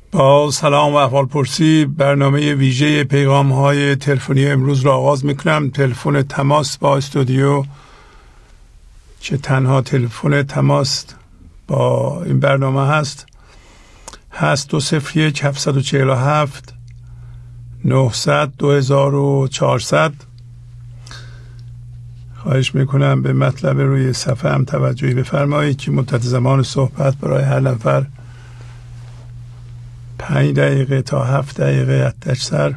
با سلام و احوالپرسی برنامه ویژه پیغام‌های تلفنی امروز را آغاز می‌کنم. تلفن تماس با استودیو که تنها تلفن تماس با این برنامه هست 201 747 900 2400. خواهش میکنم به مطلب روی صفحه هم توجهی بفرمایید که مدت زمان صحبت برای هر نفر 5 دقیقه تا 7 دقیقه حداکثر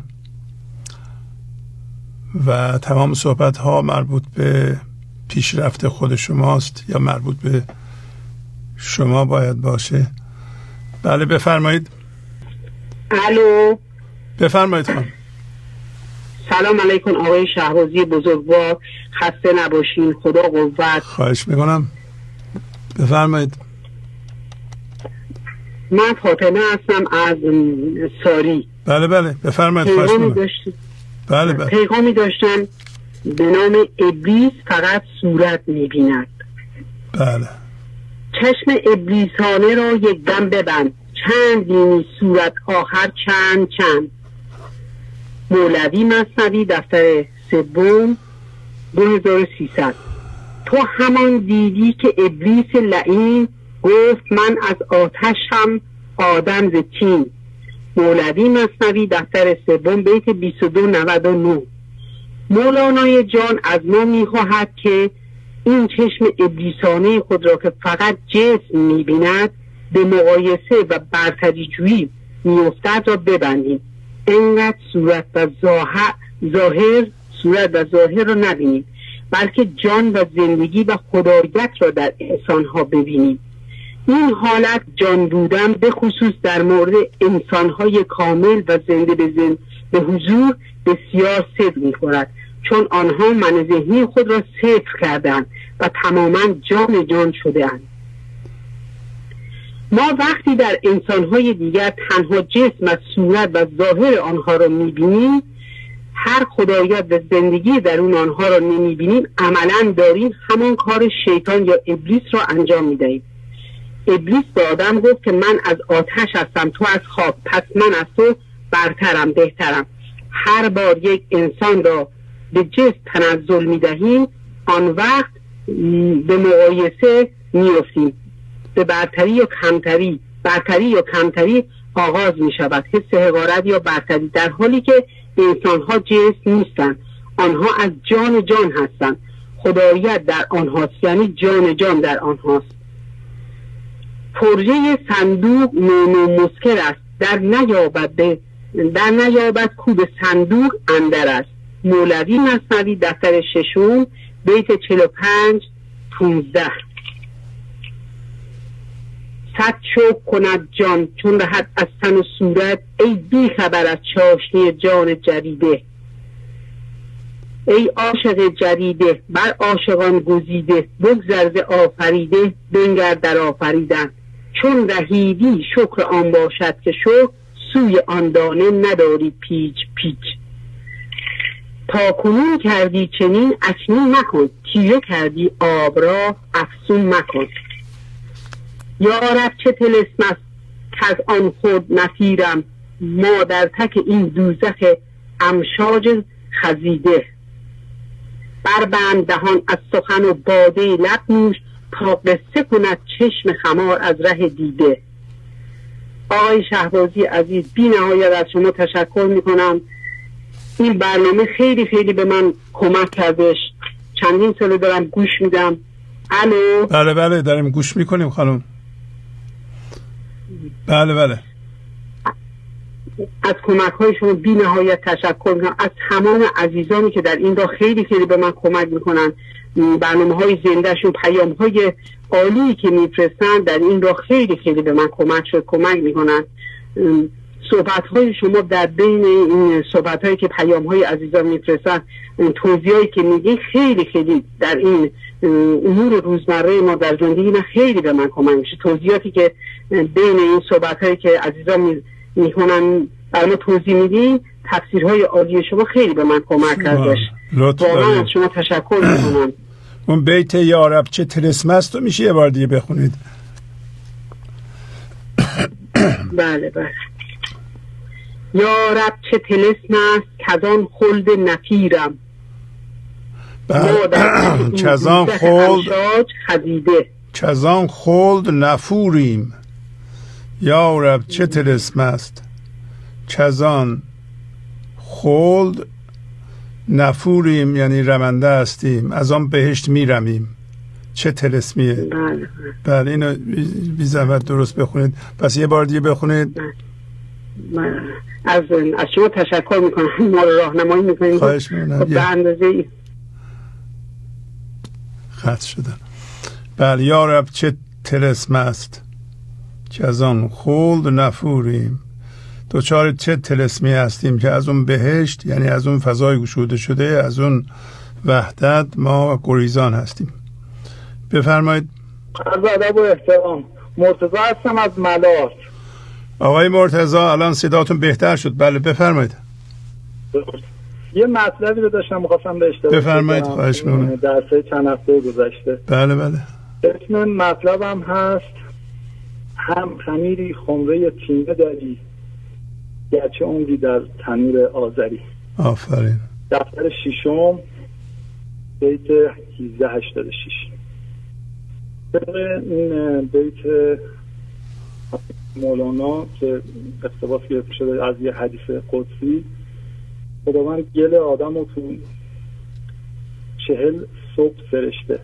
و تمام صحبت ها مربوط به پیشرفت خود شماست یا مربوط به شما باید باشه. بله بفرمایید. الو بفرمایید خانم. سلام علیکم آقای شهبازی بزرگوار، خسته نباشین، خدا قوت. خواهش میکنم بفرمایید. من فاطمه هستم از ساری. بله بفرمایید. خواهش میکنم. بله پیغامی داشتم به نام ابلیس فقط صورت میبیند. بله. چشم ابلیسانه را یک دم ببند، چند بینی صورت آخر چند. مولوی مثنوی دفتر 3 2300. تو همان دیدی که ابلیس لعین گفت من از آتش هم آدم ز طین. مولوی مثنوی دفتر 3 بیت 2299. مولانای جان از ما میخواهد که این چشم ابلیسانه خود را که فقط جسم میبیند به مقایسه و برتری جویی میافتد را ببندیم، اینقدر صورت و ظاهر را نبینیم، بلکه جان و زندگی و خداییت را در انسانها ببینیم. این حالت جان بودن به خصوص در مورد انسانهای کامل و زنده به حضور بسیار صدق می‌خورد، چون آنها من ذهنی خود را صفر کردند و تماما جان شده‌اند. ما وقتی در انسانهای دیگر تنها جسم و صورت و ظاهر آنها را می‌بینیم، هر خداییت و زندگی درون آنها را نمی‌بینیم، عملاً داریم همان کار شیطان یا ابلیس را انجام می‌دهیم. ابلیس به آدم گفت که من از آتش هستم، تو از خاک، پس من از تو برترم، بهترم. هر بار یک انسان را به جسم تنزل می‌دهیم، آن وقت به مقایسه می‌افتیم، به برتری یا کمتری آغاز می‌شود، حس حقارت یا برتری، در حالی که انسان‌ها جسم نیستند، آنها از جان هستند. خداییت در آنهاست، یعنی جان در آنهاست. پرژه صندوق مسکر است، در نیابد کوب صندوق اندر است. مولوی مثنوی دفتر 6 بیت 45-15. صد شکر کند جان چون رهد از تن و صورت، ای بی خبر از چاشنی جان جریده. ای عاشق جریده بر عاشقان گزیده، بگذر ز آفریده بنگر در آفریدن. چون رهیدی شکر آن باشد که شکر، سوی آن دانه نداری پیچ. تا کنون کردی چنین اکنون مکن، تیره کردی آب را افسون مکن. یا رب چه طلسم است که از آن خود نفیرم، ما در تک این دوزخ امشاج خزیده. بربند دهان از سخن و باده لب نوش، تا قصه کند چشم خمار از ره دیده. آقای شهبازی عزیز، بی نهایت از شما تشکر میکنم. این برنامه خیلی خیلی به من کمک کردش، چندین ساله دارم گوش میدم. الو. بله داریم گوش میکنیم خانم. بله از کمک های شما بی نهایت تشکر میکنم، از تمام عزیزانی که در این راه خیلی خیلی به من کمک میکنن. برنامه های زندهشون، پیام های عالی که میفرستن در این راه خیلی خیلی به من کمک میکنن. صحبت های شما در بین این صحبت هایی که پیام های عزیزان میفرستن، توضیحاتی که میگین خیلی خیلی در این امور روزمره ما در زندگی من خیلی به من کمک میشه. توضیحاتی که بین این صحبت هایی که عزیزان میکنن برای ما توضیح میدین، تفسیرهای عالی شما خیلی به من کمک کردش. واقعا از شما تشکر میکنم. اون بیت یا رب چه طلسم است رو میشه یه بار دیگه بخونید؟ بله یا رب چه طلسم است کزان خلد نفیرم. کزان خلد خزیده، کزان خلد نفوریم. یا رب چه طلسم است کزان خلد نفوریم، یعنی رمنده هستیم، از آن بهشت میرمیم. چه طلسمیه. بله اینو بی زحمت درست بخونید. پس یه بار دیگه بخونید. از شما تشکر میکنم، ما رو راهنمایی میکنید. خواهش میکنم. به اندازه خط شدن. بله یا رب چه طلسم است که از آن خلد نفوریم. دوچار چه طلسمی هستیم که از اون بهشت، یعنی از اون فضای گشوده شده، از اون وحدت ما گریزان هستیم. بفرمایید. عرض ادب و احترام. مرتضی هستم از ملات. آقای مرتضی الان صداتون بهتر شد. بله بفرمایید. یه مطلبی رو داشتم می‌خواستم به اشتراک بفرمایید. خواهش می‌کنم. درس‌های چند هفته گذشته. بله بله. اسم مطلبم هست هم خمیری خمره تینه داری گرچه عمری در تنور آذری. آفرین. دفتر ششم بیت 1886. این بیت مولانا که اقتباس گرفته شده از یه حدیث قدسی، خداوند گل آدم رو تو 40 صبح فرشته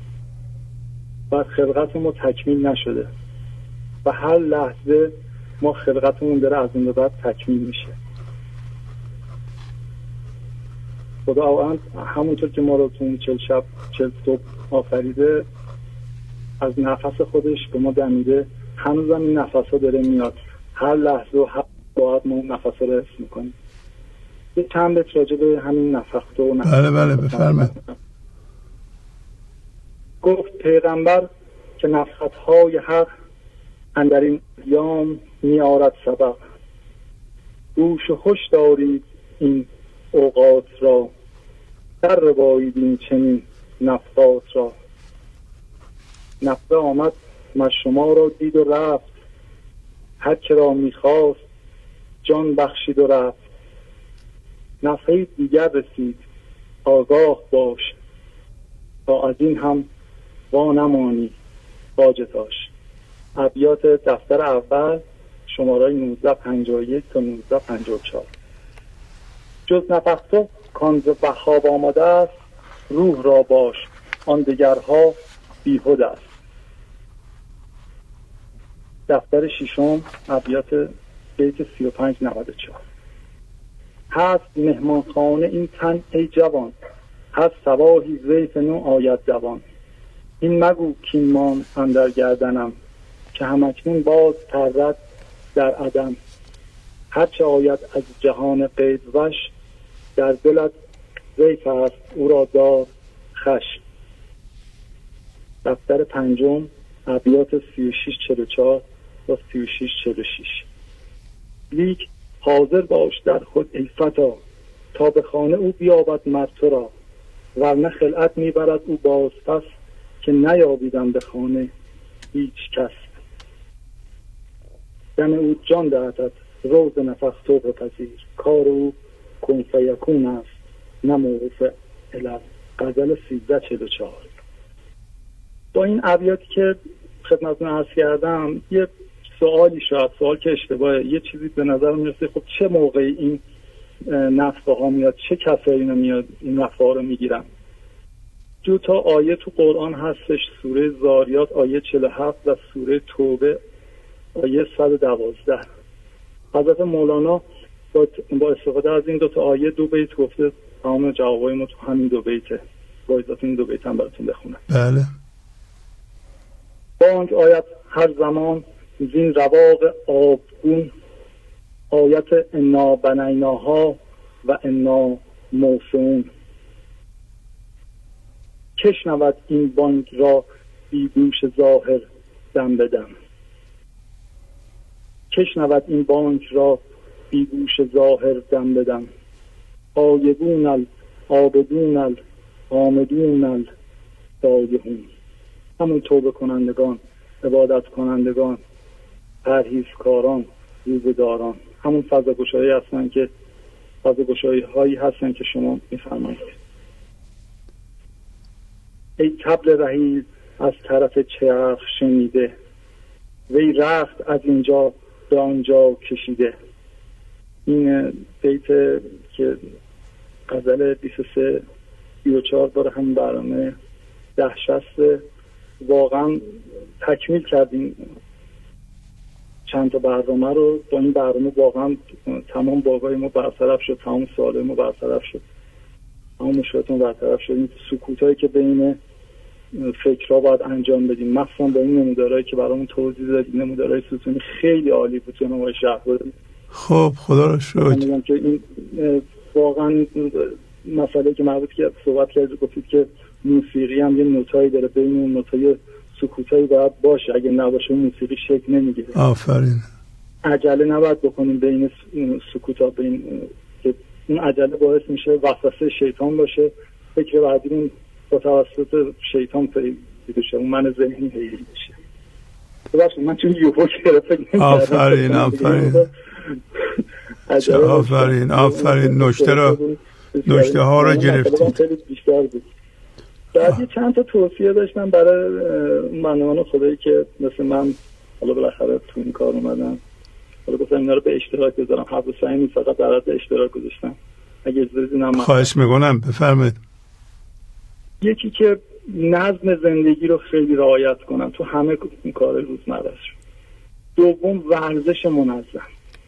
و خلقت ما تکمیل نشده و هر لحظه ما خلقتمون داره از این بعد تکمیل میشه. خداوند همونطور که ما رو تو اون 40 شب 40 صبح آفریده، از نفس خودش به ما دمیده، هنوزم این نفس ها داره میاد. هر لحظه و هر ساعت ما اون نفس ها رو حس میکنیم. یه چند بیت راجع به همین نفخت و نفخت. بله بله بفرمایید. گفت پیغمبر که نفخت های حق اندر این ایام میارد سبق. گوش و خوش دارید این اوقات را، در روایید این چنین نفخات را. نفخه آمد مر شما را دید و رفت، هر که را میخواست جان بخشید و رفت. نفخه دیگر رسید آگاه باش، تا از این هم وا نمانی باجتاش. ابیات دفتر اول شماره 1951 تا 1954. جز نفخته کانز وهاب آمده است، روح را باش آن دگرها بیهود است. دفتر ششم ابیات بیت 35-94. هست مهمانخانه این تن ای جوان، هست صباحی ضیف نو آید دوان. این مگو کینمان اندر گردنم، که همکنون باز پرد در عدم. هرچه آید از جهان غیب وش، در دلت ضیف است او را دار خش. دفتر پنجم ابیات 36-44 و 36-46. لیک حاضر باش در خود ای فتا، تا به خانه او بیابد مرد تو را. ورنه خلعت میبرد او باز پس، که نیابیدم به خانه هیچ کس. دم او جان دهدد روز نفخت و بپذیر، کار او کن فیکون است نه موقوف علل. غزل 1344. با این ابیاتی که خدمتتون عرض کردم یه سوالی، شاید سوال که اشتباهه، یه چیزی به نظر میرسه خب چه موقعی این نفخه ها میاد، چه کسایی اینو میاد این نفخه ها رو میگیرن. 2 تا آیه تو قرآن هستش، سوره زاریات آیه 47 و سوره توبه آیه 112. حضرت مولانا با استفاده از این 2 تا آیه 2 بیت گفته، تمام جوابای ما تو همین 2 بیته. با اجازه این 2 بیت هم براتون بخونم. بله. بانگ آیت هر زمان زین رواق آبگون، آیت انا بنیناها و انا موسون. کشنود این بانگ را بی گوش ظاهر دم بدم. کشنود این بانگ را بی گوش ظاهر دم بدم. آیبون العابدون الحامدون السایحون. همون توبه کنندگان، عبادت کنندگان، پرهیزکاران، روزگاران، همون فضاگشایی هستن که فضاگشایی هایی هستن که شما میفرمایید. ای طبل رحیل از طرف چرخ شنیده، وی رخت از اینجا به آنجا کشیده. این بیت که غزل 23-24 داره همین برنامه 10-60 واقعا تکمیل کردیم چند تا برنامه رو. با این برنامه واقعا تمام باگای ما برطرف شد، تمام سوالای ما برطرف شد، تمام مشکلات ما برطرف شد. این سکوتایی که بین فکرها باید انجام بدیم، مخصوصا با این نمودارهایی که برامون توضیح دادیم، نمودارهای ستونی خیلی عالی بود جناب آقای شهبازی. خب خدا رو شکر. میگم که این واقعا مسئله که مربوط که صحبت کردید، گفتید که موسیقی هم یه نوتایی داره، بین اون نوتای سکوتایی باید باشه، اگه نباشه موسیقی شکل نمیگیره. آفرین. عجله نباید بکنیم بین سکوتا، بین که اون عجله باعث میشه وسوسه شیطان باشه، فکر بعدی با توسط شیطان پیدا بشه، اون من ذهنی پیدا بشه. ببخشید من چون یوهو گرفتم. آفرین آفرین آفرین. نکته ها رو گرفتید. بعد یه چند تا توصیه داشتم برای منوان خدایی که مثل من حالا بالاخره تو این کار اومدن، حالا گفتم اینا رو به اشتراک بذارم. حب سعی نیست، فقط در حد اشتراک گذاشتم. اگه اجازه بدید خواهش میکنم بفرمایید. یکی که نظم زندگی رو خیلی رعایت کنن تو همه کار روزمره‌اش. دوم ورزش منظم.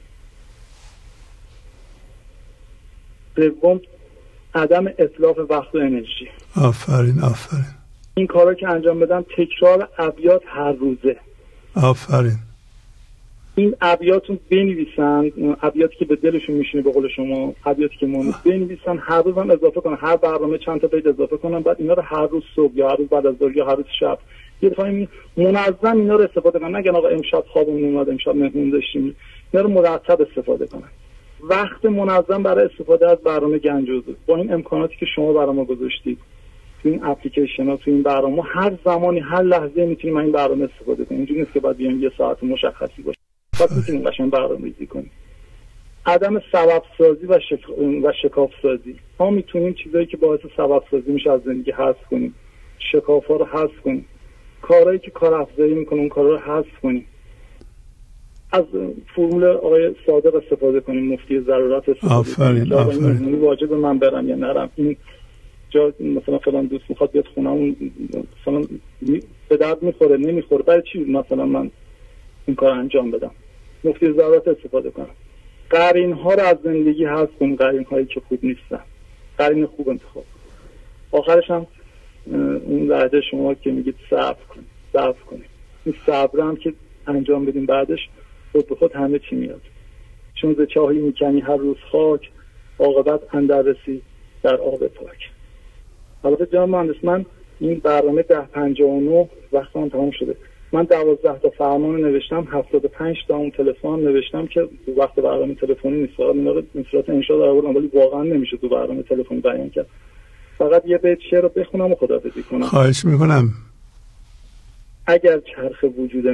سوم عدم اتلاف وقت و انرژی. آفرین آفرین. این کارا که انجام بدن تکرار ابیات هر روزه. آفرین. این ابیاتون بنویسن، ابیاتی که به دلشون میشینه، به قول شما ابیاتی که مونس بنویسن، هر روز هم اضافه کنن، هر برنامه چند تا بیت اضافه کنن، بعد اینا رو هر روز صبح یا هر روز بعد از ظهر یا هر روز شب یه دفعه منظم اینا رو استفاده کنن. نگن آقا امشب خوابمون اومد، امشب مهمون داشتیم. اینا رو مرتب استفاده کنن. وقت منظم برای استفاده از برنامه گنجوزه. با این امکاناتی که شما برای ما گذاشتید تو این اپلیکیشن ها، تو این برنامه، هر زمانی هر لحظه میتونیم این برنامه استفاده کنیم. اینجوری نیست که بعد بیایم یه ساعت مشخصی باشه. فقط میتونیم قشنگ برنامه‌ریزی کنیم. عدم سبب سازی و شکاف سازی. ما میتونیم چیزایی که باعث سبب سازی میشه از زندگی حذف کنیم. شکاف‌ها رو حذف کنیم. کارهایی که کار افزایی میکنه اون کارا رو حذف کنیم. از فرمول آقای صادق استفاده کنیم، مفتی ضرورت استفاده کنیم. آفرین. واجب من برم یا نرم، این جا مثلا فلان دوست میخواد بیاد خونه‌مون، مثلا به درد میخوره نمیخوره، برای چی مثلا من این کار انجام بدم؟ مفتی ضرورت استفاده کنم. قرین ها رو از زندگی حذف کنیم، قرین هایی که خوب نیستن، قرین خوب انتخاب. آخرش هم اون وعده شما که میگید صبر کنیم. این صبر هم که انجام بدیم بعدش خود به خود همه چی میاد. چون ز چاهی میکنی هر روز خاک، عاقبت اندر رسی در آب پاک. البته جناب مهندس، من این برنامه 10:59 وقتم تمام شده. من 12 تا فرمان نوشتم، 75 تا اون تلفن نوشتم که وقت برنامه تلفنی نیست. فقط اینا رو به صورت انشاء در آوردم، ولی واقعا نمیشه تو برنامه تلفنی بیان کرد. فقط یه بیت شعر رو بخونم و خداحافظی کنم. خواهش میکنم. اگر چرخ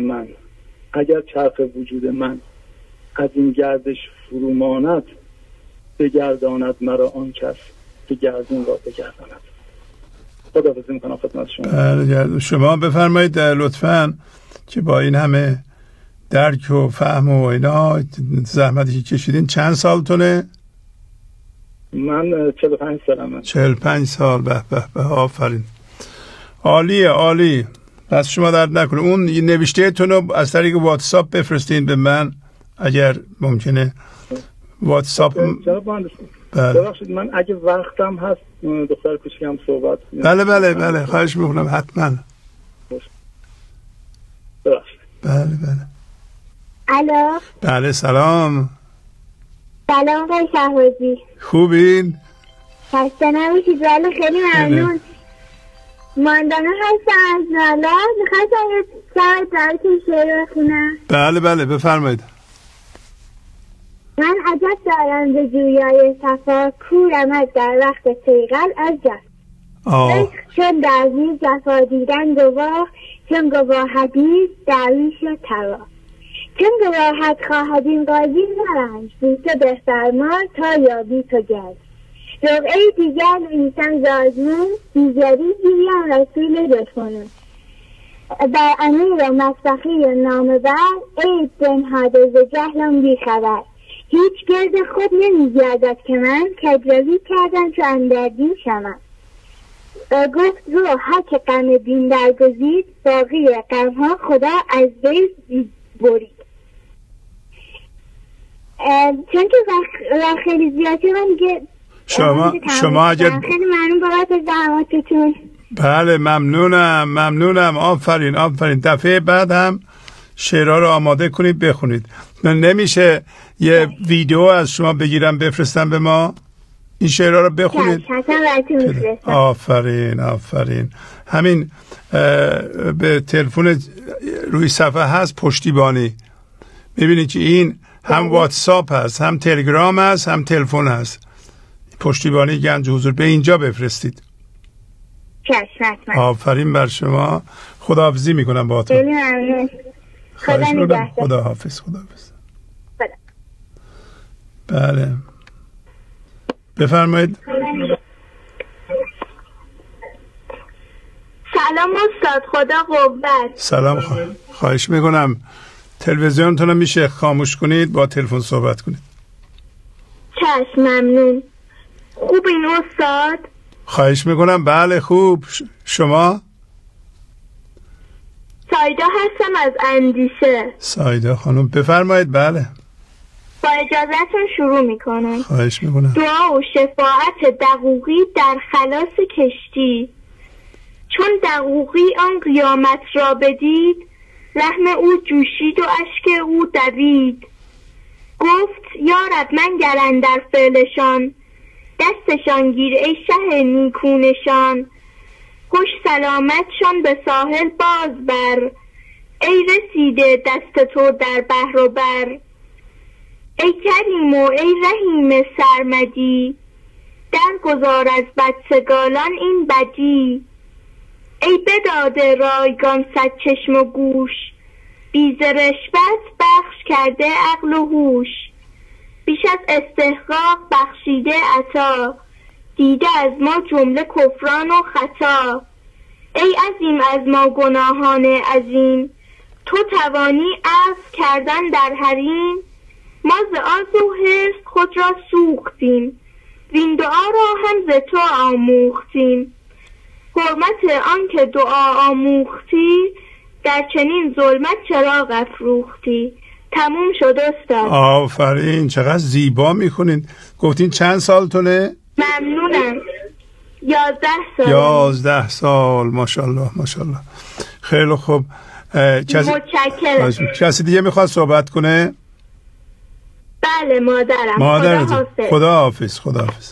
وجود من از این گردش فرو ماند، بگرداند مرا آن کس که گردون را بگرداند. خداحافظی میکنم خدمت شما. بله شما بفرمایید لطفاً که با این همه درک و فهم و اینا زحمتی که کشیدین. چند سالتونه؟ من 45 سالمه. 45 سال. به آفرین. عالی. پس شما درد نکنه. اون نوشته تون رو از طریق واتساپ بفرستین به من اگر ممکنه. واتساپ. ببخشید من اگه وقتم هست دختر کوچیکم صحبت. بله خواهش میکنم حتما. ببخشید. بله. الو. بله سلام آقای شهبازی. خوبین؟ خسته نباشید. بله خیلی ممنون. ماندانا هستم از نالا. میخواستم یه ساعت براتون شعر بخونم. بله بفرمایید. من عجب دارم به جویای صفا، کورم در وقت صیقل از جفا. چون دعوی جفا دیدن گواه، چون گواه حدیث دعوی شد توا. چون به راحت خواهد این قاضی نرنج، بی تو بفرما تا یابی تو گرد. رقعه دیگر ایسان زازمون، دیگری گیریم رسول بخونم. بر امیر و مسبخی و نامبر، عیب بنهاده ز جهلم بی خبر. هیچ گرد خود نمیگردد که من، کجروی کردم چو اندردین شمم. گفت رو هر که غم دین درگزید، باقی غمها خدا از بین برید. چون که وقت خیلی زیاده من دیگه شما اگر خیلی ممنون بابت زحماتتون. بله ممنونم. آفرین. دفعه بعد هم شعرها رو آماده کنید بخونید. نمیشه یه ویدیو از شما بگیرم بفرستم به ما؟ این شعرها رو بخونید. آفرین. همین به تلفن روی صفحه هست پشتیبانی. ببینید که این هم واتساپ هست، هم تلگرام هست، هم تلفن هست. پشتیبانی گنج حضور به اینجا بفرستید. آفرین بر شما. خداحافظی میکنم با تو. خیلی ممنون. خداحافظ. بله بفرمایید. سلام استاد، خدا قوت. سلام. خواهش میکنم تلویزیونتون رو میشه خاموش کنید، با تلفن صحبت کنید. چشم، ممنون. خوب این استاد؟ خواهش میکنم. بله خوب. شما؟ سایده هستم از اندیشه. سایده خانم بفرمایید. بله با اجازهتون شروع میکنم. خواهش میکنم. دعا و شفاعت دقوقی در خلاص کشتی، چون دقوقی آن قیامت را بدید، رحم او جوشید و اشک او دوید. گفت یارب من گرن در فعلشان، دستشان گیر ای شه نیکونشان. خوش سلامتشان به ساحل باز بر، ای رسیده دست تو در بحر و بر. ای کریم و ای رحیم سرمدی، درگذار از بدسگالان این بدی. ای بداده رایگان صد چشم و گوش، بی ز رشوت بخش کرده عقل و هوش. بیش از استحقاق بخشیده عطا، دیده از ما جمله کفران و خطا. ای عظیم از ما گناهان عظیم، تو توانی عفو کردن در حریم. ما ز آز و حرص خود را سوختیم، وین دعا را هم ز تو آموختیم. حرمت آن که دعا آموختی، در چنین ظلمت چراغ افروختی. تموم شد استاد. آفرین. چقدر زیبا میخونین. گفتین چند سالتونه؟ ممنونم. 11 سال. 11 سال. ماشاءالله. خیلی خوب. متشکرم. کسی دیگه میخواد صحبت کنه؟ بله مادرم. خداحافظ.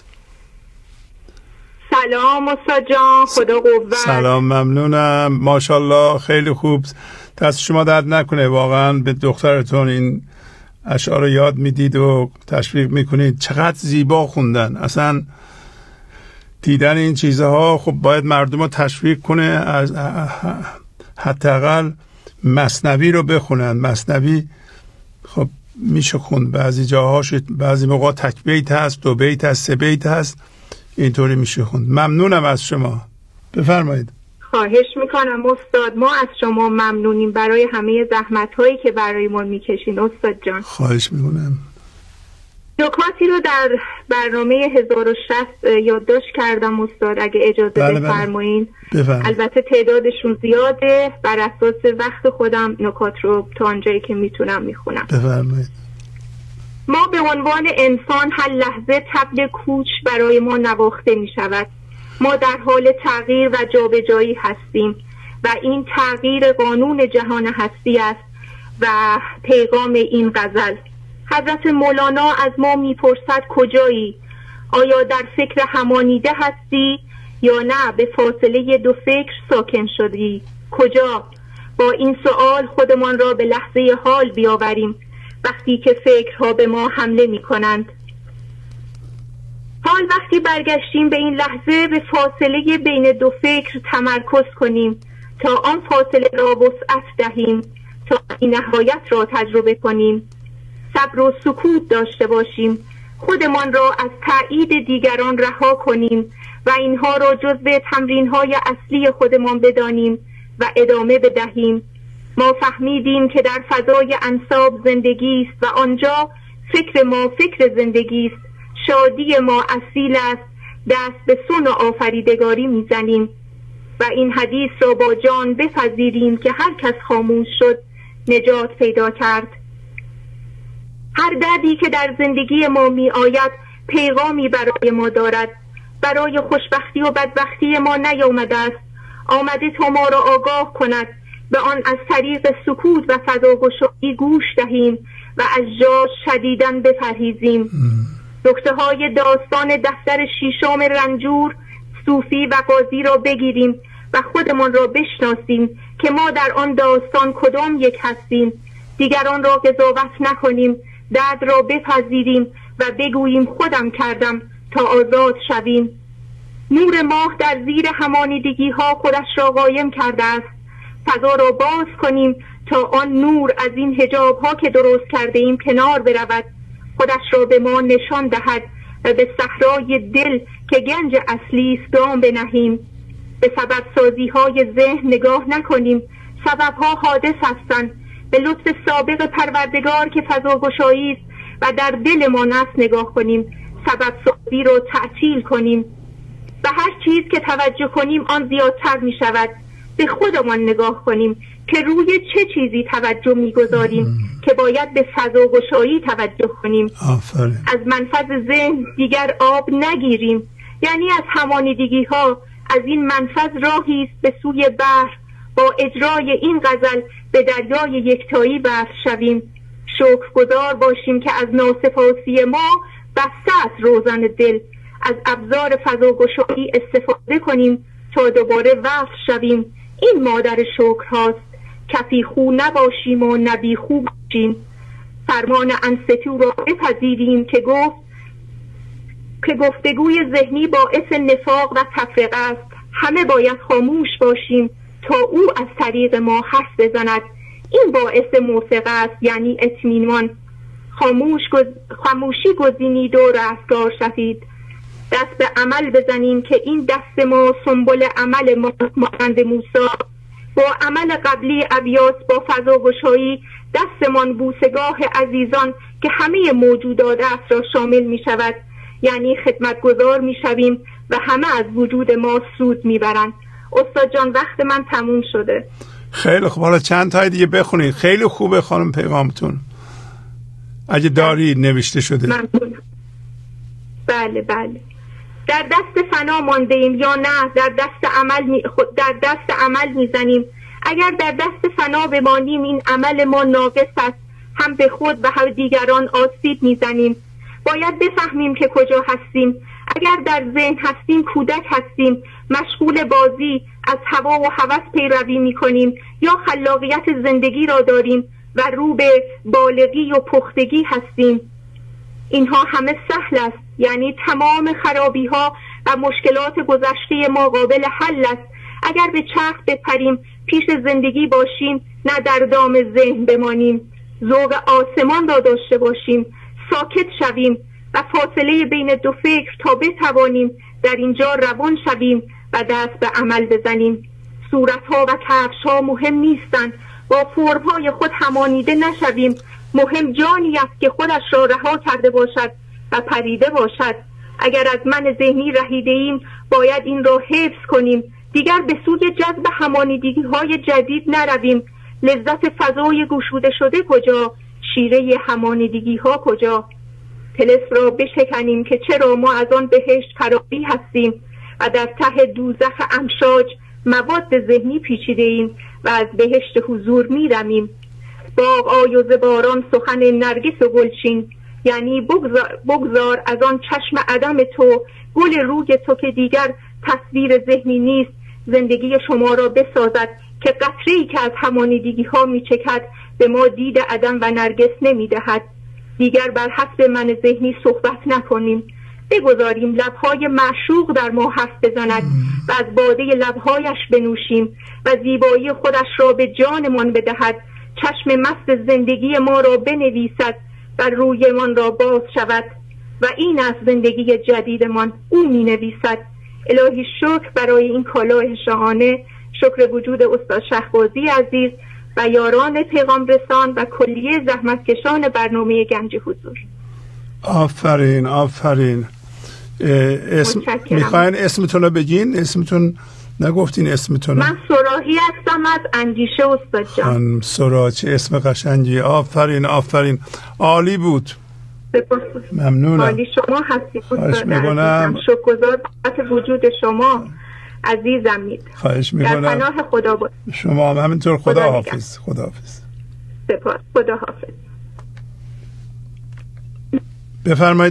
سلام استاد جان، خدا قوت. سلام، ممنونم. ماشاءالله خیلی خوب. دست شما درد نکنه. واقعا به دخترتون این اشعار رو یاد میدید و تشویق میکنید. چقدر زیبا خوندن. اصلا دیدن این چیزها خب باید مردم رو تشویق کنه از حداقل مثنوی رو بخونن. مثنوی خب میشه خوند، بعضی جاهاش بعضی موقع تک بیت هست، 2 بیت هست، 3 بیت هست، اینطوری میشه خوند. ممنونم از شما. بفرمایید. خواهش میکنم استاد، ما از شما ممنونیم برای همه زحمت هایی که برای ما میکشین استاد جان. خواهش میکنم. نکاتی رو در برنامه 1060 یادداشت کردم استاد، اگه اجازه بفرمایین. البته تعدادشون زیاده، بر اساس وقت خودم نکات رو تا آنجایی که میتونم میخونم. بفرمایید. ما به عنوان انسان هر لحظه طبل کوچ برای ما نواخته میشود. ما در حال تغییر و جابجایی هستیم و این تغییر قانون جهان هستی است و پیغام این غزل. حضرت مولانا از ما میپرسد کجایی؟ آیا در فکر همانیده هستی یا نه به فاصله 2 فکر ساکن شدی؟ کجا؟ با این سوال خودمان را به لحظه حال بیاوریم وقتی که فکرها به ما حمله می کنند. حال وقتی برگشتیم به این لحظه به فاصله بین 2 فکر تمرکز کنیم تا آن فاصله را وسعت دهیم تا این نهایت را تجربه کنیم. صبر و سکوت داشته باشیم، خودمان را از تایید دیگران رها کنیم و اینها را جزو تمرین‌های اصلی خودمان بدانیم و ادامه بدهیم. ما فهمیدیم که در فضای انساب زندگی است و آنجا فکر ما فکر زندگی است. شادی ما اصیل است. دست به صنع آفریدگاری میزنیم و این حدیث را با جان بپذیریم که هر کس خاموش شد نجات پیدا کرد. هر دردی که در زندگی ما می آید پیغامی برای ما دارد. برای خوشبختی و بدبختی ما نیامده است، آمده تا ما را آگاه کند، به آن از طریق سکوت و فضاگشایی گوش دهیم و از جاش شدیداً بپرهیزیم. نکته های داستان دفتر شیشم رنجور، صوفی و قاضی را بگیریم و خودمان را بشناسیم که ما در آن داستان کدام یک هستیم. دیگران را قضاوت نکنیم، درد را بپذیریم و بگوییم خودم کردم تا آزاد شویم. نور ماه در زیر همانیدگی ها خودش را قایم کرده است. فضا را باز کنیم تا آن نور از این حجاب ها که درست کرده ایم کنار برود، خودش را به ما نشان دهد و به صحرای دل که گنج اصلی است گام بنهیم. به سبب سازی های ذهن نگاه نکنیم، سبب ها حادث هستند. به لطف سابق پروردگار که فضاگشایی است و در دل ما است نگاه کنیم، سبب سازی را تعطیل کنیم. به هر چیز که توجه کنیم آن زیادتر می شود. به خودمان نگاه کنیم که روی چه چیزی توجه می گذاریم که باید به فضاگشایی توجه کنیم. آفرین. از منفذ ذهن دیگر آب نگیریم، یعنی از همانیدگی ها از این منفذ راهی است به سوی بحر. با اجرای این غزل به دریای یکتایی بحر شویم. شکرگزار باشیم که از ناسپاسی ما بسته است روزن دل. از ابزار فضاگشایی استفاده کنیم تا دوباره وصل شویم. این مادر شکر هاست. کفی خو نباشیم و نبی خو باشیم. فرمان انستو را بپذیریم که گفتگوی ذهنی باعث نفاق و تفرقه است. همه باید خاموش باشیم تا او از طریق ما حرف بزند. این باعث موثقه است، یعنی اطمینان. خاموشی گزینید و رستگار شوید. دست به عمل بزنیم که این دست ما سنبل عمل ما مانند موسی. با عمل قبلی ابیاس با فضاگشایی دستمان بوسگاه عزیزان که همه موجودات است را شامل می شود، یعنی خدمتگزار می شویم و همه از وجود ما سود می برند. استاد جان وقت من تموم شده. خیلی خوب، حالا چند تای دیگه بخونید. خیلی خوبه خانم پیغامتون، اگه داری نوشته شده. ممنون. بله. در دست فنا مانده ایم یا نه در دست عمل میزنیم. اگر در دست فنا بمانیم این عمل ما ناقص است، هم به خود و هم دیگران آسیب میزنیم. باید بفهمیم که کجا هستیم. اگر در ذهن هستیم کودک هستیم، مشغول بازی، از هوا و هوس پیروی میکنیم، یا خلاقیت زندگی را داریم و رو به بالغی و پختگی هستیم. اینها همه سهل است، یعنی تمام خرابی ها و مشکلات گذشته ما قابل حل است. اگر به چرخ بپریم، پیش زندگی باشیم، نه در دام ذهن بمانیم. ذوق آسمان را داشته باشیم، ساکت شویم و فاصله بین دو فکر تا بتوانیم در اینجا روان شویم و دست به عمل بزنیم. صورتها و کفشها مهم نیستند، با فرمهای خود همانیده نشویم. مهم جانی است که خودش را رها کرده باشد و پریده باشد. اگر از من ذهنی رهیده ایم باید این را حفظ کنیم، دیگر به سوی جذب همانیدگی های جدید نرویم. لذت فضای گشوده شده کجا؟ شیره همانیدگی ها کجا؟ طلسم را بشکنیم که چرا ما از آن بهشت فراری هستیم و در ته دوزخ امشاج مواد ذهنی پیچیده ایم و از بهشت حضور میرمیم. باغ آیوز باران سخن نرگس و گلچین، یعنی بگذار از آن چشم عدم تو، گل روی تو که دیگر تصویر ذهنی نیست، زندگی شما را بسازد که قطره‌ای که از همانیدگی ها میچکد به ما دید عدم و نرگس نمیدهد. دیگر بر حسب من ذهنی صحبت نکنیم، بگذاریم لبهای معشوق در ما حرف بزند و از باده لبهایش بنوشیم و زیبایی خودش را به جانمان بدهد. چشم مست زندگی ما را بنویسد و رویمان را باز شود و این از زندگی جدیدمان او می نویسد. الهی شکر برای این کالاه شاهانه، شکر وجود استاد شهبازی عزیز و یاران پیغام رسان و کلیه زحمتکشان برنامه گنج حضور. آفرین آفرین. میخواین اسمتون رو بگین؟ اسمتون نگفتین اسمتون. من سراحی هستم از اندیشه استاد جان. خانم سراحی، چه اسم قشنگی. آفرین آفرین، عالی بود. ممنونم. عالی شما هستید. خواهش میکنم. شکرگزار بابت وجود شما عزیزم. خواهش میکنم. در پناه خدا بود. شما هم همینطور. خدا حافظ. خدا حافظ. سپاس. خدا حافظ. بفرمایید.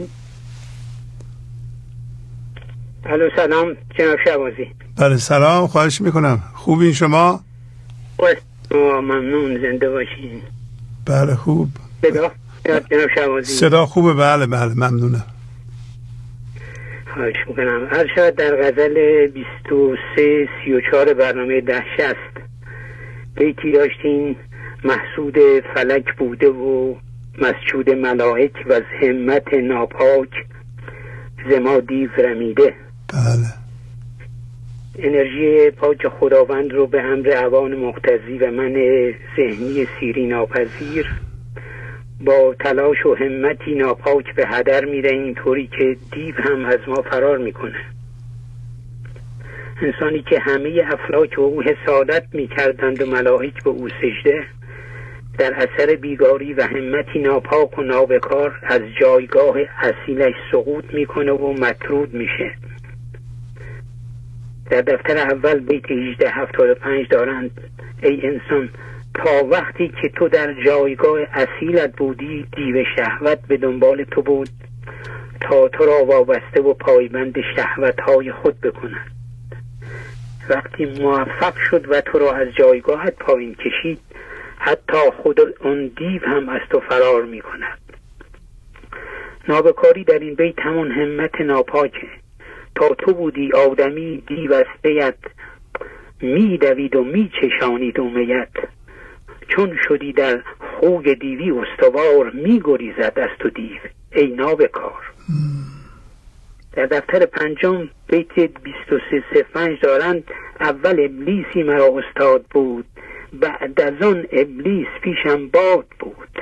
الو سلام جناب شهبازی. بله سلام، خواهش میکنم. خوبین شما؟ ممنون، زنده باشین. بله خوب. صدا جناب شهبازی؟ صدا خوبه. بله بله ممنونم. خواهش میکنم. هر شاید در غزل 23-34 برنامه 1060 بیتی داشتین: محسود فلک بوده و مسجود ملائک و از همت ناپاک زما دیو رمیده. بله. انرژی پاک خداوند رو به امر عوان مقتضی و من ذهنی سیری ناپذیر با تلاش و همتی ناپاک به هدر میره، اینطوری که دیو هم از ما فرار میکنه. انسانی که همه افلاک به او حسادت میکردند و ملائک به او سجده، در اثر بیگاری و همتی ناپاک و نابکار از جایگاه اصیلش سقوط میکنه و مطرود میشه. در دفتر اول بیت 1875 دارند: ای انسان، تا وقتی که تو در جایگاه اصیلت بودی، دیو شهوت به دنبال تو بود تا تو را وابسته و پایبند شهوتهای خود بکند. وقتی موفق شد و تو را از جایگاهت پایین کشید، حتی خود اون دیو هم از تو فرار می کند. نابکاری در این بیت همون همت ناپاکه. تا تو بودی آدمی، دیو از پیت می دوید و می چشانید اومیت. چون شدی در خوی دیوی استوار، می گریزد از تو دیو ای نابکار. در دفتر پنجم بیت 23-05 دارند: اول ابلیسی مرا استاد بود، بعد از آن ابلیس پیشم باد بود.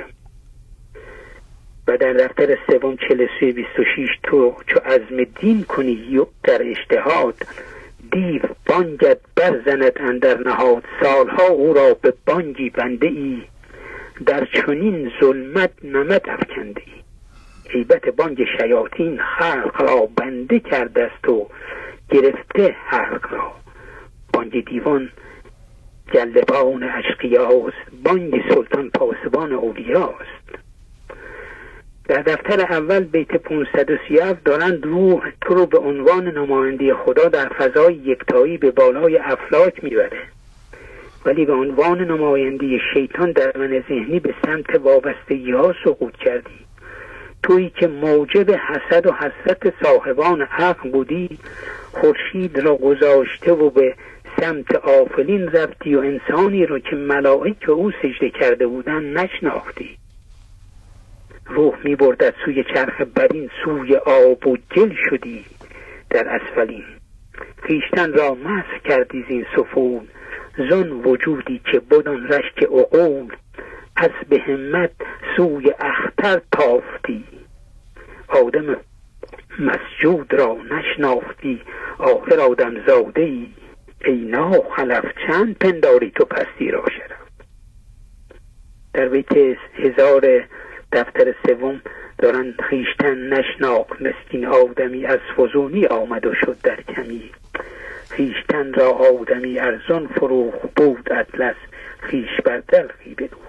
و در دفتر سوم 43-26 تو چو عزم دین کنی در اجتهاد، دیو بانگت برزند اندر نهاد. سالها او را به بانگی بنده ای، در چنین ظلمت نمد افکنده ای. عیبت بانگ شیاطین خلق را بنده کرده است و گرفته حلق را. بانگ دیوان جلبان اشقیاست، بانگ سلطان پاسبان اولیاست. در دفتر اول بیت 537 دارند: روح تو رو به عنوان نماینده خدا در فضای یکتایی به بالای افلاک میبره، ولی به عنوان نماینده شیطان در من ذهنی به سمت وابستگی ها سقوط کردی. تویی که موجب حسد و حسرت صاحبان عقل بودی، خورشید را گذاشته و به سمت آفلین رفتی و انسانی رو که ملائک به او سجده کرده بودن نشناختی. روح می بردد سوی چرخ برین، سوی آب و گل شدی در اسفلین. خویشتن را مسح کردی زین سفول، زن وجودی که بدان رشک عقول. از به همت سوی اختر تافتی، آدم مسجود را نشناختی. آخر آدم زاده ای، ای ناخلف چند پنداری تو پستی را شرف. در بیت 1000 دفتر سوم دارند: خویشتن نشناخت مسکین آدمی، از فزونی آمد و شد در کمی. خویشتن را آدمی ارزان فروخت، بود اطلس خویش بر دلقی بدو.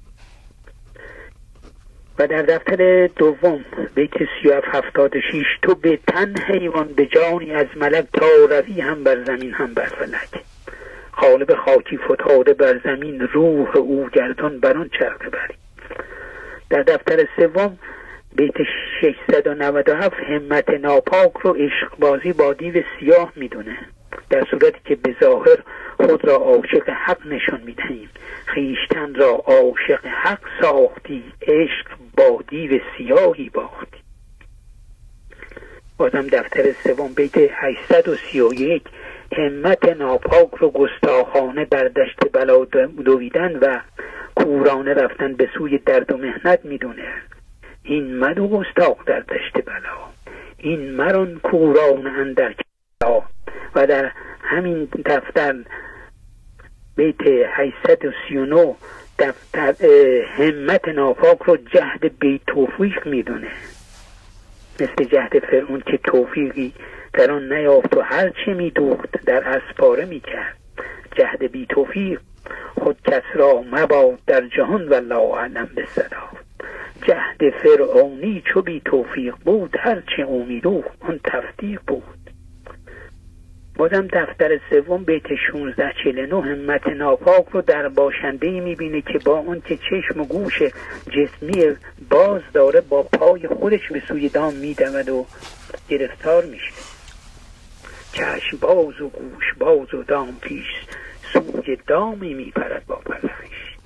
و در دفتر دوم بیت 37-76 تو به تن حیوان به جانی از ملک، تا روی هم بر زمین هم بر فلک. قالب خاکی فتاده بر زمین، روح او گردان بران چرخ بری. در دفتر سوم بیت 697 همت ناپاک رو عشق بازی با دیو سیاه میدونه. در صورتی که به ظاهر خود را عاشق حق نشان می‌دهیم. خویشتن را عاشق حق ساختی، عشق با دیو سیاهی باختی. بازم دفتر سوم بیت 831 همت ناپاک رو گستاخانه در دشت بلا دویدن و کورانه رفتن به سوی درد و محنت میدونه. این مدو گستاخ در دشت بلا، این مران کورانه اندر کلا. و در همین دفتر بیت 839 دفتر همت ناپاک رو جهد بی توفیق میدونه، مثل جهد فرعون که توفیقی در آن نیافت و هر چه میدوخت در اسپاره میکرد. جهد بی توفیق خود کس را مباد در جهان والله اعلم بالصدا. جهد فرعونی چو بی توفیق بود، هر چه او میدوخت آن تفتیق بود. بازم دفتر سوم بیت 1649 همت ناپاک رو در باشنده‌ای میبینه که با اون که چشم و گوش جسمی باز داره با پای خودش به سوی دام میدود و گرفتار میشه. چشم باز و گوش باز و دام پیش، سوی دامی میپرد با پرخیش.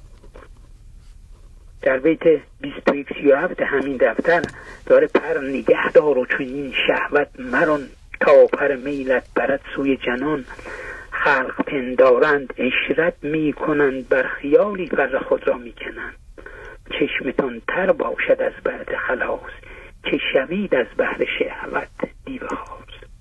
در بیت 2137 همین دفتر داره پر نگه دار و چون این شهوت مران تا پر میلت برد سوی جنان. خلق پندارند اشرت می کنند، بر خیالی پر خود را می کنند. چشمتان تر باشد از بعد خلاص، که شوید از بحر شهوت دیو خاص.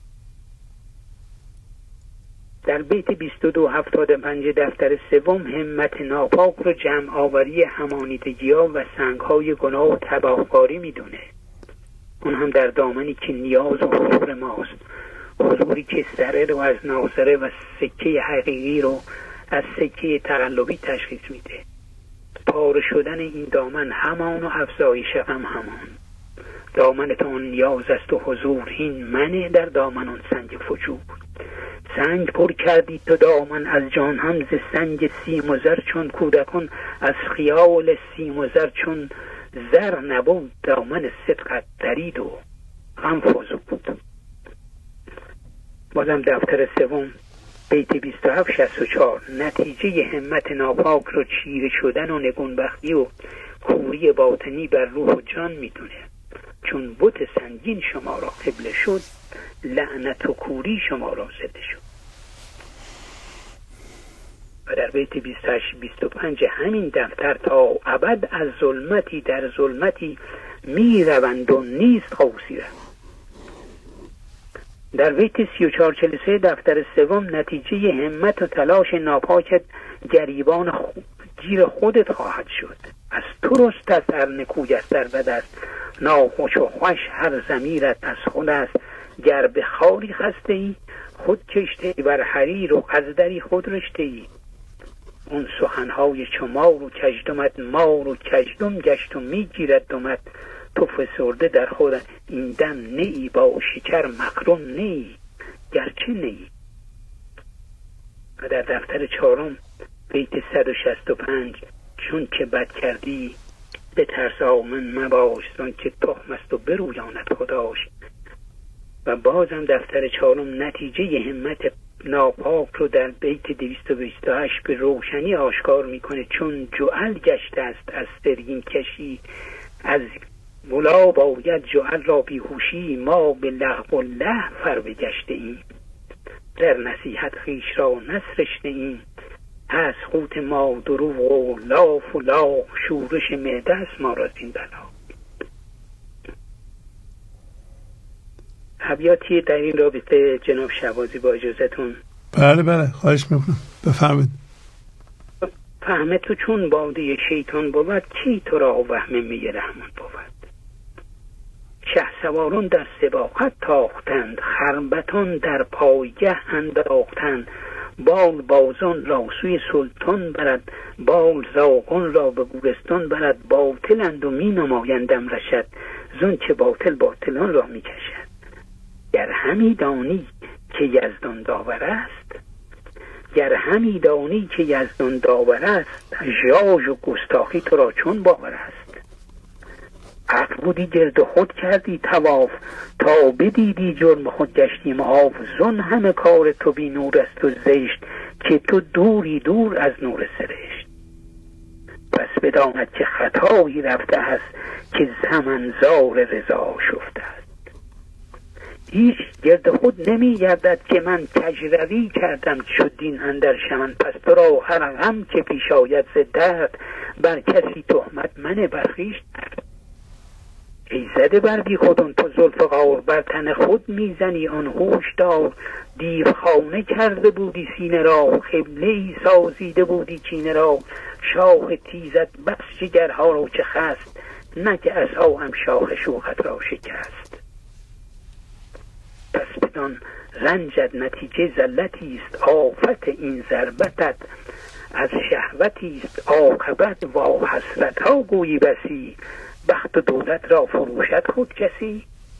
در بیت 2275 دفتر سوم همت ناپاک رو جمع آوری همانیدگی ها و سنگ های گناه و تباهکاری می دونه. اون هم در دامنی که نیاز و حضور ماست، حضوری که سره رو از ناصره و سکه حقیقی رو از سکه تقلبی تشخیص میده. پاره شدن این دامن همان و افزایش غم همان. دامن تو نیاز است و حضور، این منه در دامن اون سنگ فجور. سنگ پر کردی تو دامن از جان هم ز سنگ سیم و زر، چون کودکان از خیال سیم و زر. چون زر نبود دامن صدقت درید و غم فزود. بازم دفتر سوم بیت 2764 نتیجه همت ناپاک رو چیره شدن و نگونبختی و کوری باطنی بر روح و جان میدونه. چون بت سنگین شما را قبله شد، لعنت و کوری شما را زده شد. و در بیت 28-25 همین دفتر تا ابد از ظلمتی در ظلمتی می روند و نیست قوسی را. در بیت 34-43 دفتر سوم نتیجه همت و تلاش ناپاکت گریبان گیر خودت خواهد شد. از تو رست است هر نکوی است در بد است، ناخوش و خوش هر ضمیرت از خود است. گر به خاری خسته ای خود کشته ای، بر حریر و قصدری خود رشته ای. اون سخنهای چو مار و کژدمت مار و کژدم گشت و میگیرد دمت. تو فسرده در خود این دم نیی، با شکر مقرون نیی گرچه نیی. و در دفتر چهارم بیت 165 چون که بد کردی به ترس آمن مباش، زان که تخم است و برویاند خداش. و بازم دفتر چهارم نتیجه همت ناپاک رو در بیت 228 به روشنی آشکار میکنه. چون جعل گشته است از سرگین کشی، از ولا باید جعل را بیهوشی. ما به لغو و له فر بگشته ایم، در نصیحت خویش را نسرشته ایم. از قوت ما دروغ و لاف و لاغ، شورش معده است ما را زین بلا. ابیاتی در این رابطه جناب شهبازی با اجازتون. بله خواهش میکنم بفرمایید. فهم تو چون باده شیطان بود، کی تو را وهم می رحمان بود. شه سواران در سباقت تاختند، خربتان در پایگه انداختند. بال بازان را سوی سلطان برد، بال زاغان را به گورستان برد. باطلند و می نمایندم رشد، زون که باطلان را می کشد. گر همی دانی که یزدان داور است، گر همی دانی که یزدان داور است. ژاژ و گستاخی تو را چون باور است. عقل بودی گرد خود کردی طواف، تا بدیدی جرم خود گشتی معاف. زن همه کار تو بی نور است و زشت، که تو دوری دور از نور سرشت. پس بداند که خطایی رفته است، که زمنزار رضا شفته است. هیچ گرد خود نمی گردد که من کجروی کردم شد دین اندر شمن. پس تو را هر غم که پیش آید ز درد، بر کسی تهمت من برخیش کرد. ای زده بر بی خودون تو ذوالفقار، بر تن خود میزنی آن هوشدار. دیو خانه کرده بودی سینه را، قبله ای سازیده بودی چینه را. شاه تیزت بس جگرها را چه خست، نه که عصا هم شاخ شوخت را شکست. پس بدان رنجت نتیجه زلتی است، آفت این ضربتت از شهوتی است. عاقبت وا حسرت ها گویی بسی، بخت و دولت را فروشد خود کسی.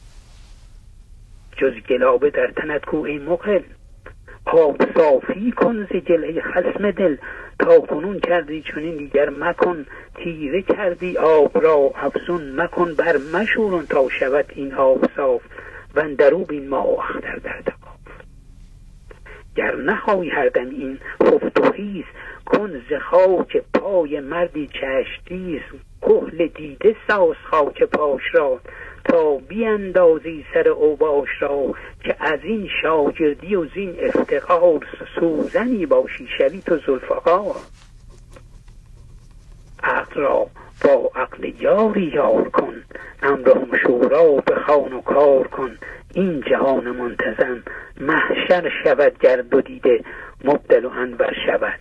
جز گلابه در تنت کو ای مقل، آب صافی کن ز گل ای خصم دل. تا کنون کردی چنین دیگر مکن، تیره کردی آب را افزون مکن. بر مشورون تا شود این آب صاف، و اندرو بین ما و اختر در تقاف. گر نخواهی هر دم این خفت و خیز، کن ز خاک پای مردی چشتیز. کحل دیده ساز خاک پاش را، تا بیندازی سر اوباش را. که از این شاگردی و زین افتقار، سوزنی باشی شوی تو ذوالفقار. عقل را با عقل یاری یار کن، امرهم شورا بخوان و کار کن. این جهان منتظم محشر شود، گر دو دیده مبدل و انور شود.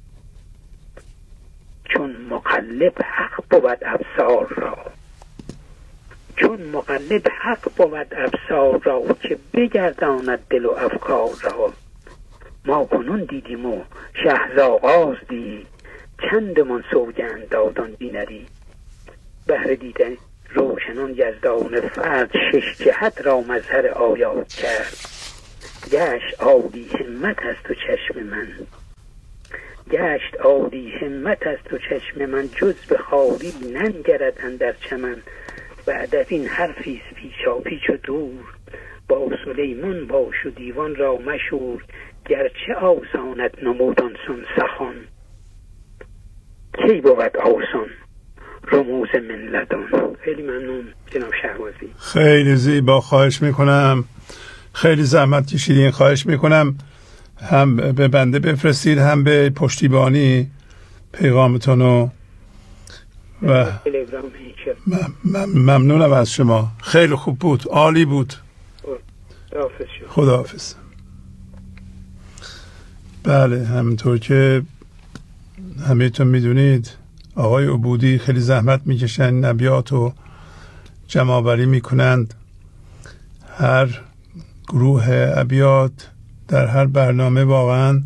چون مقلب حق بود ابصار را، چون مقلب حق بود ابصار را. که بگرداند دل و افکار را. ما کنون دیدیم و شهر آغاز دید، چندمان سوگند دادان بینری. بهر دیدن روشنان یزدان فرد، شش جهت را مظهر آیات کرد. گشت عادی همت از تو چشم من، گشت عادی همت از تو چشم من. جز به خوابی ننگرد اندر چمن. بعد از این حرفی پیچا پیچ و دور، با سلیمان باش و دیوان را مشور. گرچه آسانت نمودان سن سخن، کی بود آسان رموز من لدن. خیلی ممنون جناب شهبازی. خیلی زیبا، خواهش میکنم. خیلی زحمت کشیدین، خواهش میکنم هم به بنده بفرستید، هم به پشتیبانی پیغامتونو. و ممنونم از شما، خیلی خوب بود، عالی بود. خداحافظ. بله، همینطور که همه‌تون میدونید آقای عبودی خیلی زحمت میکشن، ابیات و جمع‌آوری میکنند. هر گروه ابیات در هر برنامه واقعا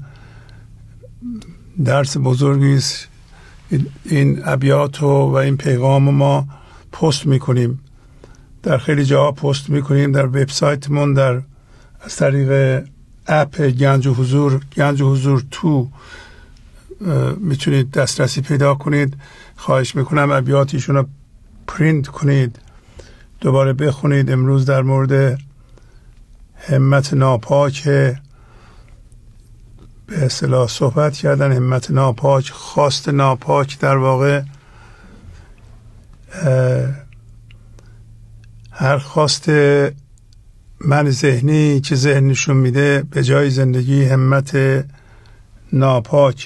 درس بزرگی است. این ابیات و این پیغام ما پست میکنیم، در خیلی جاها پست میکنیم، در وبسایتمون، در از طریق اپ گنج و حضور، گنج و حضور تو میتونید دسترسی پیدا کنید. خواهش میکنم ابیاتیشون رو پرینت کنید، دوباره بخونید. امروز در مورد همت ناپاک به اصطلاح صحبت کردن. همت ناپاک، خواست ناپاک، در واقع هر خواست من ذهنی که ذهن نشون میده به جای زندگی همت ناپاک.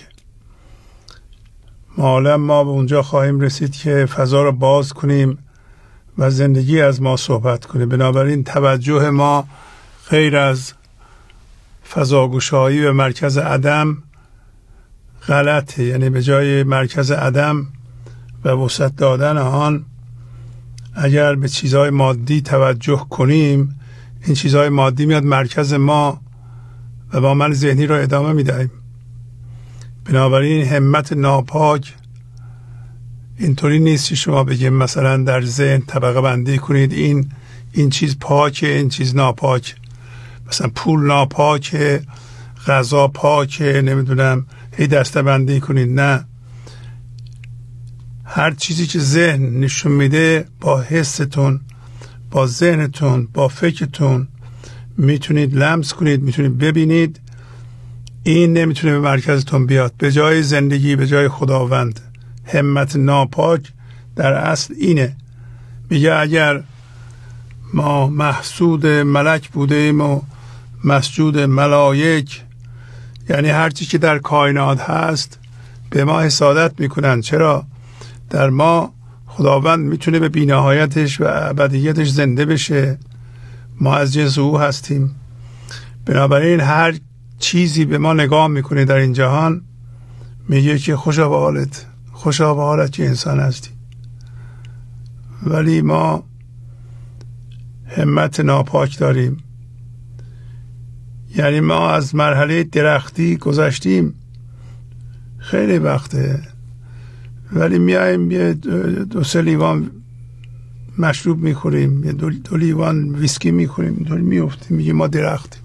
حالا ما به اونجا خواهیم رسید که فضا رو باز کنیم و زندگی از ما صحبت کنه. بنابراین توجه ما غیر از فضاگشایی و مرکز عدم غلطه، یعنی به جای مرکز عدم و وسعت دادن آن اگر به چیزهای مادی توجه کنیم، این چیزهای مادی میاد مرکز ما و با من ذهنی رو ادامه میدهیم. بنابراین همت ناپاک اینطوری نیست که شما بگیم مثلا در ذهن طبقه بندی کنید، این چیز پاکه، این چیز ناپاک، مثلا پول ناپاکه، غذا پاکه، نمیدونم هی دسته بندی کنید. نه، هر چیزی که ذهن نشون میده با حستون، با ذهنتون، با فکرتون میتونید لمس کنید، میتونید ببینید. این نمیتونه به مرکزتون بیاد. به جای زندگی، به جای خداوند، همت ناپاک در اصل اینه. میگه اگر ما محسود ملک بودیم و مسجود ملائک، یعنی هر چی که در کائنات هست به ما حسادت میکنن. چرا؟ در ما خداوند میتونه به بی‌نهایتش و ابدیتش زنده بشه. ما از جنس او هستیم. بنابراین هر چیزی به ما نگاه میکنه در این جهان میگه که خوشا به حالت، خوشا به حالت که انسان هستی. ولی ما همت ناپاک داریم. یعنی ما از مرحله درختی گذشتیم خیلی وقته، ولی میایم یه 2-3 لیوان مشروب میخوریم، یه 2 لیوان ویسکی میخوریم، اینطوری میفتیم میگه ما درختیم.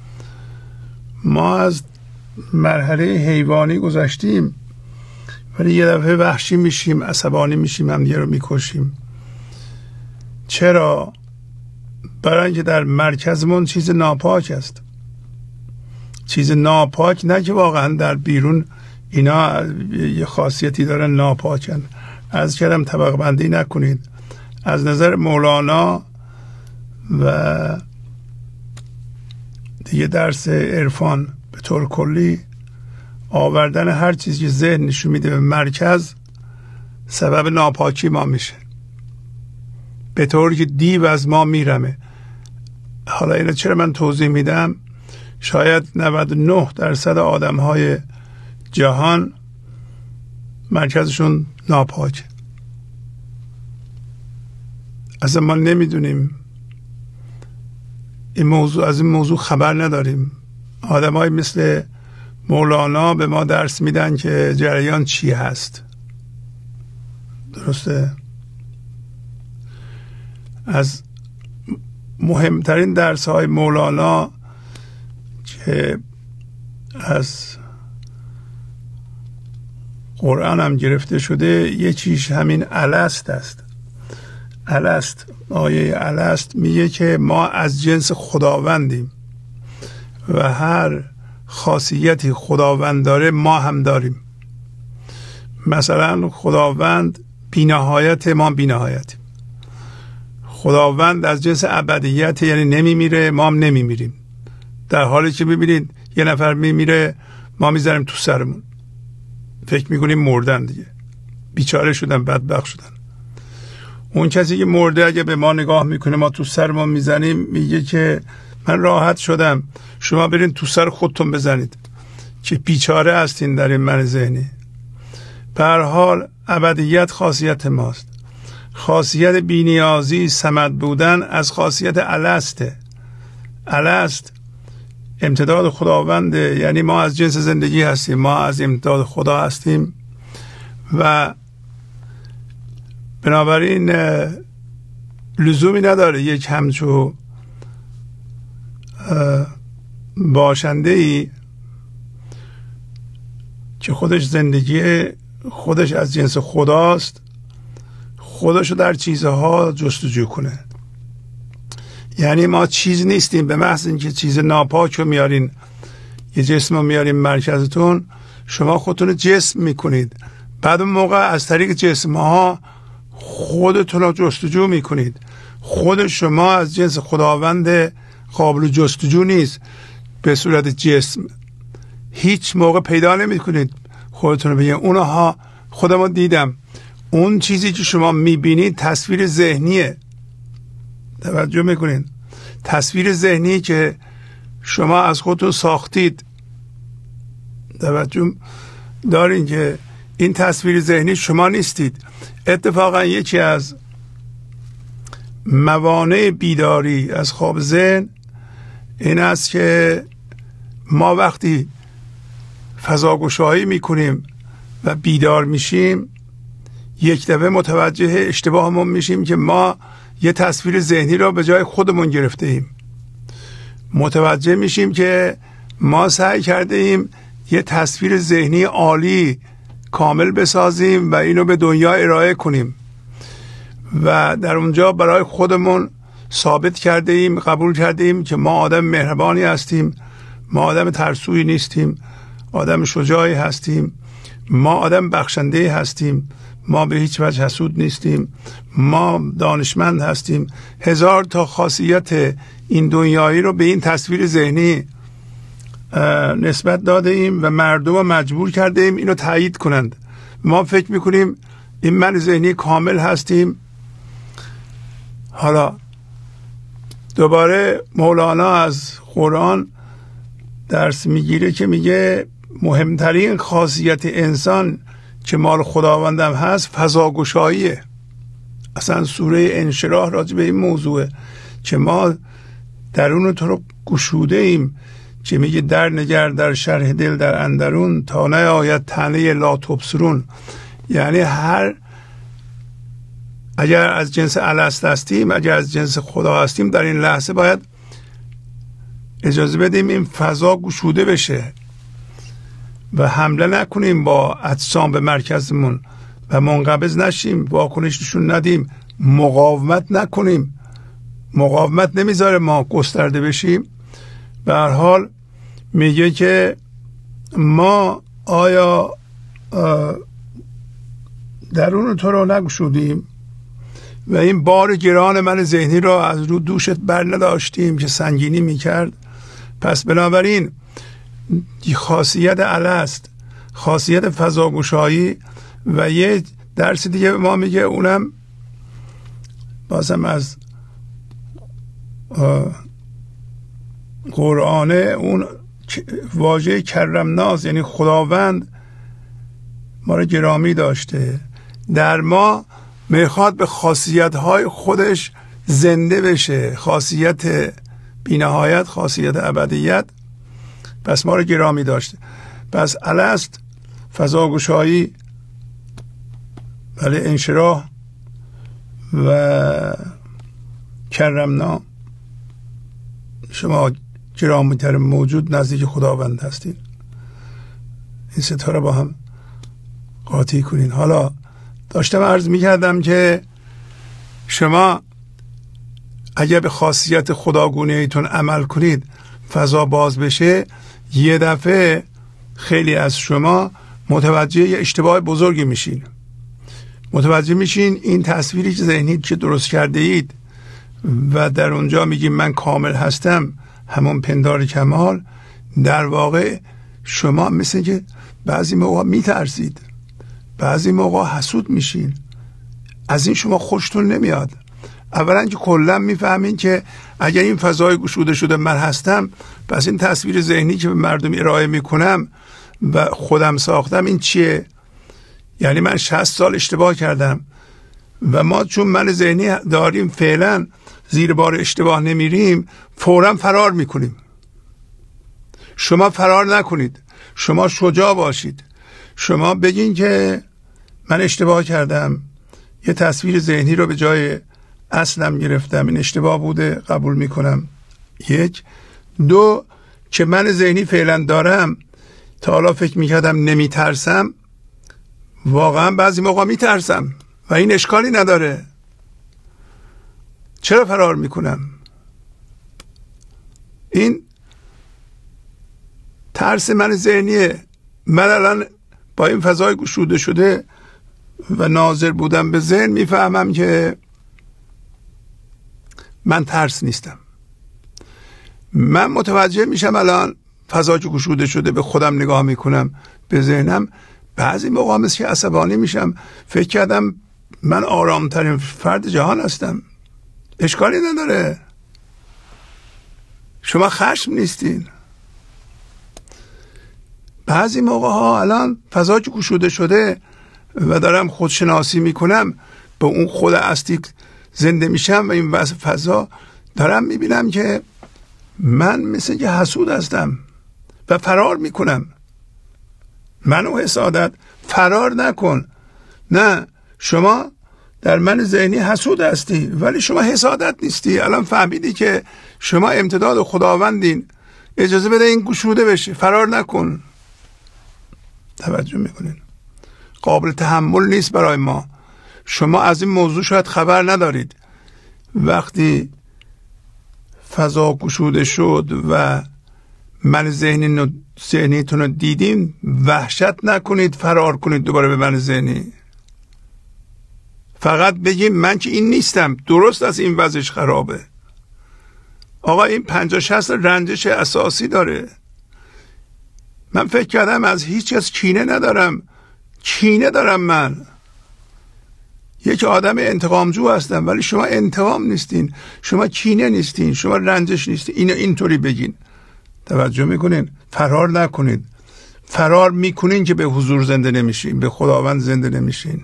ما از مرحله حیوانی گذشتیم، ولی یه دفعه وحشی میشیم، عصبانی میشیم، هم دیگه رو میکشیم. چرا؟ برای اینکه در مرکزمون چیز ناپاک است. چیز ناپاک، نه که واقعا در بیرون اینا یه خاصیتی دارن ناپاکن. از کردم طبقه بندی نکنید. از نظر مولانا و دیگه درس عرفان به طور کلی، آوردن هر چیزی که ذهن نشون میده به مرکز سبب ناپاکی ما میشه، به طوری که دیو از ما میرمه. حالا اینو چرا من توضیح میدم؟ شاید 99% آدم های جهان مرکزشون ناپاکه. اصلا ما نمیدونیم این موضوع، از این موضوع خبر نداریم. آدم های مثل مولانا به ما درس میدن که جریان چی هست. درسته؟ از مهمترین درس های مولانا که از قرآن هم گرفته شده یکیش همین الست است. الست، آیه الست میگه که ما از جنس خداوندیم و هر خاصیتی خداوند داره ما هم داریم. مثلا خداوند بی‌نهایت، ما بی‌نهایتیم. خداوند از جنس ابدیت، یعنی نمیمیره، ما هم نمیمیریم. در حالی که ببینید یه نفر میمیره ما میذاریم تو سرمون، فکر میکنیم مردن دیگه، بیچاره شدن، بدبخت شدن. اون کسی که مرده اگه به ما نگاه میکنه ما تو سر ما میزنیم میگه که من راحت شدم، شما برین تو سر خودتون بزنید که بیچاره هستین در این من ذهنی. به هر حال ابدیت خاصیت ماست. خاصیت بی‌نیازی، صمد بودن از خاصیت السته. الست امتداد خداونده، یعنی ما از جنس زندگی هستیم، ما از امتداد خدا هستیم و بنابراین لزومی نداره یک همچو باشنده‌ای که خودش زندگی خودش از جنس خداست خودشو در چیزها جستجو کنه. یعنی ما چیز نیستیم، به محض اینکه چیز ناپاک رو میارین، یه جسم رو میارین مرکزتون، شما خودتون جسم میکنید. بعد اون موقع از طریق جسم ها خودتون رو جستجو میکنید. خود شما از جنس خداوند قابل جستجو نیست به صورت جسم. هیچ موقع پیدا نمیکنید خودتون رو بگید. اونها خودمو دیدم، اون چیزی که شما میبینید تصویر ذهنیه. توجه میکنین؟ تصویر ذهنی که شما از خودتون ساختید. توجه دارین که این تصویر ذهنی شما نیستید. اتفاقا یکی از موانع بیداری از خواب ذهن این است که ما وقتی فضاگشایی میکنیم و بیدار میشیم یک دفعه متوجه اشتباهمون میشیم که ما یه تصویر ذهنی را به جای خودمون گرفته ایم. متوجه میشیم که ما سعی کرده ایم یه تصویر ذهنی عالی کامل بسازیم و اینو به دنیا ارائه کنیم و در اونجا برای خودمون ثابت کرده ایم، قبول کرده ایم که ما آدم مهربانی هستیم، ما آدم ترسویی نیستیم، آدم شجاعی هستیم، ما آدم بخشنده هستیم، ما به هیچ وجه حسود نیستیم، ما دانشمند هستیم. 1000 تا خاصیت این دنیایی رو به این تصویر ذهنی نسبت داده ایم و مردم رو مجبور کرده ایم اینو تایید کنند. ما فکر میکنیم این من ذهنی کامل هستیم. حالا دوباره مولانا از قرآن درس میگیره که میگه مهمترین خاصیت انسان که مال خداوندم هست فضاگشاییه. اصلا سوره انشراح راجع به این موضوعه که ما درون تو رو گشوده ایم، که میگه در نگر در شرح دل در اندرون تا نیاید طعنه لا تبصرون. یعنی اگر از جنس الست هستیم، اگر از جنس خدا هستیم، در این لحظه باید اجازه بدیم این فضا گشوده بشه و حمله نکنیم با اجسام به مرکزمون و منقبض نشیم، واکنش نشون ندیم، مقاومت نکنیم. مقاومت نمیذاره ما گسترده بشیم. به هر حال میگه که ما آیا درون تو رو نگشودیم و این بار گران من ذهنی رو از رو دوشت بر نداشتیم که سنگینی میکرد؟ پس بنابراین خاصیت الست، خاصیت فضاگشایی. و یه درس دیگه ما میگه، اونم بازم از قرآنه، اون واژه کرمناز، یعنی خداوند ما رو گرامی داشته، در ما میخواد به خاصیت‌های خودش زنده بشه، خاصیت بی‌نهایت، خاصیت ابدیت. پس ما رو گرامی داشته. پس الست فضاگشایی، ولی انشراح و کرمنا، شما گرامی‌تر موجود نزدیک خداوند هستید. این ستاره با هم قاطی کنین. حالا داشتم عرض می‌کردم که شما اگر به خاصیت خداگونه ایتون عمل کنید، فضا باز بشه، یه دفعه خیلی از شما متوجه یه اشتباه بزرگی میشین. متوجه میشین این تصویری که ذهنی که درست کرده اید و در اونجا میگیم من کامل هستم، همون پندار کمال، در واقع شما مثل که بعضی موقع میترسید، بعضی موقع حسود میشین، از این شما خوشتون نمیاد. اولا که کلا میفهمین که اگر این فضای گشوده شده من هستم، پس این تصویر ذهنی که به مردم ارائه میکنم و خودم ساختم این چیه؟ یعنی من 60 سال اشتباه کردم و ما چون من ذهنی داریم فعلا زیر بار اشتباه نمیریم، فوراً فرار میکنیم. شما فرار نکنید، شما شجاع باشید، شما بگین که من اشتباه کردم، یه تصویر ذهنی رو به جای اصلم گرفتم، این اشتباه بوده، قبول میکنم. 1. 2. که من ذهنی فعلا دارم، تا حالا فکر میکردم نمیترسم، واقعا بعضی موقع میترسم و این اشکالی نداره. چرا فرار میکنم؟ این ترس من ذهنیه. من الان با این فضای گشوده شده و ناظر بودم به ذهن میفهمم که من ترس نیستم. من متوجه میشم الان فضا که گشوده شده، به خودم نگاه میکنم، به ذهنم، بعضی موقع مثل که عصبانی میشم، فکر کردم من آرامترین فرد جهان هستم. اشکالی نداره، شما خشم نیستین. بعضی موقع ها الان فضا که گشوده شده و دارم خودشناسی میکنم، به اون خود اصلی زنده میشم و این فضا دارم میبینم که من مثل که حسود هستم و فرار میکنم. منو حسادت، فرار نکن. نه، شما در من ذهنی حسود هستی ولی شما حسادت نیستی. الان فهمیدی که شما امتداد خداوندین، اجازه بده این گشوده بشه، فرار نکن. توجه میکنین؟ قابل تحمل نیست برای ما. شما از این موضوع شاید خبر ندارید. وقتی فضا گشوده شد و من ذهنیتون رو دیدیم، وحشت نکنید فرار کنید دوباره به من ذهنی. فقط بگیم من که این نیستم، درست از این وضعش خرابه. آقا این 50-60 رنجش اساسی داره. من فکر کردم از هیچ کس کینه ندارم. کینه دارم من. یک آدم انتقامجو هستم، ولی شما انتقام نیستین، شما کینه نیستین، شما رنجش نیستین. اینو اینطوری بگین. توجه میکنین؟ فرار نکنید. فرار میکنین که به حضور زنده نمیشین، به خداوند زنده نمیشین.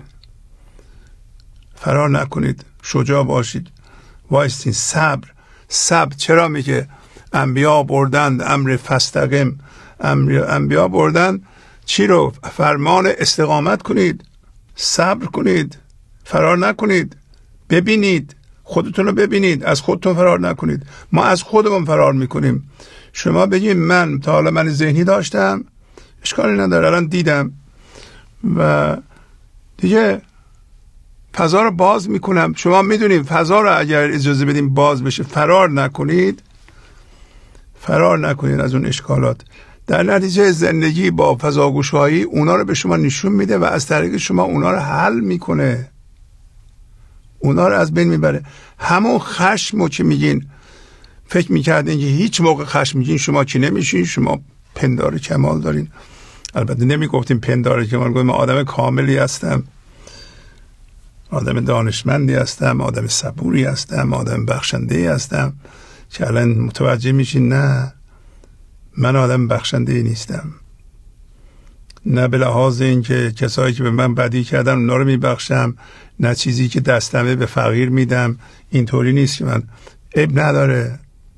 فرار نکنید، شجاع باشید، وایستین. صبر. چرا میگه انبیا بردند امر فاستقم؟ انبیا بردند چی رو؟ فرمان استقامت کنید، صبر کنید، فرار نکنید، ببینید خودتون رو، ببینید، از خودتون فرار نکنید. ما از خودمون فرار میکنیم. شما بگید من تا حالا من ذهنی داشتم، اشکالی نداره، الان دیدم و دیگه فضا رو باز میکنم. شما میدونید فضا رو اگر اجازه بدیم باز بشه، فرار نکنید از اون اشکالات. در نتیجه زندگی با فضاگوشایی اونا رو به شما نشون میده و از طریق شما اونا رو حل میکنه، اونا رو از بین میبره. همون خشمو که میگین، فکر میکردین که هیچ موقع خشم میگین شما که نمیشین، شما پندار کمال دارین. البته نمیگفتیم پندار کمال، گفتیم آدم کاملی هستم، آدم دانشمندی هستم، آدم صبوری هستم، آدم بخشنده هستم. که الان متوجه میشین نه، من آدم بخشنده نیستم. نه به لحاظ این که کسایی که به من بدی کردن اونا رو میبخشم، نه چیزی که دستمه به فقیر میدم. اینطوری نیست که من عیب نداره.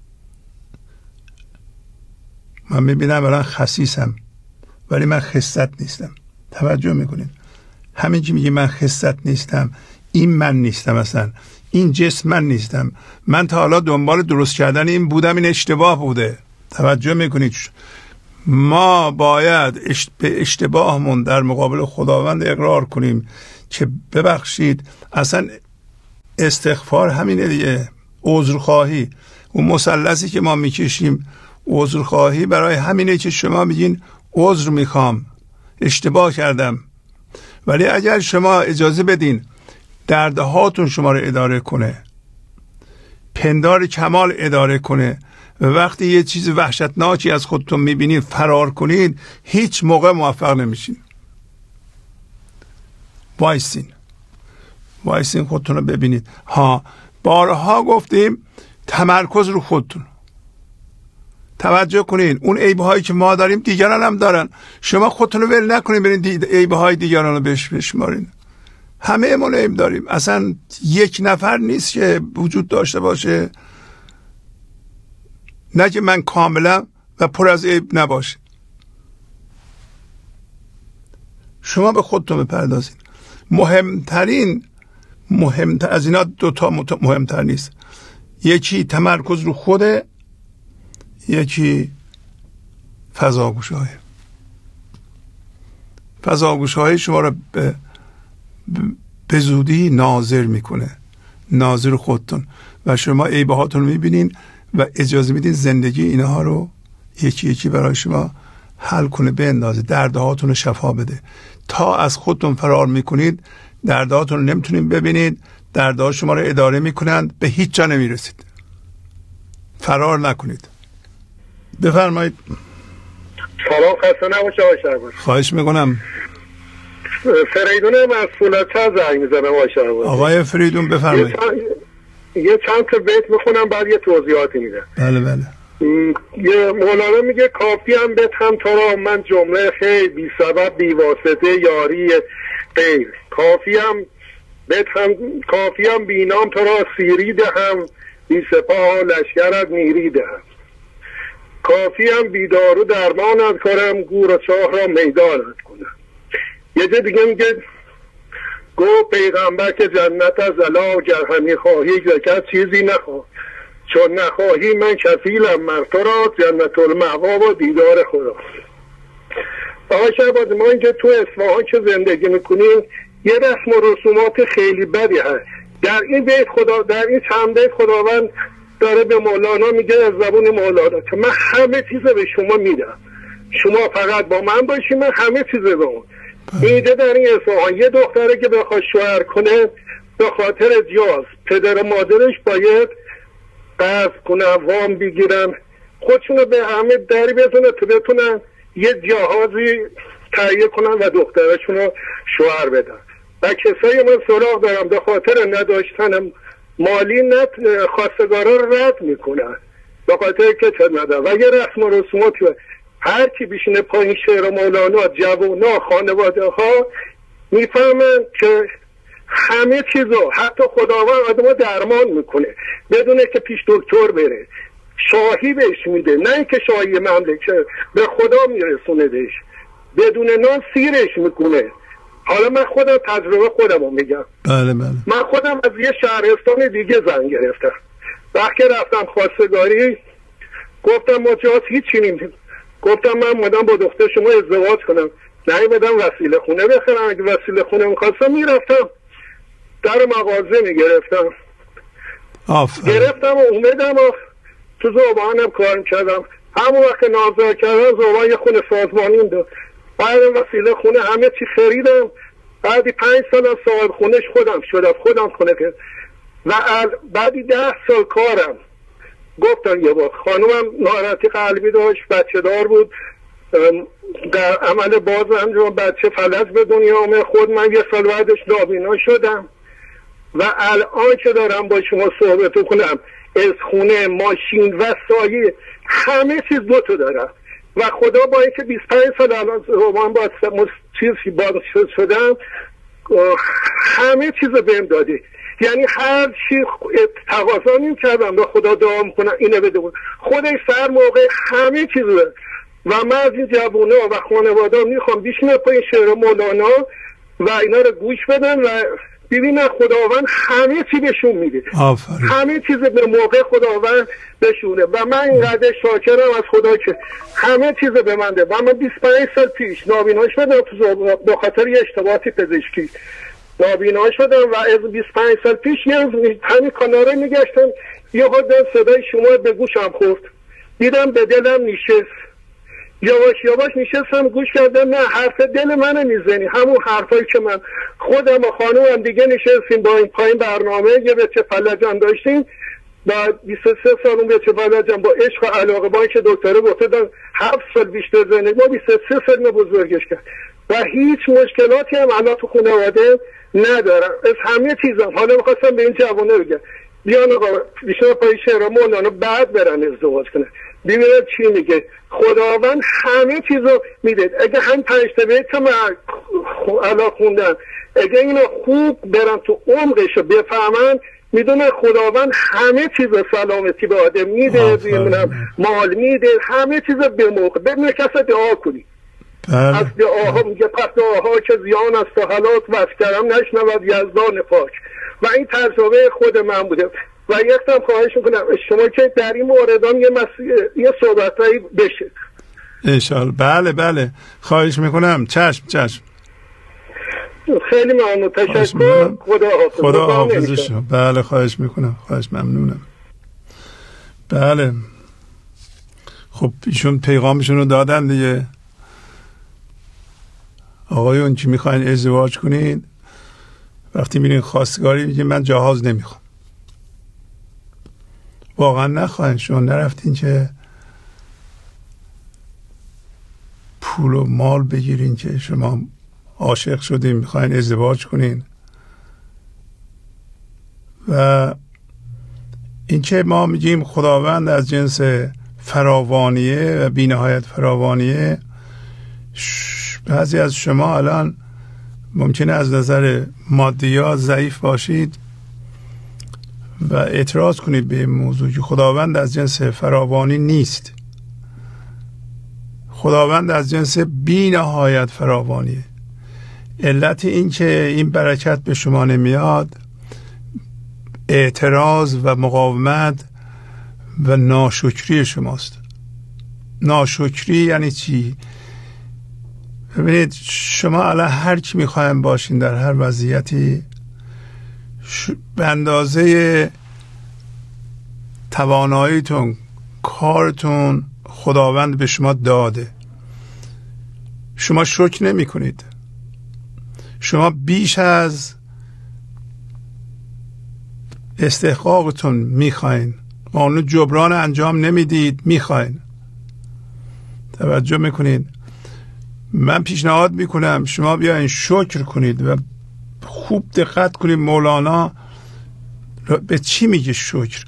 من میبینم الان خسیسم ولی من خست نیستم. توجه میکنین؟ همین که میگه من خست نیستم، این من نیستم اصلا. این جسم من نیستم. من تا حالا دنبال درست کردن این بودم، این اشتباه بوده. توجه میکنید؟ ما باید به اشتباهمون در مقابل خداوند اقرار کنیم که ببخشید. اصلا استغفار همینه دیگه، عذرخواهی. اون مثلثی که ما میکشیم، عذرخواهی برای همینه که شما میگین عذر میخوام، اشتباه کردم. ولی اگر شما اجازه بدین دردهاتون شما رو اداره کنه، پندار کمال اداره کنه، و وقتی یه چیز وحشتناکی از خودتون میبینید فرار کنید، هیچ موقع موفق نمیشین. وایسین خودتون رو ببینید. بارها گفتیم تمرکز رو خودتون. توجه کنین اون عیب‌هایی که ما داریم دیگران هم دارن. شما خودتون رو ول نکنین برین عیب‌های دیگران رو بشمارین. همه ما عیب داریم. اصلا یک نفر نیست که وجود داشته باشه نه که من کاملا و پر از عیب نباشه. شما به خودتون بپردازین. مهمتر از اینا دوتا مهمتر نیست. یکی تمرکز رو خوده، یکی فضاگوشایی شما رو به زودی ناظر میکنه، ناظر خودتون، و شما عیبهاتون رو میبینین و اجازه میدین زندگی اینها رو یکی یکی برای شما حل کنه، بندازه، دردهاتون رو شفا بده. تا از خودتون فرار میکنید دردهاتون رو نمیتونید ببینید، دردها شما رو اداره میکنند، به هیچ جا نمیرسید. فرار نکنید. بفرمایید. سلام، خسته نباشه آقای شهباز. خواهش میکنم. فریدون از فولادچه زنگ میزنم آقای شهباز. آقای فریدون بفرمایید. یه چند تا بیت میخونم بعد یه توضیحاتی میدم. بله. یه مولانا میگه کافیم بت هم تو را من جمله خیر، بی سبب بی واسطه یاری غیر. کافیم بینام تو را سیری دهم، بی سپاه لشکرت نیری دهم. کافیم بیدارو درمانت کنم، گور و چاه را میدانت کنم. یه جا دیگه میگه گو پیغمبر که جنت از علا، گر همی خواهی زکت چیزی نخواه، چون نخواهی من کفیلم مر تو را، جنت المأوا و دیدار خدا. و آقای شهبازی، ما اینجا تو اصفهان که زندگی میکنیم یه رسم و رسومات خیلی بدی هست. در این چند بیت خداوند داره به مولانا میگه از زبون مولانا که من همه چیز به شما میدم، شما فقط با من باشید، من همه چیز به اون میده. در این اصفهان یه دختره که بخواد شوهر کنه به خاطر جاز پدر و مادرش باید قرض کنن، وام بگیرن، خودشونو به همه دری بزنن تو بتونن یه جهازی تهیه کنن و دخترشونو شوهر بدن. و کسایی من سراغ دارم به خاطر نداشتن مالی خواستگارا رو رد میکنن به خاطر که چه ندارن. و یه رسم و رسوماتی هر کی بشینه پایین شعر مولانا، جوونا، خانواده ها میفهمن که همه چیزو حتی خداوند آدمو درمان میکنه بدونه که پیش دکتر بره، شاهی بهش میده، نه اینکه شاهی مملکت به خدا میرسونه بهش، بدون نان سیرش میکنه. حالا من خودم تجربه خودمو میگم. بله. من خودم از یه شهرستان دیگه زنگ گرفتم، وقتی رفتم خواستگاری گفتم ما جاست هیچی نمیدیم، گفتم من مدام با دختر شما ازدواج کنم، نه بدم وسیله خونه بخرم، اگه وسیله خونه میخواستم میرفتم در مغازه میگرفتم، گرفتم و اومدم و تو زبانم کار میکردم. همون وقت نازدار کردم زبان یه خونه سازمانی داد، بعد وسیله خونه همه چی خریدم، بعدی 5 سال صاحب خونش خودم شدم، خودم خونه کرد. و بعدی 10 سال کارم گفتم یه بار خانومم ناراحتی قلبی داشت، بچه دار بود، در عمل باز انجام بچه فلج به دنیا آمد، خود من 1 سال بعدش نابینا شدم. و الان که دارم با شما صحبت کنم از خونه، ماشین و سایه همه چیز 2 تا دارم. و خدا با اینکه 25 سال الان من با چیزی باز شدم همه چیز بهم داده، یعنی هر چی تقاضا می‌کردم به خدا دعا می‌کنم اینو بده بود، خودش سر موقع همه چیز داره. و من از این جوونا و خانواده میخوام بیشینه پای شعر مولانا و اینا رو گوش بدن و ببینن خداوند همه چی بهشون میده، همه چیز به موقع خداوند بهشونه. و من اینقدر شاکرم از خدا که همه چیز به من ده. و من 25 سال پیش نابینا شدم به خاطر یه اشتباهات پزشکی نابینا شدم و از 25 سال پیش همین کاناره میگشتم، یه خود صدای شما به گوشم خورد، دیدم به دلم نشست، یواش نشستم گوش کردم، نه حرف دل منو میزنی، همون حرفایی که من خودم و خانومم دیگه نشستیم با این پایین برنامه یه بچه فلجم داشتیم، بعد 23 سال اون بچه فلجم با عشق و علاقه با اینکه دکتره گفتن 7 سال بیشتر زندگی، ما 23 سال ما بزرگش کرد و هیچ مشکلاتی هم الان تو خانواده ندارم از همه چیزم. حالا میخواستم به این جوانه بگم بیان آقا بیشتر پای شعر مولانا بعد برن ازدواج کنه، ببینید چی میگه. خداوند همه چیزو میده. اگه هم 5 تا بیت که من الان خوندم اگه اینو خوب برن تو عمقشو بفهمن میدونه خداوند همه چیز سلامتی به آدم میده، مال میده، همه چیز به موقع. بدون کسی دعا کنی از دعاها میگه پس دعاها که زیان است و حالات و کرم نشنود یزدان پاک. و این تجربه خود من بوده. و یکم خواهش میکنم شما که در این موردام یه صحبتایی بشه انشالله. بله خواهش میکنم. چشم خیلی ممنون، تشکر. خدا حافظش. بله خواهش میکنم، خواهش ممنونم. بله خب ایشون پیغامشون رو دادن دیگه. آقایون که میخواین ازدواج کنید وقتی میرین خواستگاری میگین من جهاز نمیخوام، واقعا نخواهین. شما نرفتین که پول و مال بگیرین که شما عاشق شدین میخواین ازدواج کنین. و این که ما میگیم خداوند از جنس فراوانیه و بی‌نهایت فراوانیه، بعضی از شما الان ممکنه از نظر مادیات ضعیف باشید و اعتراض کنید به این موضوع که خداوند از جنس فراوانی نیست. خداوند از جنس بی نهایت فراوانیه. علت این که این برکت به شما نمیاد اعتراض و مقاومت و ناشکری شماست. ناشکری یعنی چی؟ ببینید شما الان هر کی میخوایم باشین در هر وضعیتی به اندازه تواناییتون، کارتون خداوند به شما داده. شما شکر نمی کنید. شما بیش از استحقاقتون میخواین. قانون جبران انجام نمیدید، میخواین. توجه میکنید. من پیشنهاد میکنم شما بیاین شکر کنید و خوب دقت کنید مولانا به چی میگه شکر.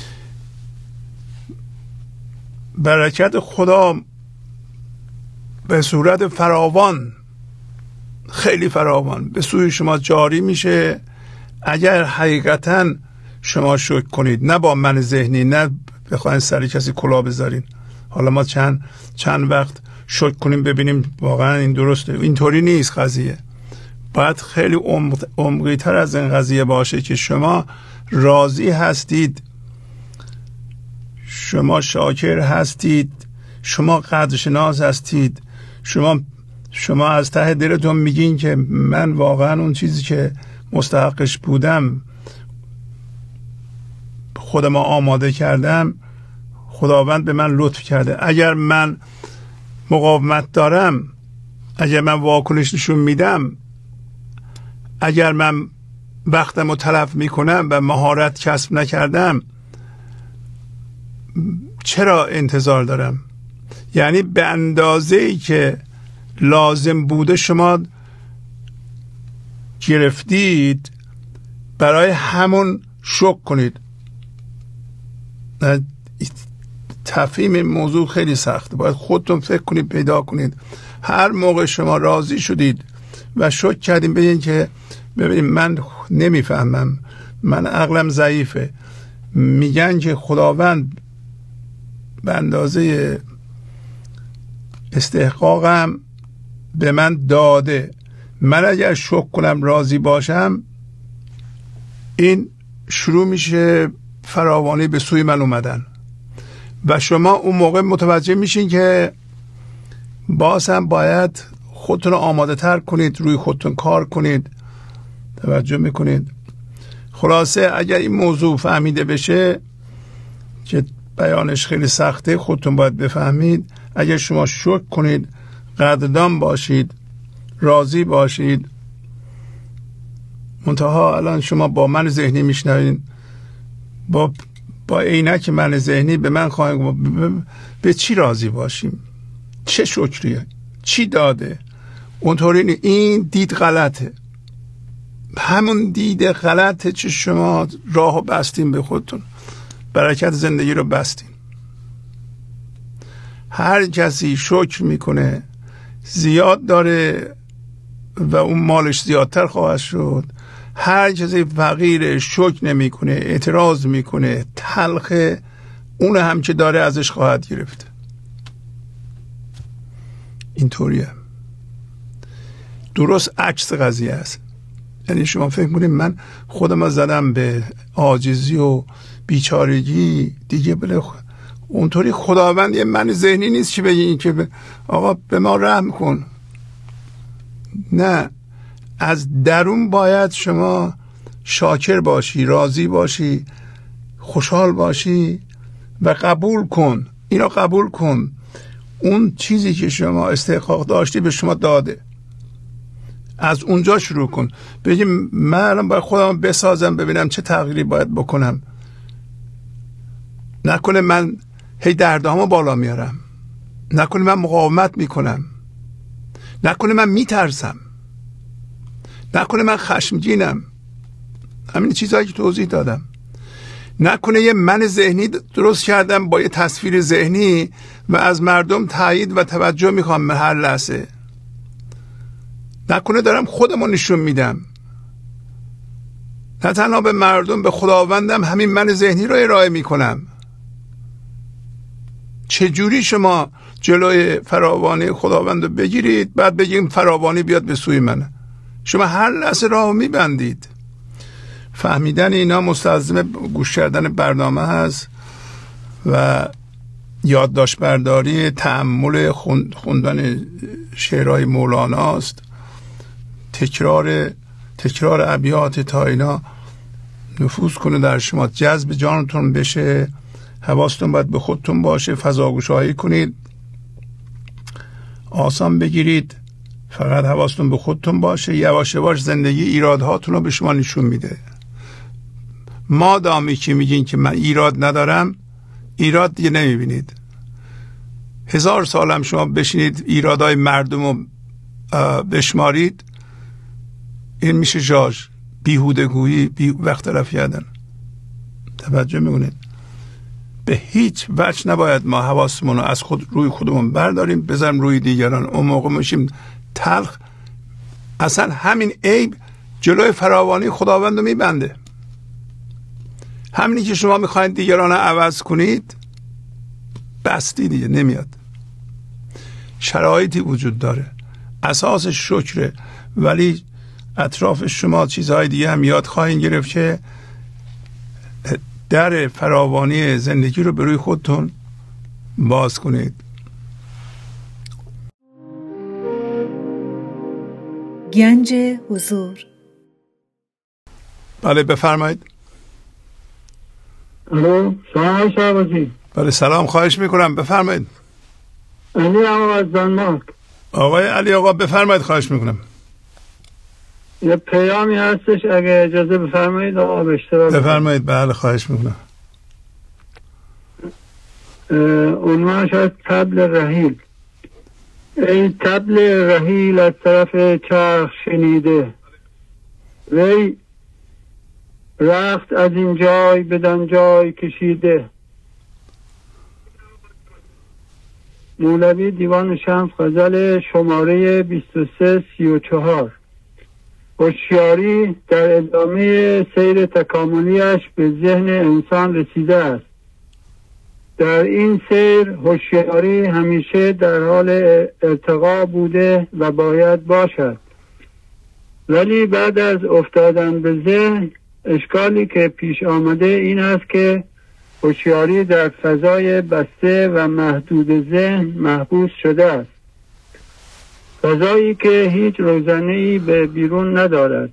برکت خدا به صورت فراوان، خیلی فراوان به سوی شما جاری میشه اگر حقیقتا شما شکر کنید، نه با من ذهنی، نه بخواین سر کسی کلاه بذارین. حالا ما چند وقت شکر کنیم ببینیم واقعا این درسته. اینطوری نیست قضیه. باید خیلی عمقی تر از این قضیه باشه که شما راضی هستید، شما شاکر هستید، شما قدرشناس هستید، شما از ته دلتون میگین که من واقعا اون چیزی که مستحقش بودم خودم آماده کردم، خداوند به من لطف کرده. اگر من مقاومت دارم، اگر من واکنش نشون میدم، اگر من وقتم رو تلف میکنم و مهارت کسب نکردم، چرا انتظار دارم؟ یعنی به اندازه‌ای که لازم بوده شما گرفتید، برای همون شکر کنید. تفهیم این موضوع خیلی سخته. باید خودتون فکر کنید، پیدا کنید. هر موقع شما راضی شدید و شکر کردیم بگین که ببینید من نمیفهمم، من عقلم ضعیفه. میگن که خداوند به اندازه استحقاقم به من داده. من اگر شکر کنم، راضی باشم، این شروع میشه فراوانی به سوی من اومدن و شما اون موقع متوجه میشین که باز هم باید خودتون رو آماده تر کنید، روی خودتون کار کنید. توجه میکنید؟ خلاصه اگر این موضوع فهمیده بشه که بیانش خیلی سخته، خودتون باید بفهمید. اگر شما شکر کنید، قدردان باشید، راضی باشید، منتها الان شما با من ذهنی میشنوید، با عینک من ذهنی به من خواهید به چی راضی باشیم، چه شکریه، چی داده. اونطوری این دید غلطه. همون دید غلطه که شما راهو بستین به خودتون، برکت زندگی رو بستین. هر کسی شکر میکنه زیاد داره و اون مالش زیادتر خواهد شد. هر کسی فقیر شکر نمیکنه، اعتراض میکنه، تلخه، اون هم که داره ازش خواهد گرفت. اینطوریه. درست عکس قضیه است. یعنی شما فکر کنید من خودم زدم به عاجزی و بیچارگی دیگه، بله اونطوری خداوند یه من ذهنی نیست که بگین که آقا به ما رحم کن. نه، از درون باید شما شاکر باشی، راضی باشی، خوشحال باشی و قبول کن. اینا قبول کن. اون چیزی که شما استحقاق داشتی به شما داده. از اونجا شروع کن. بگیم من الان باید خودم بسازم، ببینم چه تغییری باید بکنم. نکنه من هی دردهامو بالا میارم، نکنه من مقاومت میکنم، نکنه من میترسم، نکنه من خشمگینم. همین چیزهایی که توضیح دادم. نکنه یه من ذهنی درست کردم با یه تصویر ذهنی و از مردم تایید و توجه میخوام هر لحظه. نکنه دارم خودمو نشون میدم، نه تنها به مردم، به خداوندم همین من ذهنی رو ارائه میکنم. چجوری شما جلوی فراوانی خداوند رو بگیرید بعد بگیم فراوانی بیاد به سوی من؟ شما هر لحظه راه میبندید. فهمیدن اینا مستلزم گوش کردن برنامه هست و یادداشت برداری، تأمل، خوندن شعرهای مولاناست، تکرار ابیات تا اینا نفوذ کنه در شما، جذب جانتون بشه. حواستون باید به خودتون باشه، فضاگوشایی کنید، آسان بگیرید، فقط حواستون به خودتون باشه. یواش یواش زندگی ایرادهاتون رو به شما نشون میده. مادامی که میگین که من ایراد ندارم، ایراد دیگه نمیبینید. 1000 سالم شما بشینید ایرادهای مردم رو بشمارید، این میشه ژاژ، بیهودگویی، وقت رفت کردن. توجه میکنید؟ به هیچ وجه نباید ما حواسمون رو از روی خودمون برداریم بذاریم روی دیگران. اون موقع میشیم تلخ. اصلا همین عیب جلوی فراوانی خداوند رو میبنده. همینی که شما میخواید دیگران رو عوض کنید، بستی دیگه، نمیاد. شرایطی وجود داره، اساسش شکره، ولی اطراف شما چیزهای دیگه هم یاد خواهید گرفت که در فراوانی زندگی رو به روی خودتون باز کنید. گنج حضور. بله بفرمایید. الو، سلام شهبازی. بله سلام، خواهش میکنم بفرمایید. علی آقا از دانمارک. آقای علی آقا بفرمایید، خواهش میکنم. یه پیامی هستش اگه اجازه بفرمایید آقا به اشتراک. بفرمایید. بله خواهش میکنم. عنوانش از طبل رحیل. ای طبل رحیل از طرف چرخ شنیده، وی رخت از این جای بدان جای کشیده. مولوی دیوان شمس، غزل شماره 2334. هوشیاری در ادامه سیر تکاملیش به ذهن انسان رسیده است. در این سیر هوشیاری همیشه در حال ارتقا بوده و باید باشد، ولی بعد از افتادن به ذهن اشکالی که پیش آمده این است که هوشیاری در فضای بسته و محدود ذهن محبوس شده است، فضایی که هیچ روزنه‌ای به بیرون ندارد.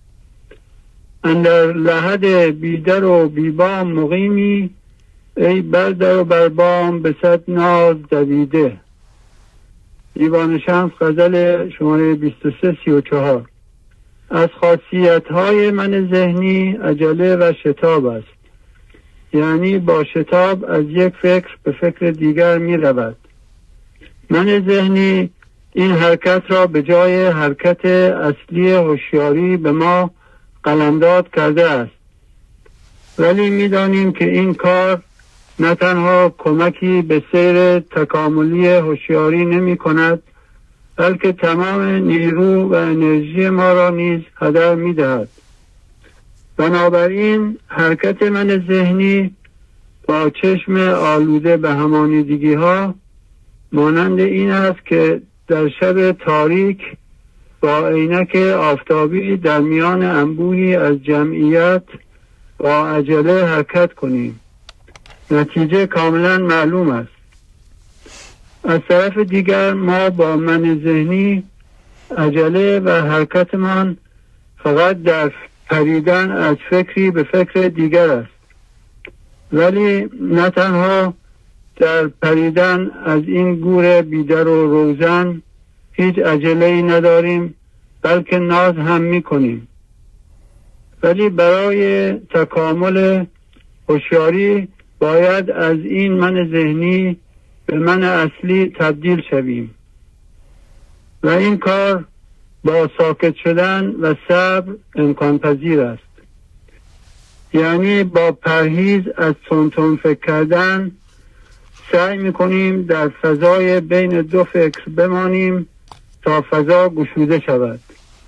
اندر لحد بیدر و بیبام مقیمی، ای بردر و بربام به صد ناز دویده. دیوان شمس، غزل شماره 2334. از خاصیت‌های من ذهنی عجله و شتاب است، یعنی با شتاب از یک فکر به فکر دیگر می رود. من ذهنی این حرکت را به جای حرکت اصلی هوشیاری به ما قلمداد کرده است، ولی می دانیم که این کار نه تنها کمکی به سیر تکاملی هوشیاری نمی کند، بلکه تمام نیرو و انرژی ما را نیز هدر می دهد. بنابراین حرکت من ذهنی با چشم آلوده به همانیدگی ها مانند این است که در شب تاریک با عینک آفتابی در میان انبوهی از جمعیت با عجله حرکت کنیم. نتیجه کاملا معلوم است. از طرف دیگر ما با من ذهنی عجله و حرکتمان فقط در پریدن از فکری به فکر دیگر است، ولی نه تنها در پریدن از این گور بیدر و روزن هیچ عجله‌ای نداریم، بلکه ناز هم می‌کنیم. ولی برای تکامل هوشیاری باید از این من ذهنی به من اصلی تبدیل شویم و این کار با ساکت شدن و صبر امکان پذیر است. یعنی با پرهیز از تون فکر کردن سعی میکنیم در فضای بین دو فکر بمانیم تا فضا گشوده شود.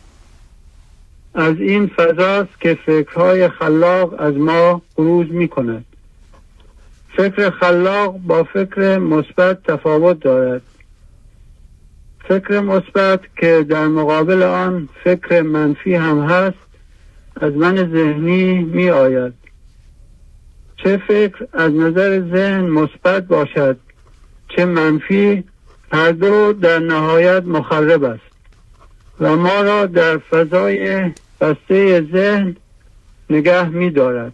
از این فضاست که فکرهای خلاق از ما بروز میکند. فکر خلاق با فکر مثبت تفاوت دارد. فکر مثبت که در مقابل آن فکر منفی هم هست از من ذهنی می آید. چه فکر از نظر ذهن مثبت باشد چه منفی، هر دو در نهایت مخرب است و ما را در فضای بسته ذهن نگه می دارد.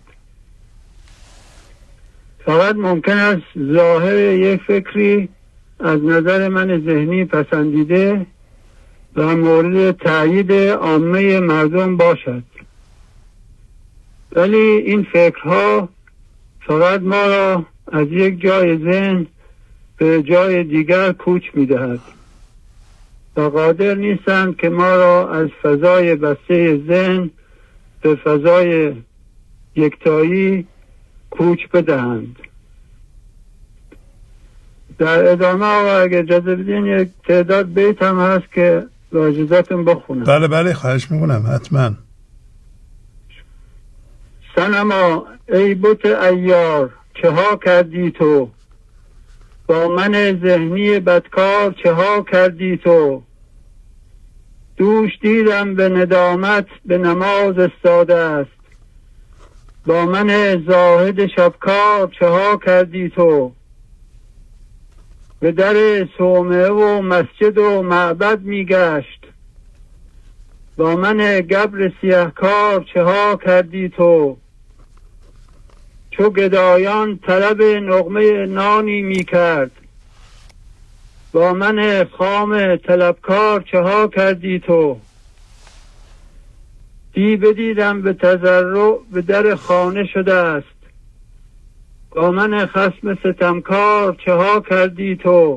فقط ممکن است ظاهر یک فکری از نظر من ذهنی پسندیده و مورد تأیید عامه مردم باشد، ولی این فکرها فقط ما را از یک جای ذهن به جای دیگر کوچ می دهد و قادر نیستند که ما را از فضای بسته ذهن به فضای یکتایی کوچ بدهند. در ادامه آقا اگه اجازه بدین یک تعداد بیت هم هست که با اجازتون بخونم. بله خواهش میکنم حتما. صنما ای بت عیار چه ها کردی تو، با من ذهنی بدکار چه ها کردی تو، دوش دیدم به ندامت به نماز استاده است، با من زاهد شبکار چه ها کردی تو، به در صومعه و مسجد و معبد میگشت، با من گبر سیهکار چه ها کردی تو، چو گدایان طلب نغمه نانی میکرد، با من خام طلبکار چه ها کردی تو، دی بدیدم به تضرع به در خانه شده است، با من خصم ستمکار چه ها کردی تو،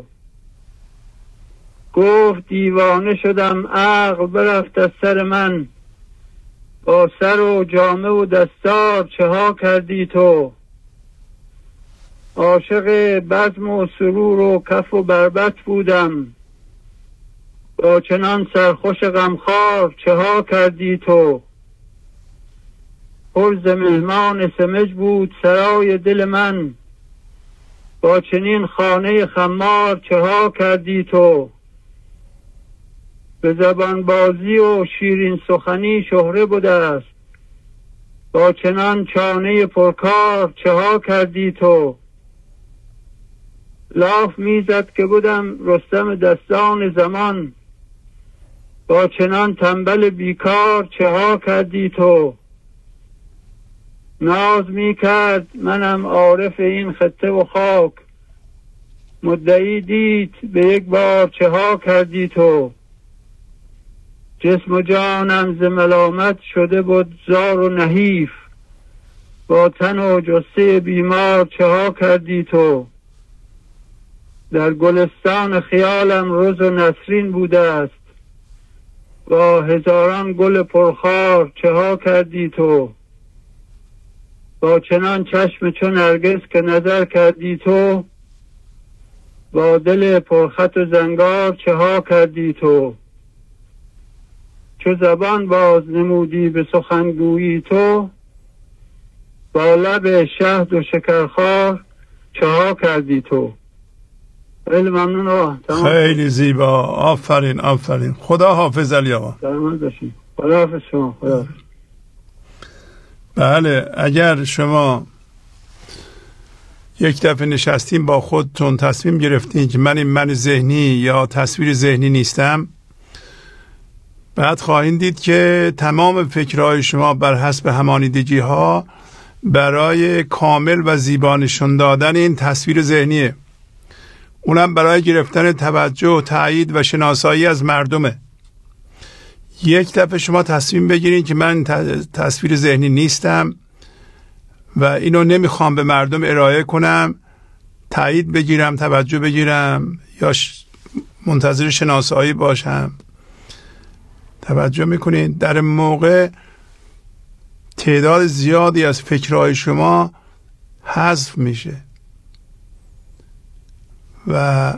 گفت دیوانه شدم عقل برفت از سر من، با سر و جامه و دستار چه ها کردی تو، عاشق بزم و سرور و کف و بربط بودم، با چنان سرخوش غمخوار چه ها کردی تو، پر ز مهمان سمج بود سرای دل من، با چنین خانه خمار چه ها کردی تو، به زبان بازی و شیرین سخنی شهره بوده است، با چنان چانه پرکار چه ها کردی تو، لاف میزد که بودم رستم دستان زمان، با چنان تنبل بیکار چه ها کردی تو، ناز میکرد منم عارف این خطه و خاک، مدعی دید به یک بار چه ها کردی تو، جسم و جانم ز ملامت شده بود زار و نحیف، با تن و جثه بیمار چه ها کردی تو، در گلستان خیالم روز و نسرین بوده است، با هزاران گل پرخار چه ها کردی تو، با چنان چشم چون نرگس که نظر کردی تو، با دل پرخط و زنگار چه ها کردی تو، چو زبان باز نمودی به سخنگویی تو، با لب شهد و شکرخوار چه ها کردی تو. خیلی ممنون. خیلی زیبا. آفرین آفرین. خدا حافظ علی آقا. سلامت باشید. خدا حافظ شما. خدا حافظ. بله اگر شما یک دفعه نشستیم با خودتون تصمیم گرفتین که من ذهنی یا تصویر ذهنی نیستم، بعد خواهید دید که تمام فکرهای شما بر حسب همانیدگی ها برای کامل و زیبا نشون دادن این تصویر ذهنیه، اونم برای گرفتن توجه و تایید و شناسایی از مردمه. یک دفعه شما تصمیم بگیرید که من تصویر ذهنی نیستم و اینو نمیخوام به مردم ارائه کنم، تایید بگیرم، توجه بگیرم یا منتظر شناسایی باشم. توجه میکنید در موقع تعداد زیادی از فکرهای شما حذف میشه و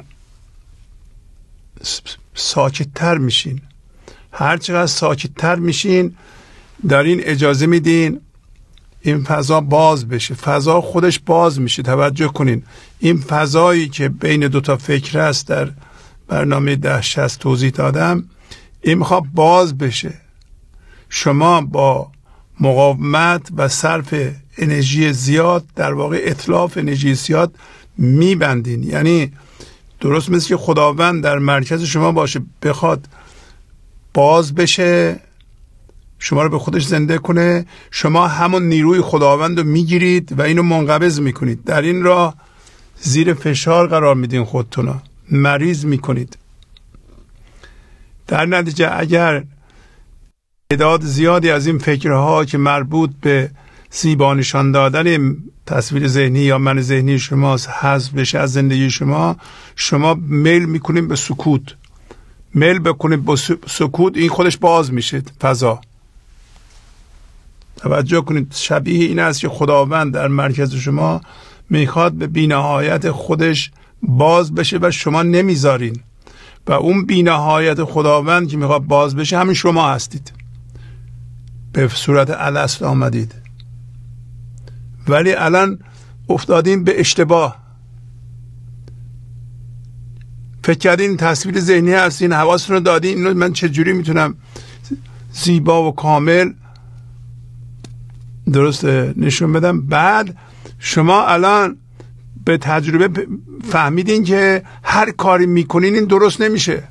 ساکت‌تر میشین. هر چقدر ساکت‌تر میشین دارین اجازه میدین این فضا باز بشه. فضا خودش باز میشه. توجه کنین این فضایی که بین دوتا فکر است در برنامه 1060 توضیح دادم، این میخواد باز بشه. شما با مقاومت و صرف انرژی زیاد، در واقع اتلاف انرژی زیاد میبندین. یعنی درست مثل که خداوند در مرکز شما باشه، بخواد باز بشه، شما رو به خودش زنده کنه، شما همون نیروی خداوند رو میگیرید و اینو منقبض میکنید. در این راه زیر فشار قرار میدین خودتون رو، مریض میکنید. در نتیجه اگر تعداد زیادی از این فکرها که مربوط به زیبا نشان دادن تصویر ذهنی یا من ذهنی شماست حذف بشه از زندگی شما میل میکنید به سکوت. میل بکنید به سکوت، این خودش باز میشه فضا. توجه کنید، شبیه این است که خداوند در مرکز شما میخواد به بی‌نهایت خودش باز بشه و شما نمیذارین، و اون بی‌نهایت خداوند که میخواد باز بشه همین شما هستید. به صورت الست آمدید، ولی الان افتادین به اشتباه. فکر کردین تصویر ذهنی هستین، حواستون رو دادین اینو من چجوری میتونم زیبا و کامل درست نشون بدم. بعد شما الان به تجربه فهمیدین که هر کاری میکنین این درست نمیشه.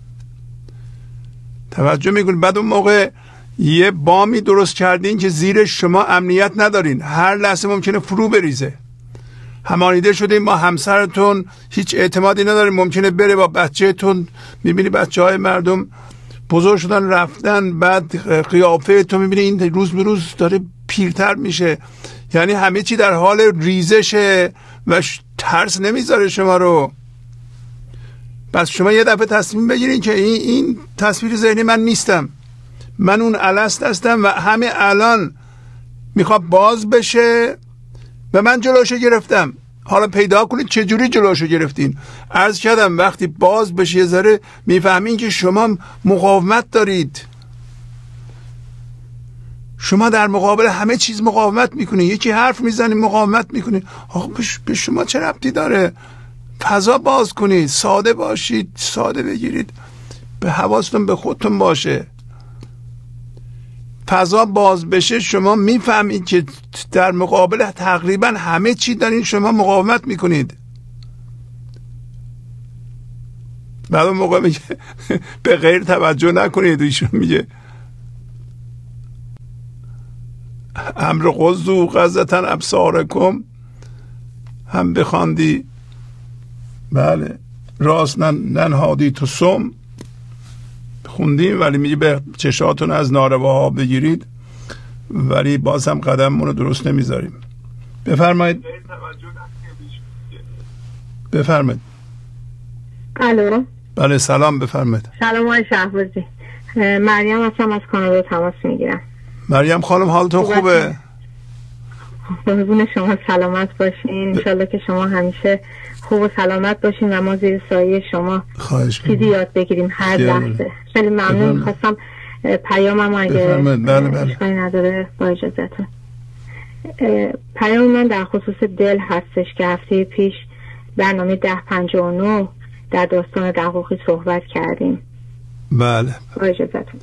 توجه میکنین. بعد اون موقع یه بامی درست کردین که زیرش شما امنیت ندارین، هر لحظه ممکنه فرو بریزه. همانیده شدین با همسرتون، هیچ اعتمادی ندارین، ممکنه بره با بچه‌تون. میبینی بچه‌های مردم بزرگ شدن رفتن، بعد قیافه تو میبینی این روز به روز داره پیرتر میشه، یعنی همه چی در حال ریزشه و ترس نمیذاره شما رو. پس شما یه دفعه تصمیم بگیرین که این تصویر ذهنی من نیستم، من اون الست هستم و همه الان میخواد باز بشه و من جلوشو گرفتم. حالا پیدا کنید چجوری جلوشو گرفتین. عرض کردم وقتی باز بشه یه ذره میفهمین که شما مقاومت دارید. شما در مقابل همه چیز مقاومت میکنید. یکی حرف میزنید مقاومت میکنید. آخه به شما چه ربطی داره؟ فضا باز کنید، ساده باشید، ساده بگیرید، به حواستون به خودتون باشه. فضا باز بشه شما میفهمید که در مقابل تقریبا همه چی دارین شما مقاومت میکنید. بعد اون موقع میگه به غیر توجه نکنید. ایشون میگه امر غضوا غضة ابصارکم هم بخواندی، بله، راست ننهادی تو سم خوندیم، ولی میگه به چشاتون از نارواها بگیرید، ولی باز هم قدممون رو درست نمیذاریم. بفرمایید. بفرمایید. الو. بله سلام، بفرمایید. سلام آقای شهبازی، مریم هستم از کانادا تماس میگیرم. مریم خانم حالتون خوبه؟ قربون شما سلامت باشین. انشالله که شما همیشه خوب و سلامت باشین و ما زیر سایه شما چیزی یاد بگیریم هر لحظه. خیلی ممنون. خواستم پیامم اگه اشکالی نداره با اجازهتون. پیام من در خصوص دل هستش که هفته پیش برنامه 1059 در داستان دقوقی صحبت کردیم. بله با اجازهتون.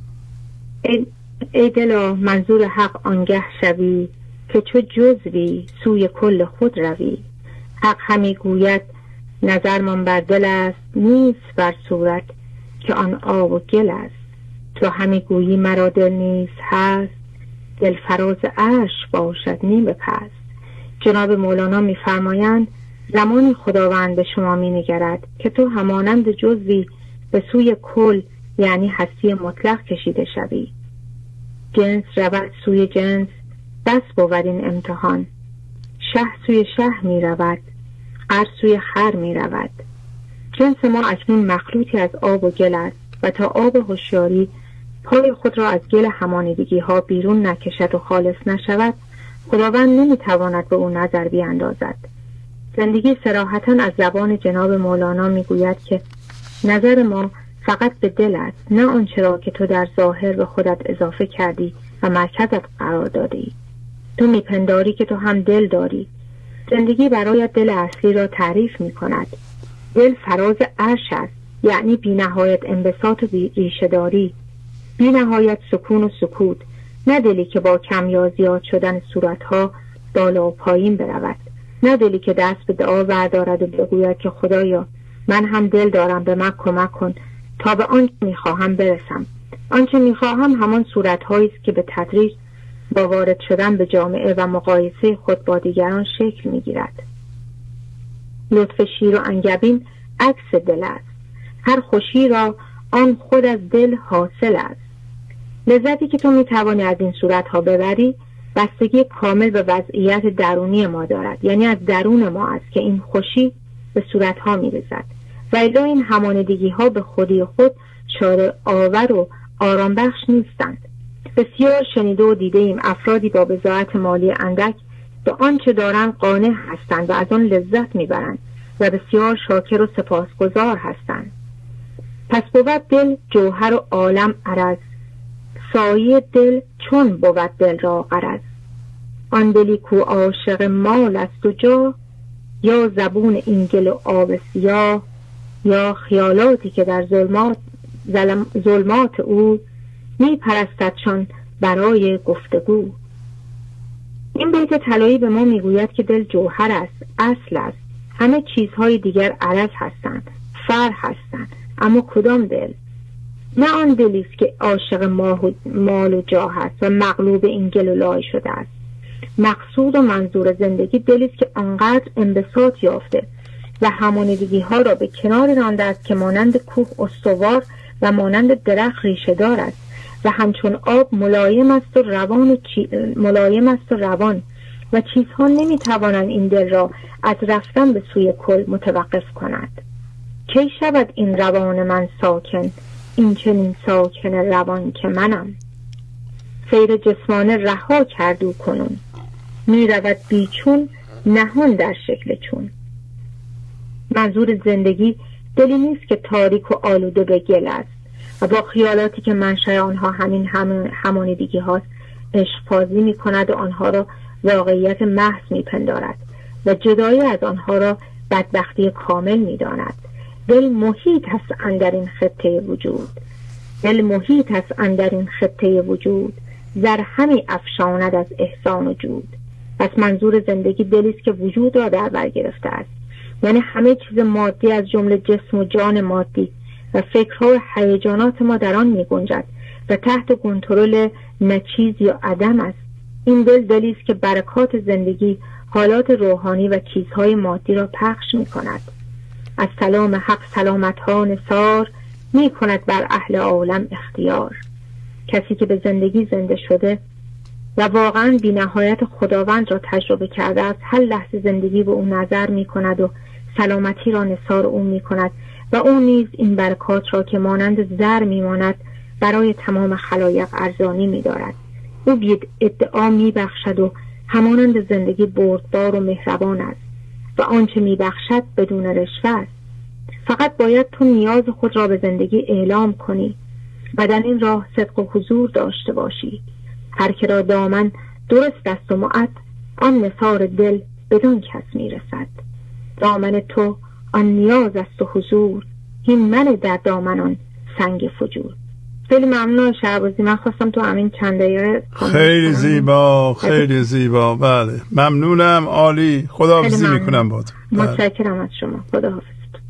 ای دلا منظور حق آنگه شوی که چو جزوی سوی کل خود روی. حق همی گوید نظر من بر دل است، نیست بر صورت که آن آب و گل است. تو همی گویی مرا دل نیست هست، دل فراز عرش باشد نیم پست. جناب مولانا میفرمایند زمانی خداوند به شما مینگرد که تو همانند جزوی به سوی کل یعنی هستی مطلق کشیده شوی. جنس رود سوی جنس، بس بود این امتحان. شه سوی شه می رود، خر سوی خر می رود. جنس ما اکنون مخلوطی از آب و گل است و تا آب هوشیاری پای خود را از گل همانیدگی ها بیرون نکشد و خالص نشود، خداوند نمی تواند به اون نظر بیاندازد. زندگی صراحتاً از زبان جناب مولانا می گوید که نظر ما فقط به دل است، نه آنچه را که تو در ظاهر به خودت اضافه کردی و مرکزت قرار دادی. تو میپنداری که تو هم دل داری. زندگی برایت دل اصلی را تعریف می کند. دل فراز عرش است، یعنی بی نهایت انبساط و ریشه داری، بی نهایت سکون و سکوت، نه دلی که با کم یا زیاد شدن صورتها بالا و پایین برود، نه دلی که دست به دعا بردارد و بگوید که خدایا من هم دل دارم، به من کمک کن تا به آنچه میخواهم برسم. آنچه میخواهم همان صورت‌هایی است که به تدریج با وارد شدن به جامعه و مقایسه خود با دیگران شکل میگیرد. لطف شیر و انگبین عکس دل است. هر خوشی را آن خود از دل حاصل است. لذتی که تو میتوانی از این صورت‌ها ببری بستگی کامل به وضعیت درونی ما دارد. یعنی از درون ما است که این خوشی به صورت‌ها می‌ریزد. و الا این همانندگی‌ها به خودی خود شادی آور و آرام بخش نیستند. بسیار شنیده و دیده ایم افرادی با بضاعت مالی اندک به آنچه دارند قانع هستند و از آن لذت میبرند و بسیار شاکر و سپاسگزار هستند. پس بود دل جوهر و عالم عرض، سایه دل چون بود دل را غرض. آن دلی کو عاشق مال است و جاه، یا زبون این گل و آب سیاه، یا خیالاتی که در ظلمات او می پرستدشان برای گفتگو. این بیت طلایی به ما میگوید که دل جوهر است، اصل است. همه چیزهای دیگر عرض هستند، فر هستند، اما کدام دل؟ نه آن دلی است که عاشق مال و جاه است و مغلوب این گل و لای شده است. مقصود و منظور زندگی دلی است که آنقدر انبساط یافته و همانندگی ها را به کنار رانده است که مانند کوه استوار و مانند درخت ریشه دار است و همچون آب ملایم است و روان و چیزها نمیتوانند این دل را از رفتن به سوی کل متوقف کنند. کی شود این روان من ساکن، این چنین ساکن روان که منم. سیر جسمانه رها کردو کنون، می رود بیچون نهان در شکل چون. منظور زندگی دلی نیست که تاریک و آلوده به گل است و با خیالاتی که منشأ آنها همانندگی هاست عشق‌بازی می کند و آنها را واقعیت محض می پندارد و جدایی از آنها را بدبختی کامل می داند. دل محیط است اندر این خطه وجود، دل محیط است اندر این خطه وجود، زر همی افشاند از احسان و جود. پس منظور زندگی دلی است که وجود را در بر گرفته است. یعنی همه چیز مادی از جمله جسم و جان مادی و فکرها و هیجانات ما در آن می گنجد و تحت کنترل نه چیز یا عدم است. این دل دلی است که برکات زندگی، حالات روحانی و چیزهای مادی را پخش می کند. از سلام حق سلامت ها نثار، می کند بر اهل عالم اختیار. کسی که به زندگی زنده شده و واقعا بی نهایت خداوند را تجربه کرده است، هر لحظه زندگی به او نظر می کند و سلامتی را نثار او می کند و او نیز این برکات را که مانند زر می ماند برای تمام خلایق ارزانی می دارد. او بی ادعا می بخشد و همانند زندگی بردبار و مهربان است و آنچه می بخشد بدون رشوه است. فقط باید تو نیاز خود را به زندگی اعلام کنی و در این راه صدق و حضور داشته باشی. هر که را دامن درست است و معد، آن نثار دل بدان کس می رسد. دامن تو آن نیاز است و حضور، این من در دامنان سنگ فجور. خیلی ممنون شهبازی. من خواستم تو همین چند دقیقه خیلی زیبا، خیلی زیبا. بله ممنونم، عالی. خداحافظی میکنم با تو. متشکرم از شما. خداحافظ.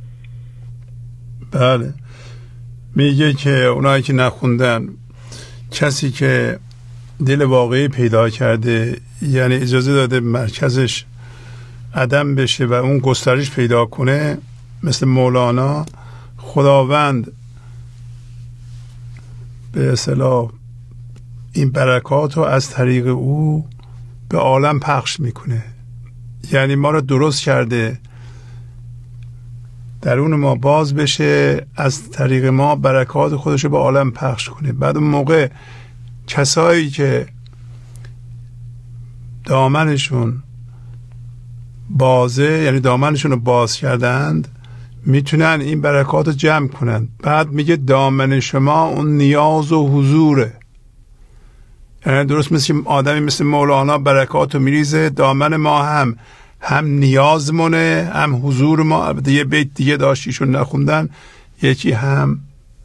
بله میگه که اونایی که نخوندن، کسی که دل واقعی پیدا کرده، یعنی اجازه داده مرکزش عدم بشه و اون گسترش پیدا کنه، مثل مولانا، خداوند به اصطلاح این برکات رو از طریق او به عالم پخش میکنه. یعنی ما رو درست کرده، درون ما باز بشه، از طریق ما برکات خودش رو به عالم پخش کنه. بعد اون موقع کسایی که دامنشون بازه، یعنی دامنشون رو باز کردند، میتونن این برکات رو جمع کنن. بعد میگه دامن شما اون نیاز و حضوره. یعنی درست مثل آدمی مثل مولانا برکات رو میریزه، دامن ما هم نیازمونه، هم حضور ما. البته یه بیت دیگه داشتیشون نخوندن، یکی هم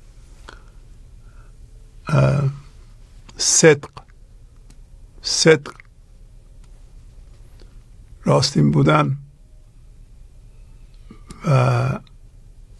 صدق راستین بودن و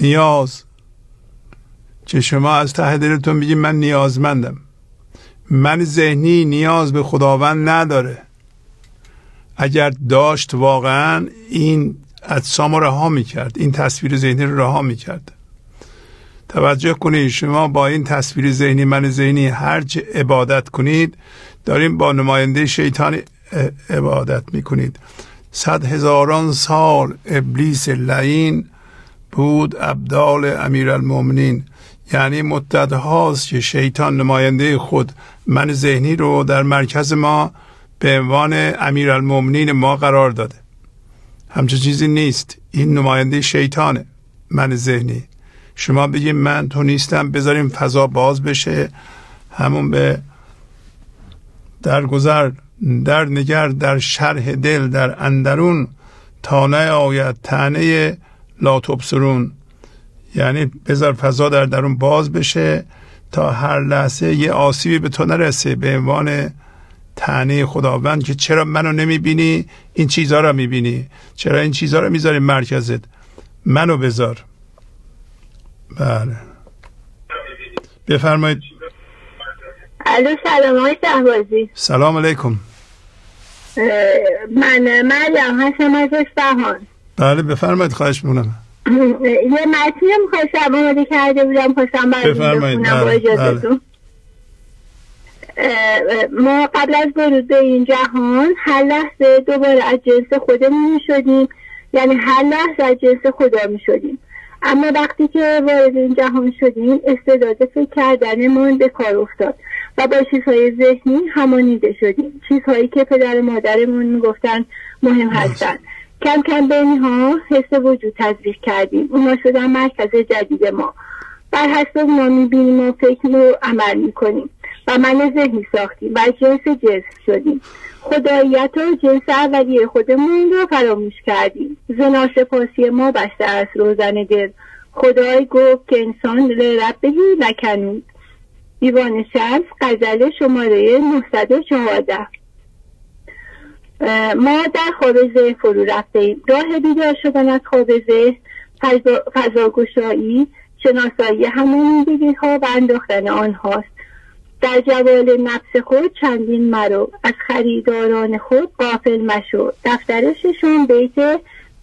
نیاز که شما از ته دلتون بگید من نیازمندم. من ذهنی نیاز به خداوند نداره. اگر داشت واقعا این اجسام رو رها میکرد، این تصویر ذهنی رو رها میکرد. توجه کنید شما با این تصویر ذهنی من ذهنی هرچه عبادت کنید داریم با نماینده شیطان عبادت میکنید. 100,000 سال ابلیس لعین بود ابدال امیرالمومنین، یعنی مدت هاست که شیطان نماینده خود من ذهنی رو در مرکز ما به عنوان امیرالمومنین ما قرار داده. همچون چیزی نیست، این نماینده شیطانه من ذهنی. شما بگیم من تو نیستم، بذاریم فضا باز بشه، همون به درگذر در نگر در شرح دل در اندرون تا نه آید طعنه لا تبصرون، یعنی بذار فضا در درون باز بشه تا هر لحظه یه آسیبی به تو نرسه، به عنوان طعنه خداوند که چرا منو نمیبینی، این چیزها رو میبینی، چرا این چیزها رو میذاری مرکزت، منو بذار. بله بفرمایید. الو سلام آقای شهبازی. سلام علیکم. من مریم هستم از اصفهان. بله بفرمایید، خواهش میکنم. یه متنی میخواستم آماده کرده بودم، خواستم براتون بخونم با اجازهتون. ما قبل از ورود به این جهان هر لحظه دوباره از جنس خودمون میشدیم، یعنی هر لحظه از جنس خدا میشدیم. اما وقتی که وارد این جهان شدیم استعداد فکر کردنمون به کار افتاد و با چیزهای ذهنی همانیده شدیم، چیزهایی که پدر مادرمون میگفتن مهم هستن. کم کم به اینها حس وجود تزریق کردیم، اونا شدن مرکز جدید ما. بر حسب اونا میبینیم و فکر و عمل میکنیم و من ذهنی ساختیم و جنس جسم شدیم. خداییت و جنس اولیه خودمون رو فراموش کردیم. زناشپاسی ما بسته از روزن دل. خدای گفت که انسان لربهی لکنود. دیوان شمس غزل شماره 914. ما در خواب ذهن فرو رفته ایم. راه بیدار شدن از خواب ذهن، فضاگشایی، شناسایی همانیدگی ها و انداختن آنهاست. در جوال نفس خود چندین مرو، از خریداران خود غافل مشو. دفتر ششم بیت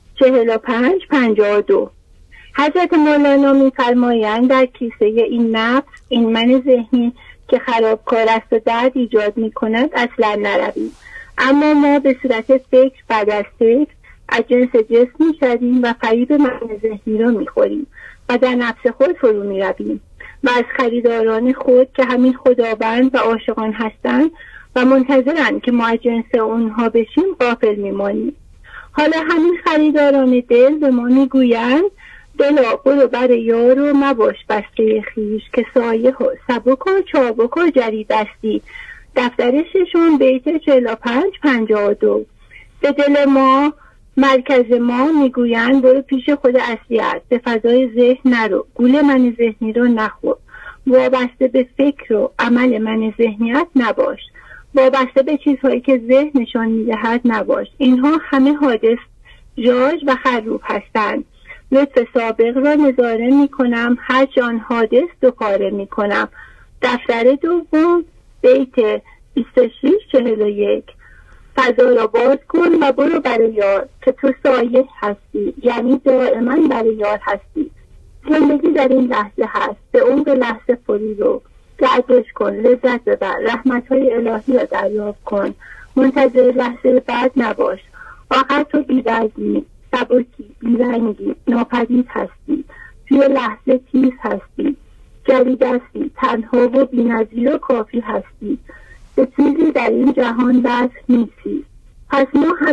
45-52. حضرت مولانا می‌فرمایند در کیسه این نفس، این من ذهنی که خرابکار است و درد ایجاد می‌کند اصلا نرویم. اما ما به صورت فکر بعد از فکر از جنس جسم می‌شویم و فریب من ذهنی را می‌خوریم و در نفس خود فرو می‌رویم و از خریداران خود که همین خداوند و عاشقان هستند و منتظرند که ما از جنس اونها بشیم غافل میمانیم. حالا همین خریداران دل به ما میگویند دلا برو بر یار و مباش بسته خیش که سایه ها سبک و چابک و جریب استی. دفتر ششم بیت 45-52. به دل ما، مرکز ما میگویند برو پیش خود اصلیت، به فضای ذهن نرو، گول من ذهنی رو نخور، وابسته به فکر و عمل من ذهنیت نباش، وابسته به چیزهایی که ذهن نشان میدهد نباش. اینها همه حادث، جاج و خروب هستند. لطف سابق را نظاره میکنم، هر جان حادث دوباره میکنم. دفتر دوم بیت 26-41. فضا را باز کن و برو برای یار که تو سایه هستی، یعنی دائما برای یار هستی. زندگی در این لحظه هست، به اون به لحظه فرو رو گردش کن، لذت ببر، رحمتهای الهی را دریافت کن، منتظر لحظه بعد نباش. آخر تو بی‌رنگی، سبکی، بی‌رنگی، ناپدید هستی، توی لحظه تیز هستی، جدید هستی، تنها و بی‌نظیر و کافی هستی، به چیزی در این جهان بس نیستی. پس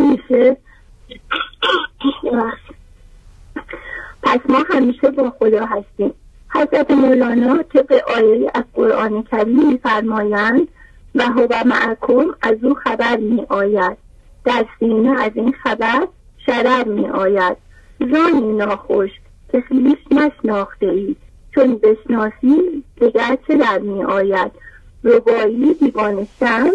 ما همیشه با خدا هستیم. حضرت مولانا طبق آیه از قرآن کریم می‌فرمایند و هو معکم، از او خبر می آید، در سینه از این خبر شرر می آید. زانی ناخوش که خویش نشناخته ای، چون بشناسی دگر چه در می آید. ربایی دیوان شمس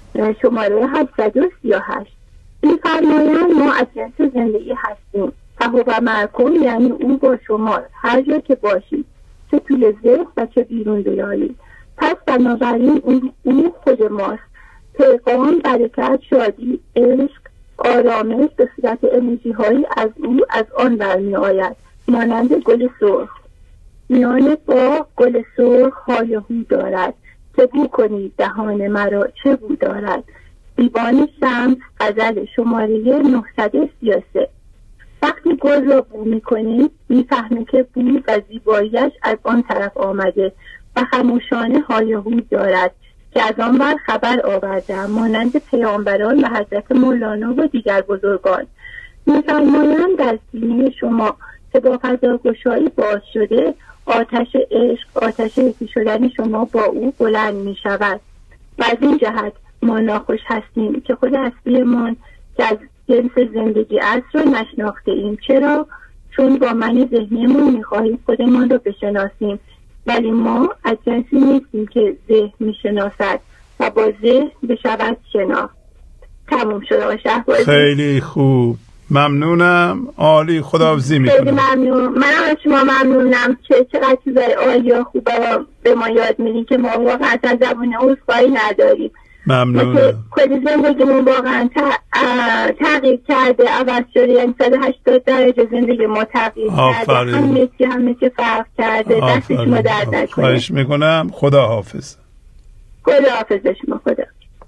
شماره 738. می‌فرمایند ما از جنس زندگی هستیم. فهو و معکم یعنی او با شما هر جا که باشید، چه توی ذهن و چه بیرون بیایید. پس بنابراین او خود ماست. پیغام، برکت، شادی، عشق، آرامش به صورت انرژی هایی از او از آن برمی آید، مانند گل سرخ. میان باغ گل سرخ های هو دارد، چه بو کنید دهان مرا چه بو دارد. دیوان شمس، غزل شماره 933. وقتی گل را بو میکنید میفهمه که بو و زیباییش از آن طرف آمده و خموشانه های هو دارد که از آن بر خبر آورده، مانند پیامبران و حضرت مولانا و دیگر بزرگان. میفرمایند در سینه شما که با فضاگشایی باز شده، آتش عشق، آتش یکی شدن شما با او بلند می شود. و از این جهت ما ناخوش هستیم که خود هستیمان که از جنس زندگی اصل را نشناخته ایم. چرا؟ چون با من ذهنیمون میخواهیم خودمان را بشناسیم، ولی ما از جنسی نیستیم که ذهن میشناسد و با ذهن بشود شناخت. تموم شد آقای شهبازی. خیلی خوب، ممنونم، عالی، خداحافظی میکنم. خیلی ممنون. منم از شما ممنونم که چقدر چیزای عالی خوبه به ما یاد میدین که ما واقعا از زبان عذرخواهی نداریم. ممنونم. کلی زندگیمون واقعا تغییر کرده، عوض شده، یعنی 180 درجه زندگی ما تغییر کرده. همه چی فرق کرده. دست شما درد نکنه. خواهش میکنم. خدا حافظ. خدا حافظ شما. خدا.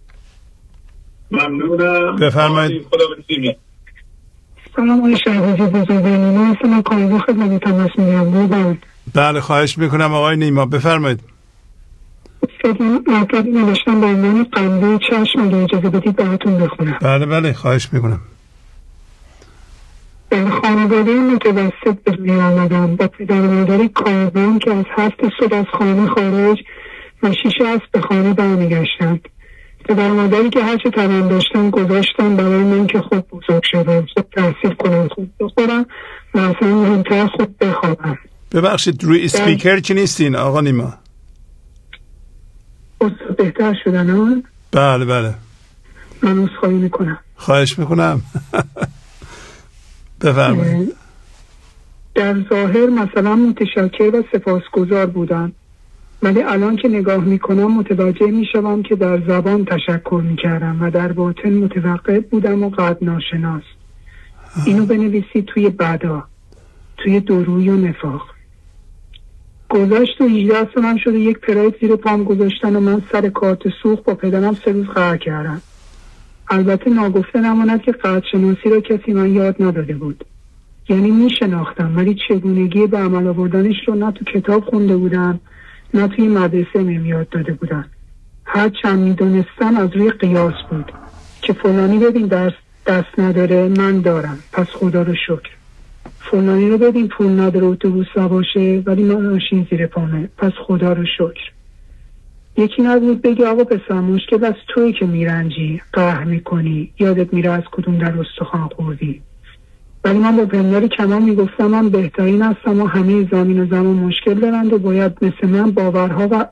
ممنونم. بفرمایید. خدا بسیمی. سلام آقای شهبازی بزرگوار. من اصلا کارگاه خدمت تماس میگم. بله خواهش میکنم آقای نیما، بفرمایید. مطلبی نوشتم به عنوان قنده چشم، اگه اجازه بدید براتون بخونم. بله خواهش میکنم. در خانواده متوسط به دنیا آمدم با پدر و مادری کاربن که از 7 صبح از خانه خارج و 6 عصر به خانه برمیگشتند. پدر و مادری که هرچه توان داشتن گذاشتن برای من که خود بزرگ شدم، خود تحصیل کنم، خود بخورم و اصلا مهمتر خود بخوابم. ببخشید روی اسپیکر چی نیستین آقا نیما؟ بهتر شدن ها؟ بله من عذرخواهی میکنم. خواهش میکنم. بفرمایید. در ظاهر مثلا متشکر و سپاسگزار بودم، ولی الان که نگاه میکنم متوجه میشوم که در زبان تشکر میکردم و در باطن متوقف بودم و قد ناشناس. اینو بنویسید توی بدا، توی دوروی و نفاق. گذشت و 18 سالم شده یک پراید زیر پام گذاشتن و من سر کارت سوخت با پدرم 3 روز قهر کردم. البته ناگفته نماند که قدر شناسی را کسی من یاد نداده بود. یعنی میشناختم ولی چگونگی به عمل آوردنش رو نه تو کتاب خونده بودم نه توی مدرسه میم یاد داده بودن. هر چند میدونستم از روی قیاس بود که فلانی ببین دست نداره من دارم پس خدا رو شکر، فلانی رو ببین پول نداره اتوبوس نباشه ولی من ماشین زیر پامه پس خدا رو شکر. یکی نبود بگی آقا پسر مشکل از توی که میرنجی، قهر میکنی، یادت میره از کدوم در استخوان خوردی. ولی من با پنداری کمان میگفتم من بهترین هستم و همه زمین و زمان مشکل دارند و باید مثل من باورها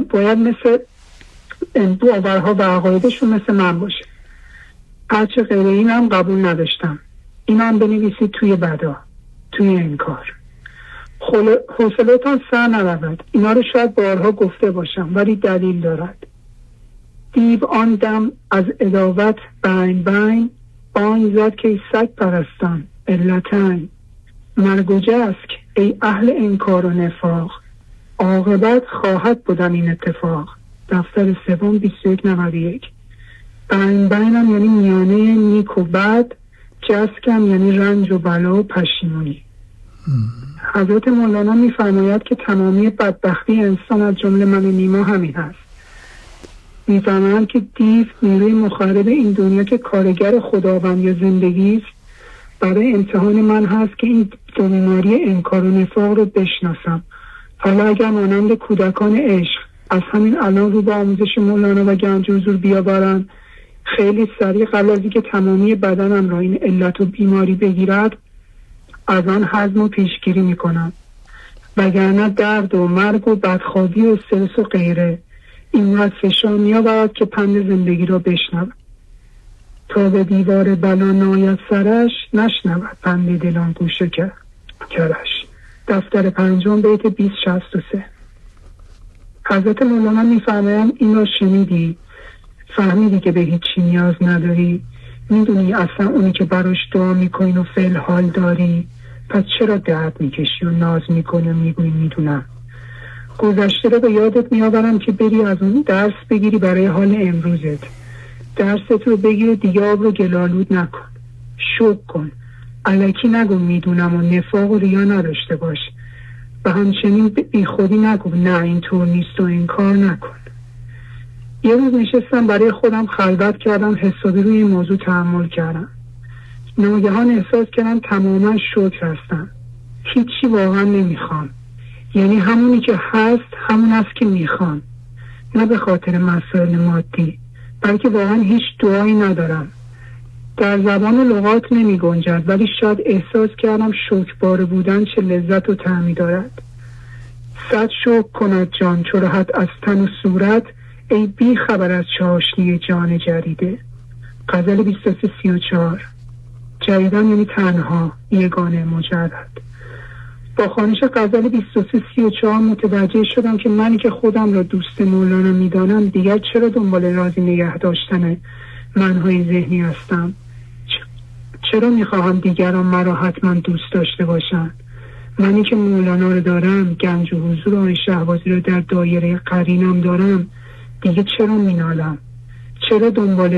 و عقایدشون مثل من باشه. هرچه غیر اینم قبول نداشتم. اینم بنویسید توی بدا، توی انکار. حوصله‌تان سر نرود. اینا رو شاید بارها گفته باشم ولی دلیل دارد. دیو آن دم از عداوت بین بانگ زد که سگ پرستان علتن مرگ و جسک ای اهل انکار و نفاق، عاقبت خواهد بودن این اتفاق. دفتر 3 2191. بینم یعنی میانه نیک و بد، جسکم یعنی رنج و بلا و پشیمونی. حضرت مولانا میفرماید که تمامی بدبختی انسان از جمله من و نیما همین هست. میفرمایند که دیو نیروی مخرب این دنیا که کارگر خداوند یا زندگی است برای امتحان من هست که این دو بیماری انکار و نفاق رو بشناسم. حالا اگر مانند کودکان عشق از همین الان رو به آموزش مولانا و گنج حضور بیاورم، خیلی سریع قبل از اینکه تمامی بدنم را این علت و بیماری بگیرد از آن هضم و پیشگیری میکنم، وگرنه درد و مرگ و بدخوابی و استرس و غیره اینقدر فشار میآورد که پند زندگی را بشنوم. تا به دیوار بلا ناید سرش، نشنود پند دلان گوشه کرش. دفتر 5 بیت 2063. حضرت مولانا میفرمایند این را شنیدی، فهمیدی که به هیچی نیاز نداری، میدونی اصلا اونی که براش دعا میکنی و فعل حال داری، پس چرا درد میکشی و ناز میکنی و میگویی میدونم. گذشته رو به یادت میآورم که بری از اون درس بگیری برای حال امروزت. درست رو بگیر و دیگه آب رو گلالود نکن. شکر کن، الکی نگو میدونم و نفاق و ریا نداشته باش و همچنین بی خودی نگو نه اینطور نیست و این کار نکن. یه روز نشستم برای خودم خلوت کردم، حسابی روی این موضوع تأمل کردم. ناگهان احساس کردم تماما شکر هستم، هیچی واقعا نمیخوام. یعنی همونی که هست همون است که میخوام، نه به خاطر مسائل مادی، بلکه واقعا هیچ دعایی ندارم. در زبان لغات نمی گنجد، ولی شاید احساس کردم شکربار بودن چه لذت و طعمی دارد. 100 شکر کند جان چو رهد از تن و صورت، ای بی خبر از چاشنی جان جریده. غزل 2334. جریدن یعنی تنها، یگانه، مجرد. با خوانش غزل 2334 متوجه شدم که منی که خودم را دوست مولانا میدانم دیگر چرا دنبال رازی نگه داشتن منهای ذهنی هستم. چرا میخواهم دیگران مرا حتما دوست داشته باشند؟ منی که مولانا رو دارم، گنج و حضور آقای شهبازی رو در دایره قرینم دارم، دیگه چرا مینالم؟ چرا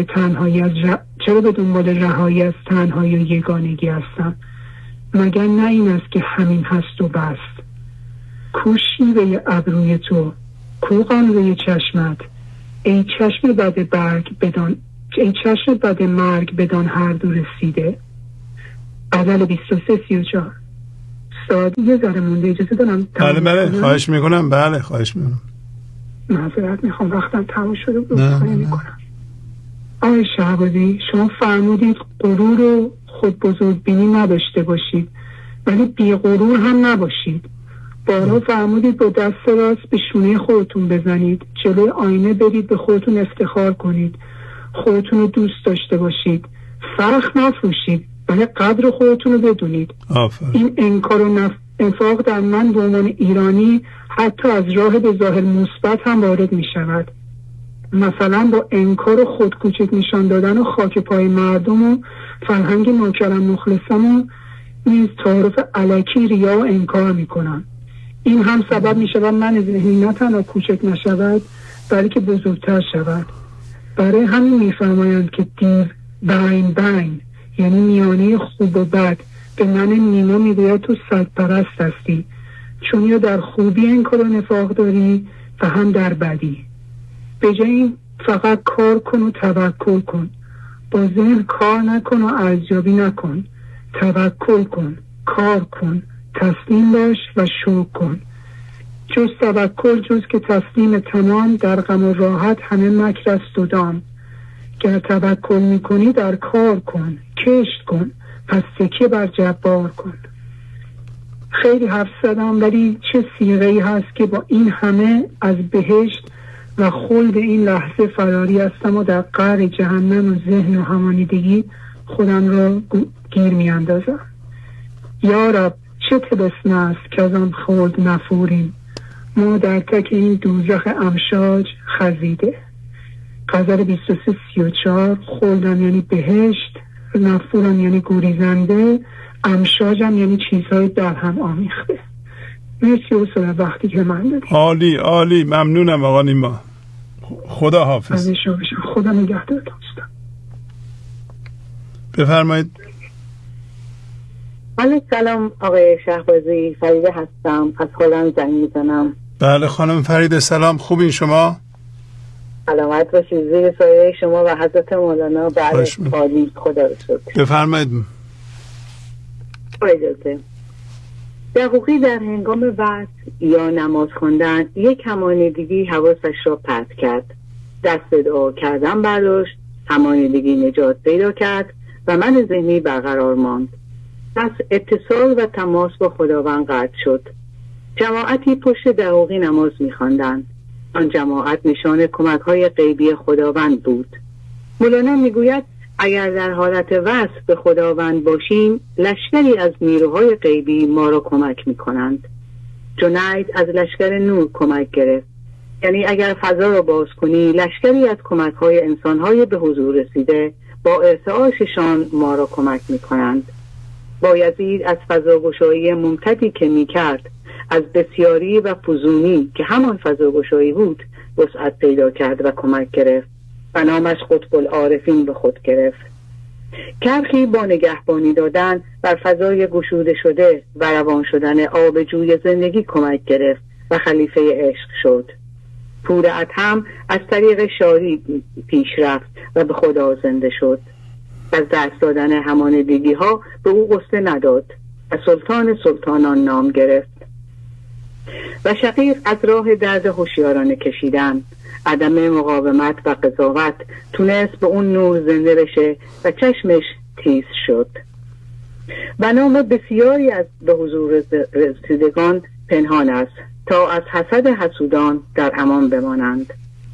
به دنبال رهایی از تنهایی و یگانگی هستم؟ مگر نه این است که همین هست و بس؟ کو شیوه ابروی تو، کو قانوی چشمت، ای چشم بد مرگ بدان هر دو رسیده. غزل 2334. ساعتی یه ذره مونده، اجازه دارم؟ بله خواهش میکنم. بله خواهش میکنم. معذرت میخوام، وقتم تموم شده بود. میکنم. آقای شهبازی، شما فرمودید غرور و خود بزرگ بینی نداشته باشید، ولی بی غرور هم نباشید. بارها فرمودید با دست راست به شونه خودتون بزنید، جلوی آینه برید به خودتون افتخار کنید، خودتون رو دوست داشته باشید، فرق نفروشید، ولی قدر خودتون رو بدونید. این انکار و انفاق در من به عنوان ایرانی حتی از راه به ظاهر مثبت هم وارد می شود. مثلا با انکار و خودکوچک نشان دادن و خاک پای مردم و فرهنگ نوکرم مخلصم و نیز تعارف الکی ریا و انکار می کنم. این هم سبب می شود من ذهنی نه تنها کوچک نشود بلکه بزرگتر شود. برای همین می فرمایند که دیو بین یعنی میانه خوب و بد به من نیما می گوید تو سرپرست هستی، چون یا در خوبی انکار و نفاق داری و هم در بدی. به جای این فقط کار کن و توکل کن. با ذهن کار نکن و ارزیابی نکن. توکل کن، کار کن، تسلیم باش و شکر کن. جز توکل، جز که تسلیم تمام، در غم و راحت همه مکر است و دام. گر توکل میکنی در کار کن، کشت کن، پس تکیه بر جبار کن. خیلی حرف زدم، ولی چه صیغه‌ای هست که با این همه از بهشت و خلد این لحظه فراری هستم و در قعر جهنم و ذهن و همانیدگی خودم را گیر می اندازم. یا رب چه طلسم است که از آن خلد نفوریم، ما در تک این دوزخ امشاج خزیده. غزل 2334. خلدم یعنی بهشت، نفورم یعنی گریزنده، امشاجم یعنی چیزهای در هم آمیخته. مرسی و وقتی که من دادیم. عالی ممنونم آقا نیما. خدا حافظ. خدا نگهدار دوستان. بفرمایید. سلام آقای شهبازی، فریده هستم، از هلند زنگ میزنم. بله خانم فریده سلام، خوبین شما؟ سلامت باشید، زیر سایه شما و حضرت مولانا. بله عالی، خدا رو شکر. بفرمایید. اجازه. دقیقی در هنگام وقت یا نماز خواندن یک همانیدگی حواسش را پرت کرد، دست دعا کردن برداشت، همانیدگی نجات پیدا کرد و من ذهنی برقرار ماند. پس اتصال و تماس با خداوند قطع شد. جماعتی پشت دقیقی نماز می‌خواندند. آن جماعت نشان کمک‌های غیبی خداوند بود. مولانا میگوید اگر در حالت وصل به خداوند باشیم، لشکری از نیروهای غیبی ما را کمک می کنند. جنید از لشکر نور کمک گرفت. یعنی اگر فضا را باز کنی، لشکری از کمک‌های انسان‌های به حضور رسیده با ارتعاششان ما را کمک می کنند. بایزید از فضاگشایی ممتدی که می کرد، از بسیاری و فزونی که همان فضاگشایی بود وسعت پیدا کرد و کمک گرفت و نامش قطب العارفین به خود گرفت. کرخی با نگهبانی دادن بر فضای گشوده شده و روان شدن آب جوی زندگی کمک گرفت و خلیفه عشق شد. پور ادهم از طریق شاری پیش رفت و به خدا زنده شد. از دست دادن همانندگی ها به او غصه نداد و سلطان سلطانان نام گرفت. و شقیق از راه درد هوشیارانه کشیدن، عدم مقاومت و قضاوت تونست به اون نور زنده بشه و چشمش تیز شد. و نام بسیاری از به حضور رسیدگان پنهان است تا از حسد حسودان در امان بمانند.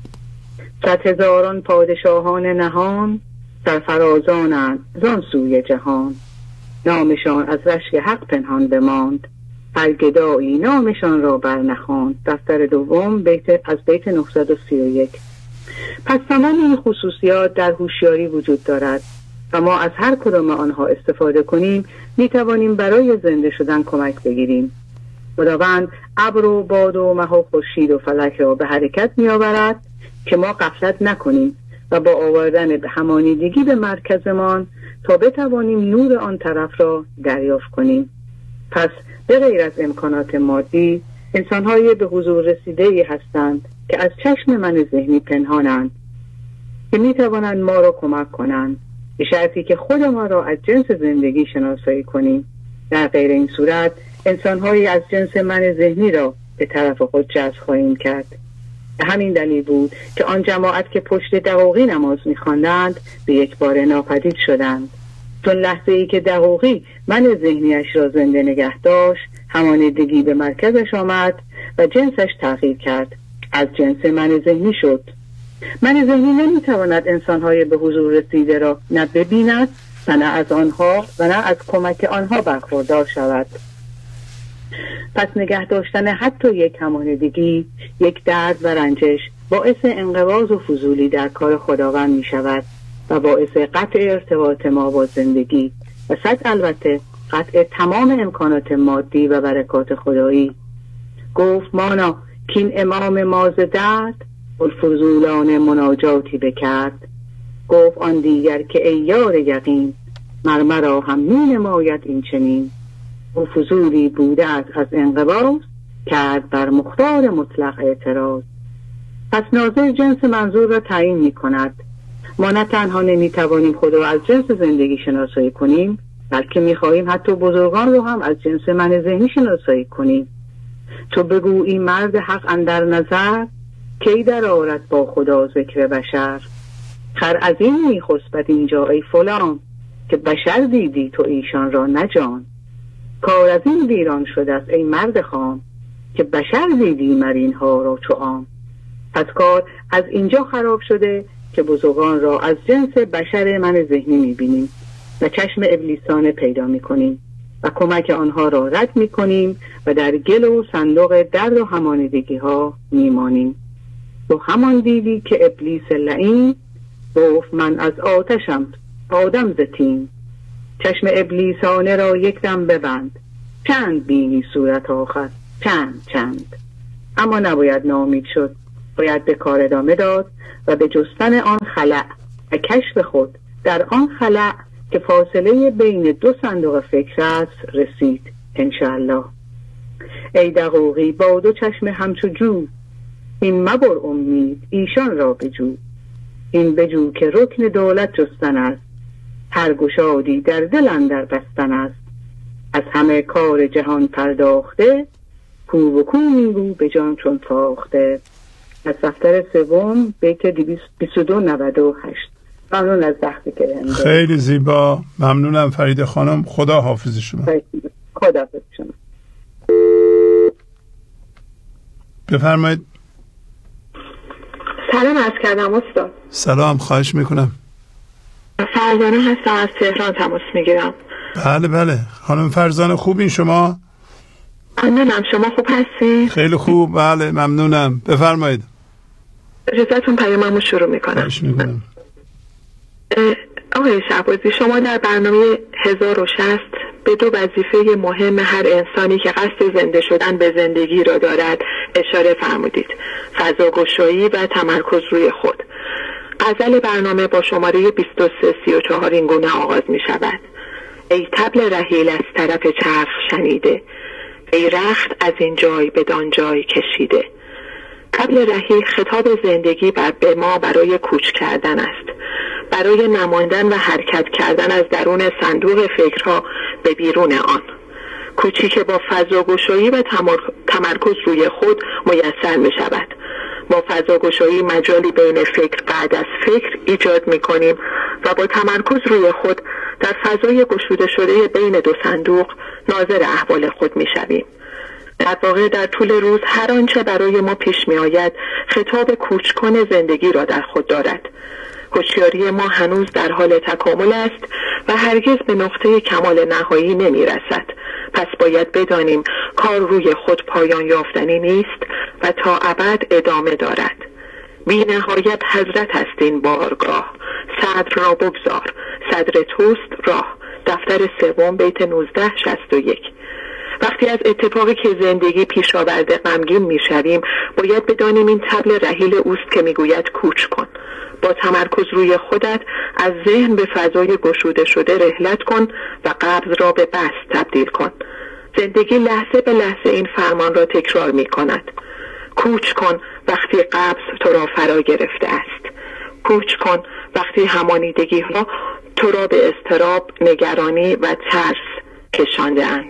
100,000 پادشاهان نهان سرفرازانند زان سوی جهان. نامشان از رشک حق پنهان بماند، هر گدایی نامشان را برنخواند. دفتر دوم از بیت 931. پس تمام این خصوصیات در هوشیاری وجود دارد و ما از هر کدام آنها استفاده کنیم می توانیم برای زنده شدن کمک بگیریم. خداوند ابر و باد و مه و خورشید و فلک را به حرکت می آورد که ما غفلت نکنیم و با آوردن به همانیدگی به مرکزمان تا بتوانیم نور آن طرف را دریافت کنیم. پس به غیر از امکانات مادی، انسان‌های به حضور رسیده‌ای هستند که از چشم من ذهنی پنهانند که می‌توانند ما را کمک کنند، به شرطی که خود ما را از جنس زندگی شناسایی کنیم. در غیر این صورت انسان‌هایی از جنس من ذهنی را به طرف خود جذب خواهیم کرد. به همین دلیل بود که آن جماعت که پشت دقوقی نماز می‌خواندند به یک بار ناپدید شدند. چون لحظه ای که دقوقی من ذهنیش را زنده نگه داشت، همانندگی به مرکزش آمد و جنسش تغییر کرد، از جنس من ذهنی شد. من ذهنی نمیتواند انسانهای به حضور رسیده را نه ببیند و نه از آنها و نه از کمک آنها برخوردار شود. پس نگه داشتن حتی یک همانندگی، یک درد و رنجش باعث انقباض و فضولی در کار خداوند می شود و باعث قطع ارتباط ما با زندگی و البته قطع تمام امکانات مادی و برکات خدایی. گفت مانا کین امام ماز درد الفضولان مناجاتی بکرد. گفت آن دیگر که ای یار یقین مرمرا هم می نماید این چنین. او فضولی بوده از انقباض کرد بر مختار مطلق اعتراض. پس ناظر جنس منظور را تعیین می کند. ما نه تنها نمی توانیم خود را از جنس زندگی شناسایی کنیم، بلکه می خواهیم حتی بزرگان رو هم از جنس من ذهنی شناسایی کنیم. تو بگو این مرد حق اندر نظر کی در آرد با خدا ذکر بشر. خر از این می خسبد اینجا ای فلان که بشر دیدی تو ایشان را نجان. کار از این ویران شده است ای مرد خام که بشر دیدی مرین ها را چو عام. پس کار از اینجا خراب شده که بزرگان را از جنس بشر من ذهنی می‌بینیم و چشم ابلیسانه پیدا می‌کنیم و کمک آنها را رد می‌کنیم و در گل و صندوق درد و همانیدگی‌ها می‌مانیم. تو همان دیدی که ابلیس لعین گفت من از آتشم آدم ز طین. چشم ابلیسانه را یک دم ببند، چند بینی صورت آخر چند. اما نباید ناامید شد، باید به کار ادامه داد و به جستن آن خلأ و کشف خود در آن خلأ که فاصله بین دو صندوق فکر است رسید انشاءالله. ای دقوقی با دو چشم همچو جو، این مبر امید ایشان را بجو. این بجو که رکن دولت جستن است، هر گشادی در دل اندر بستن است. از همه کار جهان پرداخته، کو و کو میگو به جان چون تاخته. از دفتر سوم بیت 2298. ممنون از وقتی که بهم دادید. خیلی زیبا، ممنونم فرید خانم. خدا حافظ شما. خدا حافظ شما. بفرمایید. سلام عرض کردم استاد. سلام، خواهش میکنم. فرزانه هستم، از تهران تماس میگیرم. بله بله خانم فرزانه، خوبین شما؟ ممنونم، شما خوب هستین؟ خیلی خوب، بله ممنونم، بفرمایید. اجازهتون پیاممو شروع میکنم. آقای شهبازی، شما در برنامه 1060 به دو وظیفه مهم هر انسانی که قصد زنده شدن به زندگی را دارد اشاره فرمودید: فضاگشایی و تمرکز روی خود. غزل برنامه با شماره 2334 این گونه آغاز می شود: ای طبل رحیل از طرف چرخ شنیده، ای رخت از این جای بدان جای کشیده. طبل رحیل خطاب زندگی به ما برای کوچ کردن است، برای نماندن و حرکت کردن از درون صندوق فکرها به بیرون آن. کوچی که با فضاگشایی و تمرکز روی خود میسر می شود. با فضاگشایی مجالی بین فکر بعد از فکر ایجاد می کنیم و با تمرکز روی خود در فضای گشوده شده بین دو صندوق ناظر احوال خود می شویم. در واقع در طول روز هر آنچه برای ما پیش می آید خطاب کوچکن زندگی را در خود دارد. هوشیاری ما هنوز در حال تکامل است و هرگز به نقطه کمال نهایی نمی رسد. پس باید بدانیم کار روی خود پایان یافتنی نیست و تا ابد ادامه دارد. بی نهایت حضرت است این بارگاه، صدر را بگذار، صدر توست راه. دفتر سوم بیت 1961. وقتی از اتفاقی که زندگی پیش آورده غمگین میشویم باید بدانیم این طبل رحیل اوست که میگوید کوچ کن. با تمرکز روی خودت از ذهن به فضای گشوده شده رحلت کن و قبض را به بسط تبدیل کن. زندگی لحظه به لحظه این فرمان را تکرار می کند: کوچ کن وقتی قبض تو را فرا گرفته است. کوچ کن وقتی همانیدگی ها تو را به اضطراب، نگرانی و ترس کشانده اند.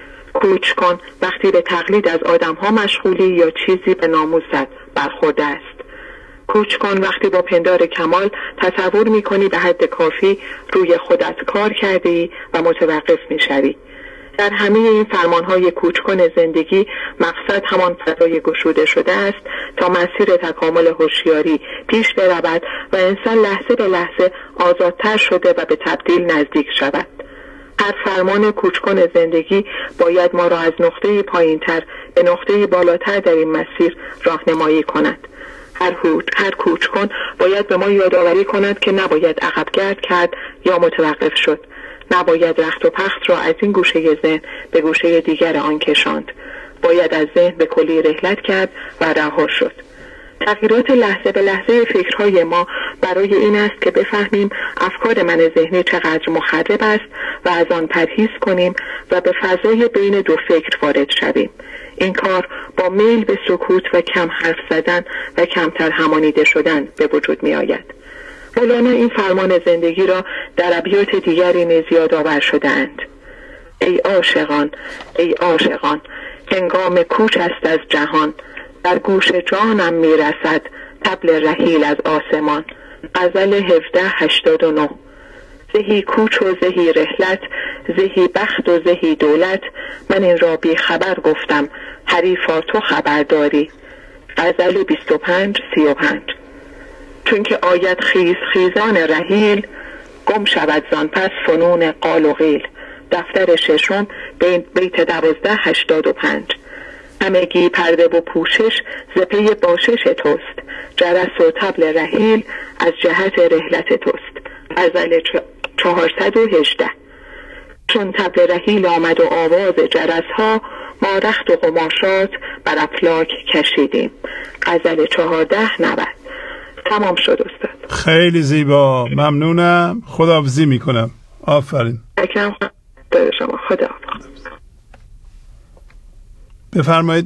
کوچ کن وقتی به تقلید از آدم ها مشغولی یا چیزی به ناموست برخورده است. کوچ کن وقتی با پندار کمال تصور می کنی به حد کافی روی خودت کار کرده ای و متوقف می شوی. در همه این فرمانهای کوچ کن زندگی مقصد همان فضای گشوده شده است تا مسیر تکامل هوشیاری پیش برود و انسان لحظه به لحظه آزادتر شده و به تبدیل نزدیک شود. هر فرمان کوچ کن زندگی باید ما را از نقطه پایین‌تر به نقطه بالاتر در این مسیر راهنمایی کند. هر کوچ کن باید به ما یادآوری کند که نباید عقب گرد کرد یا متوقف شد. نباید رخت و پخت را از این گوشه ذهن به گوشه دیگر آن کشاند. باید از ذهن به کلی رحلت کرد و رها شد. تغییرات لحظه به لحظه فکرهای ما برای این است که بفهمیم افکار من ذهنی چقدر مخرب است و از آن پرهیز کنیم و به فضای بین دو فکر وارد شویم. این کار با میل به سکوت و کم حرف زدن و کمتر همانیده شدن به وجود می آید. مولانا این فرمان زندگی را در ابیات دیگری نیز یادآور شده‌اند: ای عاشقان، ای عاشقان، هنگام کوچ است از جهان، در گوش جانم میرسد طبل رحیل از آسمان. غزل 1789. زهی کوچ و زهی رحلت، زهی بخت و زهی دولت، من این را بی خبر گفتم حریفا تو خبر داری. غزل 2535. چون که آید خیز خیزان رحیل، گم شود زان پس فنون قال و قیل. دفتر ششم بیت 1285. همگی پرده و پوشش ز پی باشش توست، جرس و طبل رحیل از جهت رحلت توست. غزل 418. چون طبل رحیل آمد و آواز جرس ها، ما رخت و قماشات بر افلاک کشیدیم. غزل 1490. تمام شد استاد. خیلی زیبا، ممنونم، خداحافظی میکنم. آفرین. شما خدا. بفرمایید.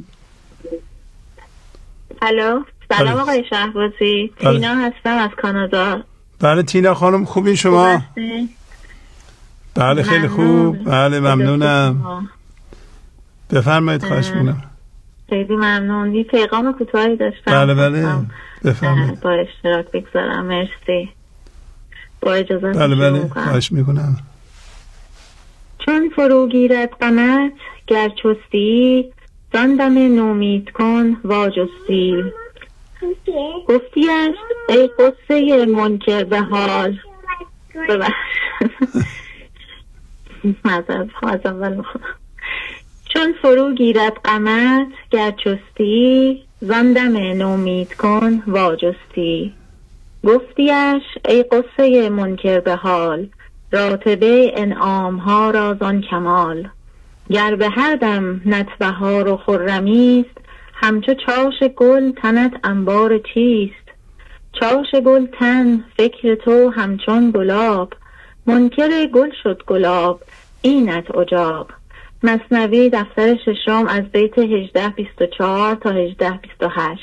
الو، سلام آقای شهبازی. تینا هستم از کانادا. بله تینا خانم، خوبین شما؟ بله خیلی خوب. بله ممنونم. بفرمایید، خواهش می‌کنم. خیلی ممنون. یه پیغام کوتاهی داشتم. بله بفرمایید. با اشتراک بگذارم. مرسی. با اجازه. بله خواهش می‌کنم. چون فرو گیرد غمت گر چستی، زندم نومید کن واجستی. گفتیش ای قصه منکر به حال، چون فرو گیرد غمت گر چستی، زندم نومید کن واجستی. گفتیش ای قصه منکر به حال، راتبه انعام ها را زان کمال. گر به هر دم نت بهار و خرمیست، همچو چاش گل تنت انبار چیست. چاش گل تن فکر تو همچون گلاب، منکر گل شد گلاب اینت عجاب. مثنوی دفتر ششم از بیت 1824 تا 1828.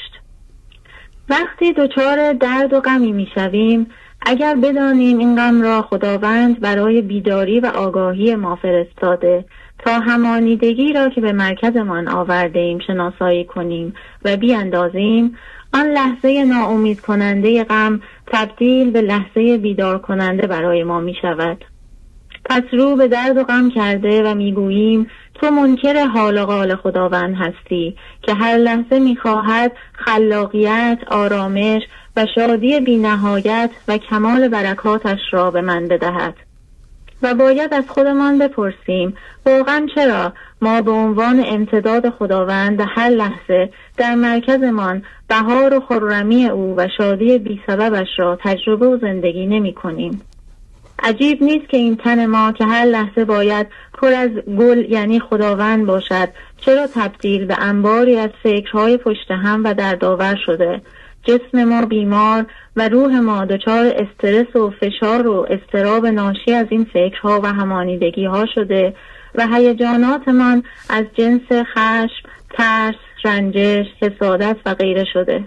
وقتی دچار درد و غمی میشویم، اگر بدانیم این غم را خداوند برای بیداری و آگاهی ما فرستاده تا همانیدگی را که به مرکزمان آورده ایم شناسایی کنیم و بیاندازیم، آن لحظه ناامید کننده غم تبدیل به لحظه بیدار کننده برای ما می شود. پس رو به درد و غم کرده و می گوییم تو منکر حال و قال خداوند هستی که هر لحظه می خواهد خلاقیت، آرامش و شادی بی نهایت و کمال برکاتش را به من بدهد. و باید از خودمان بپرسیم واقعا چرا ما به عنوان امتداد خداوند هر لحظه در مرکزمان بهار و خرمی او و شادی بی سببش را تجربه و زندگی نمی کنیم؟ عجیب نیست که این تن ما که هر لحظه باید پر از گل یعنی خداوند باشد، چرا تبدیل به انباری از فکرهای پشت هم و دردآور شده. جسم ما بیمار و روح ما دچار استرس و فشار و اضطراب ناشی از این فکرها و همانیدگی ها شده و هیجاناتمان از جنس خشم، ترس، رنجش، حسادت و غیره شده.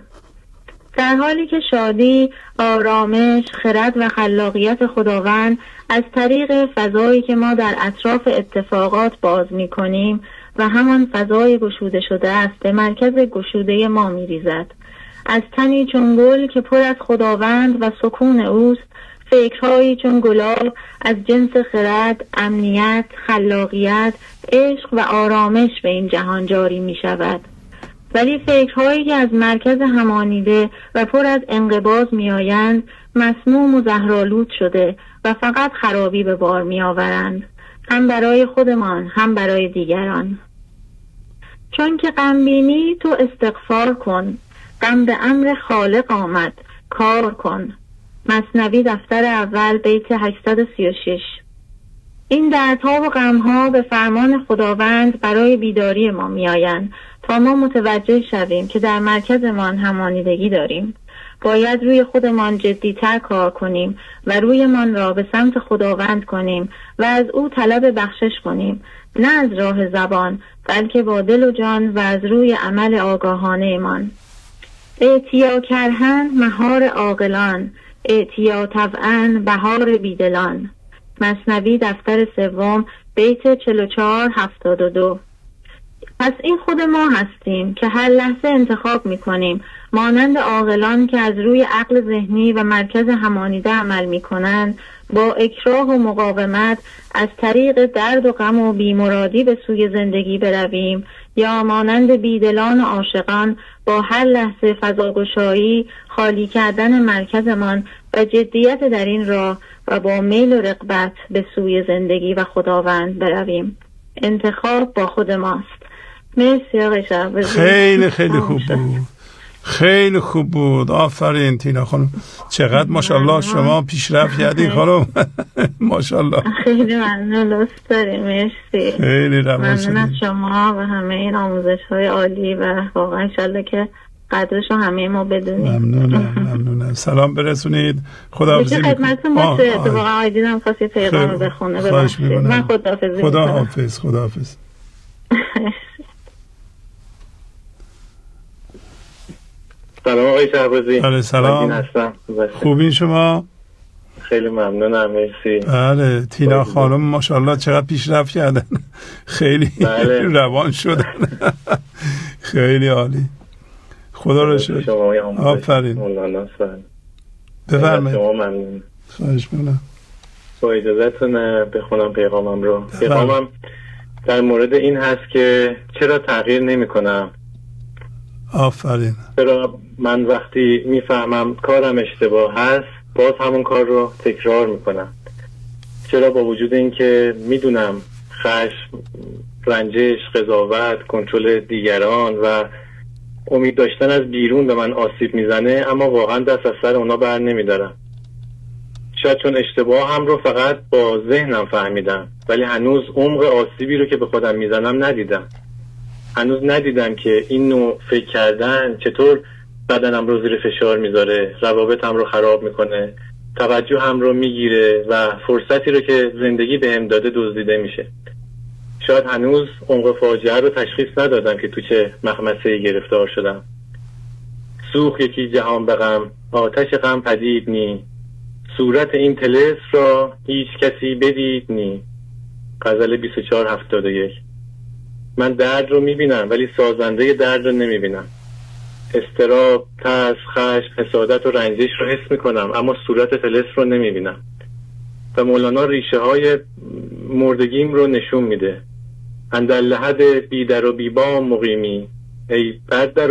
در حالی که شادی، آرامش، خرد و خلاقیت خداوند از طریق فضایی که ما در اطراف اتفاقات باز می کنیم و همان فضای گشوده شده است به مرکز گشوده ما می ریزد. از تنی چون گل که پر از خداوند و سکون اوست، فکرهایی چون گلاب از جنس خرد، امنیت، خلاقیت، عشق و آرامش به این جهان جاری می شود. ولی فکرهایی که از مرکز همانیده و پر از انقباض می آیند مسموم و زهرآلود شده و فقط خرابی به بار می آورند، هم برای خودمان هم برای دیگران. چون که غم بینی تو استغفار کن، غم به امر خالق آمد کار کن. مثنوی دفتر اول بیت 836. این دردها و غمها به فرمان خداوند برای بیداری ما می آیند تا ما متوجه شویم که در مرکزمان همانیدگی داریم. باید روی خودمان جدی‌تر کار کنیم و رویمان را به سمت خداوند کنیم و از او طلب بخشش کنیم، نه از راه زبان بلکه با دل و جان و از روی عمل آگاهانه من. اعتیا کرهن مهار عاقلان، اعتیا طبعا بهار بیدلان. مثنوی دفتر سوم بیت 44-72. پس این خود ما هستیم که هر لحظه انتخاب می‌کنیم مانند عاقلان که از روی عقل ذهنی و مرکز همانیده عمل می‌کنند با اکراه و مقاومت از طریق درد و غم و بیمرادی به سوی زندگی برویم، یا مانند بیدلان و عاشقان با هر لحظه فضاگشایی، خالی کردن مرکزمان و جدیت در این راه و با میل و رغبت به سوی زندگی و خداوند برویم. انتخاب با خود ماست. مرسی آقای شهبازی. خیلی خیلی خوب بود، خیلی خوب بود. آفرین تینا خانم، چقدر ماشاءالله شما پیشرفت کردین خانم. ماشاءالله. خیلی ممنون، لطف داریم. مرسی. خیلی ممنون از شما و همه این آموزش های عالی و واقعا انشالله که قدرشو همه ما بدونیم. ممنونم. سلام برسونید. خداحافظی. خدمتتون باشه. اتفاقا آقای دیدم خواست یه پیغام بخونه. من خداحافظی. خداحافظ. سلام آقای شهبازی. بله سلام. خوبین شما؟ خیلی ممنونم، مرسی. بله تینا خانم ماشاءالله چقدر پیشرفت کردن. خیلی روان شدن. خیلی عالی. خدا رو شکر. آفرین. بفرمایید. شما ممنون. خواهش می‌کنم. با اجازهتون بخونم پیغامم رو. پیغامم در مورد این هست که چرا تغییر نمی‌کنم. آفرین. چرا من وقتی میفهمم کارم اشتباه هست باز همون کار رو تکرار میکنم. چرا با وجود این که میدونم خشم، رنجش، قضاوت، کنترل دیگران و امید داشتن از بیرون به من آسیب میزنه، اما واقعا دست از سر اونا بر نمیدارم. شاید چون اشتباه هم رو فقط با ذهنم فهمیدم، ولی هنوز عمق آسیبی رو که به خودم میزنم ندیدم. هنوز ندیدم که این نوع فکر کردن چطور بدنم رو زیر فشار میذاره، روابطم رو خراب میکنه، توجه هم رو میگیره و فرصتی رو که زندگی بهم داده دزدیده میشه. شاید هنوز عمق فاجعه رو تشخیص ندادم که تو چه مخمسه‌ای گرفتار شدم. سوخت یکی جهان به غم، آتش غم پدید نی، صورت این طلسم را هیچ کسی بدید نی. غزل 2471. من درد رو میبینم ولی سازنده درد رو نمیبینم. اضطراب، ترس، خشم، حسادت و رنجش رو حس میکنم اما صورت طلسم رو نمیبینم. و مولانا ریشه های مردگیم رو نشون میده. اندر لحد بی در و بی بام مقیمی، ای بردر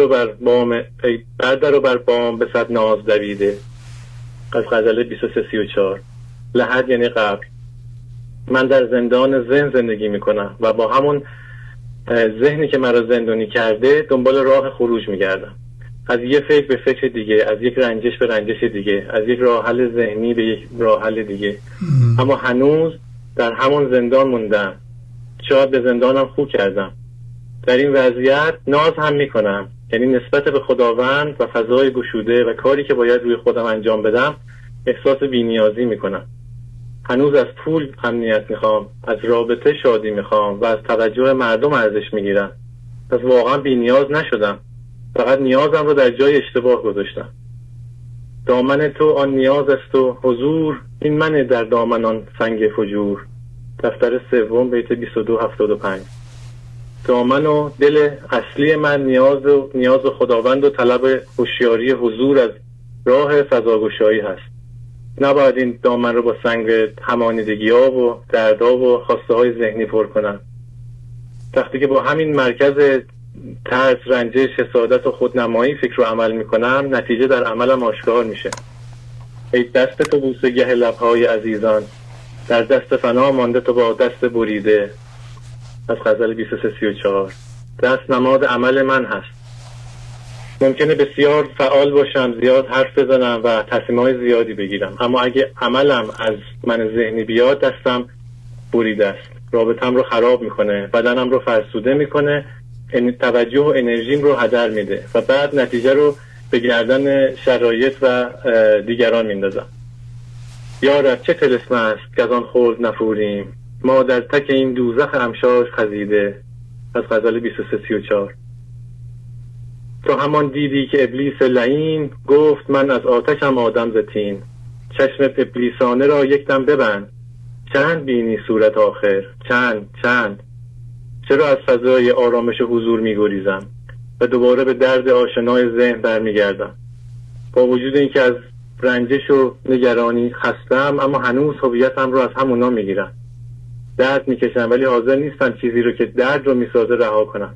و بر بام به صد ناز دویده. از غزل 2334. لحد یعنی قبر. من در زندان ذهن زندگی میکنم و با همون ذهنی که مرا زندانی کرده دنبال راه خروج میگردم. از یک فکر به فکر دیگه، از یک رنجش به رنجش دیگه، از یک راه حل ذهنی به یک راه حل دیگه. اما هنوز در همون زندان موندم. شاید به زندانم خو کردم. در این وضعیت ناز هم میکنم، یعنی نسبت به خداوند و فضای گشوده و کاری که باید روی خودم انجام بدم احساس بی‌نیازی میکنم. هنوز از پول امنیت میخوام، از رابطه شادی میخوام و از توجه مردم ارزش میگیرم. پس واقعا بی‌نیاز نشدم، فقط نیازم رو در جای اشتباه گذاشتم. دامن تو آن نیاز است و حضور، این من در دامن آن سنگ فجور. دفتر سوم بیت 2275. دامن و دل اصلی من نیاز و خداوند و طلب هوشیاری حضور از راه فضاگشایی هست. نباید این دامن رو با سنگ همانیدگی‌ها و دردها و خواسته های ذهنی پر کنم. وقتی که با همین مرکز ترس، رنجش، حسادت و خودنمایی فکر و عمل میکنم، نتیجه در عملم آشکار میشه. ای دست تو بوسه گه لبهای عزیزان، در دست فنا مانده تو با دست بریده. از غزل 2334. دست نماد عمل من هست. ممکنه بسیار فعال باشم، زیاد حرف بزنم و تصمیم‌های زیادی بگیرم، اما اگه عملم از من ذهنی بیاد دستم بریده است. رابطم رو خراب میکنه، بدنم رو فرسوده میکنه، توجه و انرژیم رو هدر میده و بعد نتیجه رو به گردن شرایط و دیگران میندازم. یارب چه طلسم است که از آن خلد نفوریم، ما در تک این دوزخ امشاش خزیده. از غزل 2334. تو همان دیدی که ابلیس لعین، گفت من از آتشم آدم ز طین. چشم ابلیسانه را یک دم ببند، چند بینی صورت آخر، چند چرا از فضای آرامش حضور میگریزم و دوباره به درد آشنای ذهن برمیگردم. با وجود اینکه از رنجش و نگرانی خستم، اما هنوز هویتم رو از همونا میگیرم. درد میکشم ولی حاضر نیستم چیزی رو که درد رو میسازه رها کنم.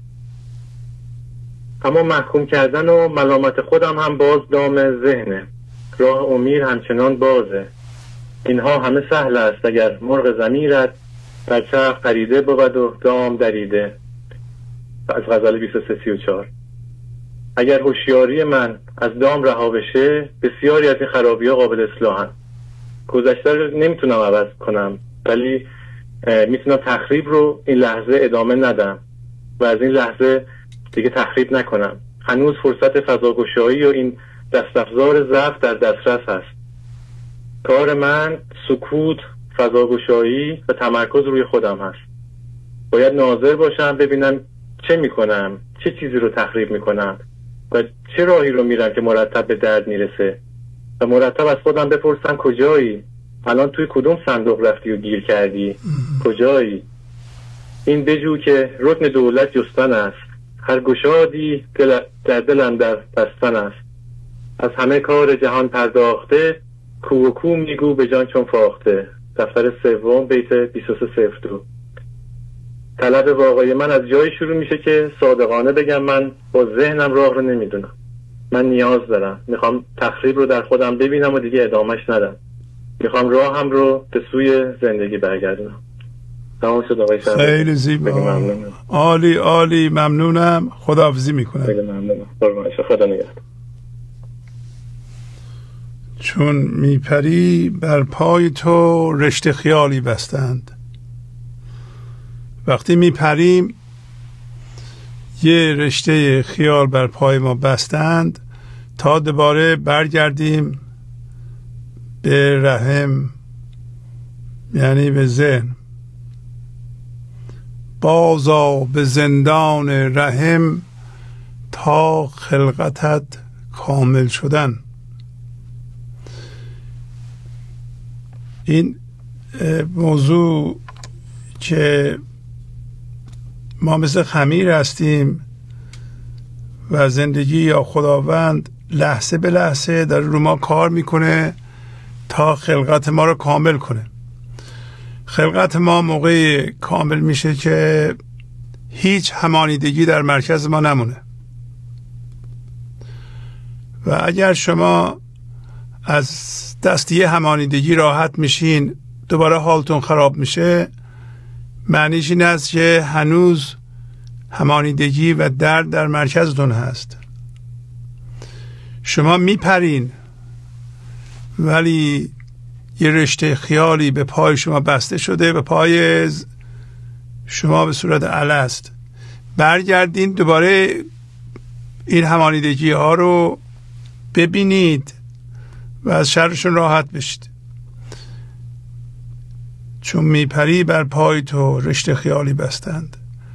اما محکوم کردن و ملامت خودم هم باز دام ذهنه. راه امید همچنان بازه. اینها همه سهل است اگر مرغ ضمیرت بر چرخ پریده بود و دام دریده. از غزل 2334. اگر هوشیاری من از دام رها بشه، بسیاری از این خرابی‌ها قابل اصلاحن. گذشته رو نمیتونم عوض کنم، ولی میتونم تخریب رو این لحظه ادامه ندم و از این لحظه دیگه تخریب نکنم. هنوز فرصت فضاگشایی و این دستافزار ضعف در دسترس هست. کار من سکوت، فضاگشایی و تمرکز روی خودم هست. باید ناظر باشم ببینم چه میکنم، چه چیزی رو تخریب میکنم و چه راهی رو میرم که مرتب به درد میرسه و مرتب از خودم بپرسم کجایی؟ الان توی کدوم صندوق رفتی و گیر کردی؟ کجایی؟ این بجو که رکن دولت جستن است، هر گشادی در دل اندر بستن است. از همه کار جهان پرداخته، کو و کو میگو به جان چون فاخته. دفتر سوم بیت 2302. طلب واقعی من از جایی شروع میشه که صادقانه بگم من با ذهنم راه رو نمیدونم. من نیاز دارم، میخوام تخریب رو در خودم ببینم و دیگه ادامهش ندم. میخوام راهم رو به سوی زندگی برگردونم. تمام شد آقای شهر. خیلی زیبا. عالی عالی، ممنونم. خداحافظی میکنم. خیلی ممنونم. خدا نگهدار. چون میپری بر پای تو رشته خیالی بستند. وقتی میپریم یه رشته خیال بر پای ما بستند تا دوباره برگردیم به رحم، یعنی به ذهن. بازآ به زندان رحم تا خلقتت کامل شدن. این موضوع که ما مثل خمیر هستیم و زندگی یا خداوند لحظه به لحظه در رو ما کار میکنه تا خلقت ما رو کامل کنه. خلقت ما موقعی کامل میشه که هیچ همانیدگی در مرکز ما نمونه. و اگر شما از دستی همانیدگی راحت میشین، دوباره حالتون خراب میشه، معنیش این است که هنوز همانیدگی و درد در مرکزتون هست. شما میپرین ولی یه رشته خیالی به پای شما بسته شده، به پای شما به صورت الست. برگردین دوباره این همانیدگی ها رو ببینید و از شرشون راحت بشید. چون میپری بر پای تو رشته خیالی بستند.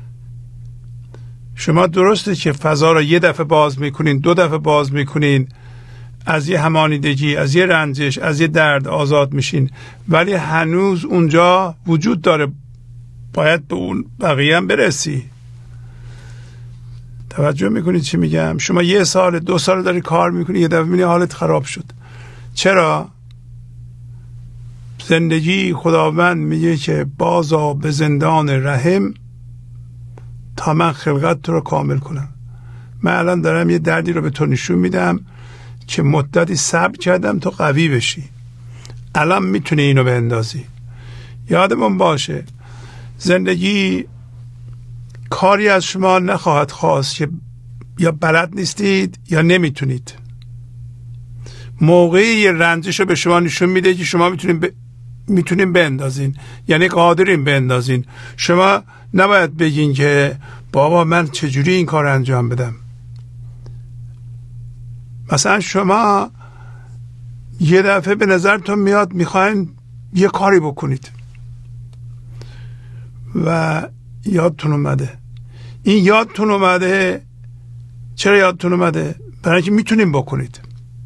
شما درسته که فضا را یه دفعه باز میکنین، 2 دفعه باز میکنین، از یه همانیدگی، از یه رنجش، از یه درد آزاد میشین، ولی هنوز اونجا وجود داره. باید به اون بقیه هم برسی. توجه میکنید چی میگم؟ شما 1 سال 2 سال داری کار میکنی، یه دفعه میبینی حالت خراب شد. چرا؟ زندگی خداوند میگه که بازآ به زندان رحم تا من خلقت تو رو کامل کنم. من الان دارم یه دردی رو به تو نشون میدم که مدتی صبر کردم تو قوی بشی. الان میتونی اینو بندازی. یادمون باشه زندگی کاری از شما نخواهد خواست که یا بلد نیستید یا نمیتونید. موقعی یه رنجش رو به شما نشون میده که شما میتونین بندازین، یعنی قادرین بندازین. شما نباید بگین که بابا من چجوری این کار انجام بدم. مثلا شما یه دفعه به نظرتون میاد میخواین یه کاری بکنید و یادتون اومده. این یادتون اومده. چرا یادتون اومده؟ برای اینکه میتونین بکنید.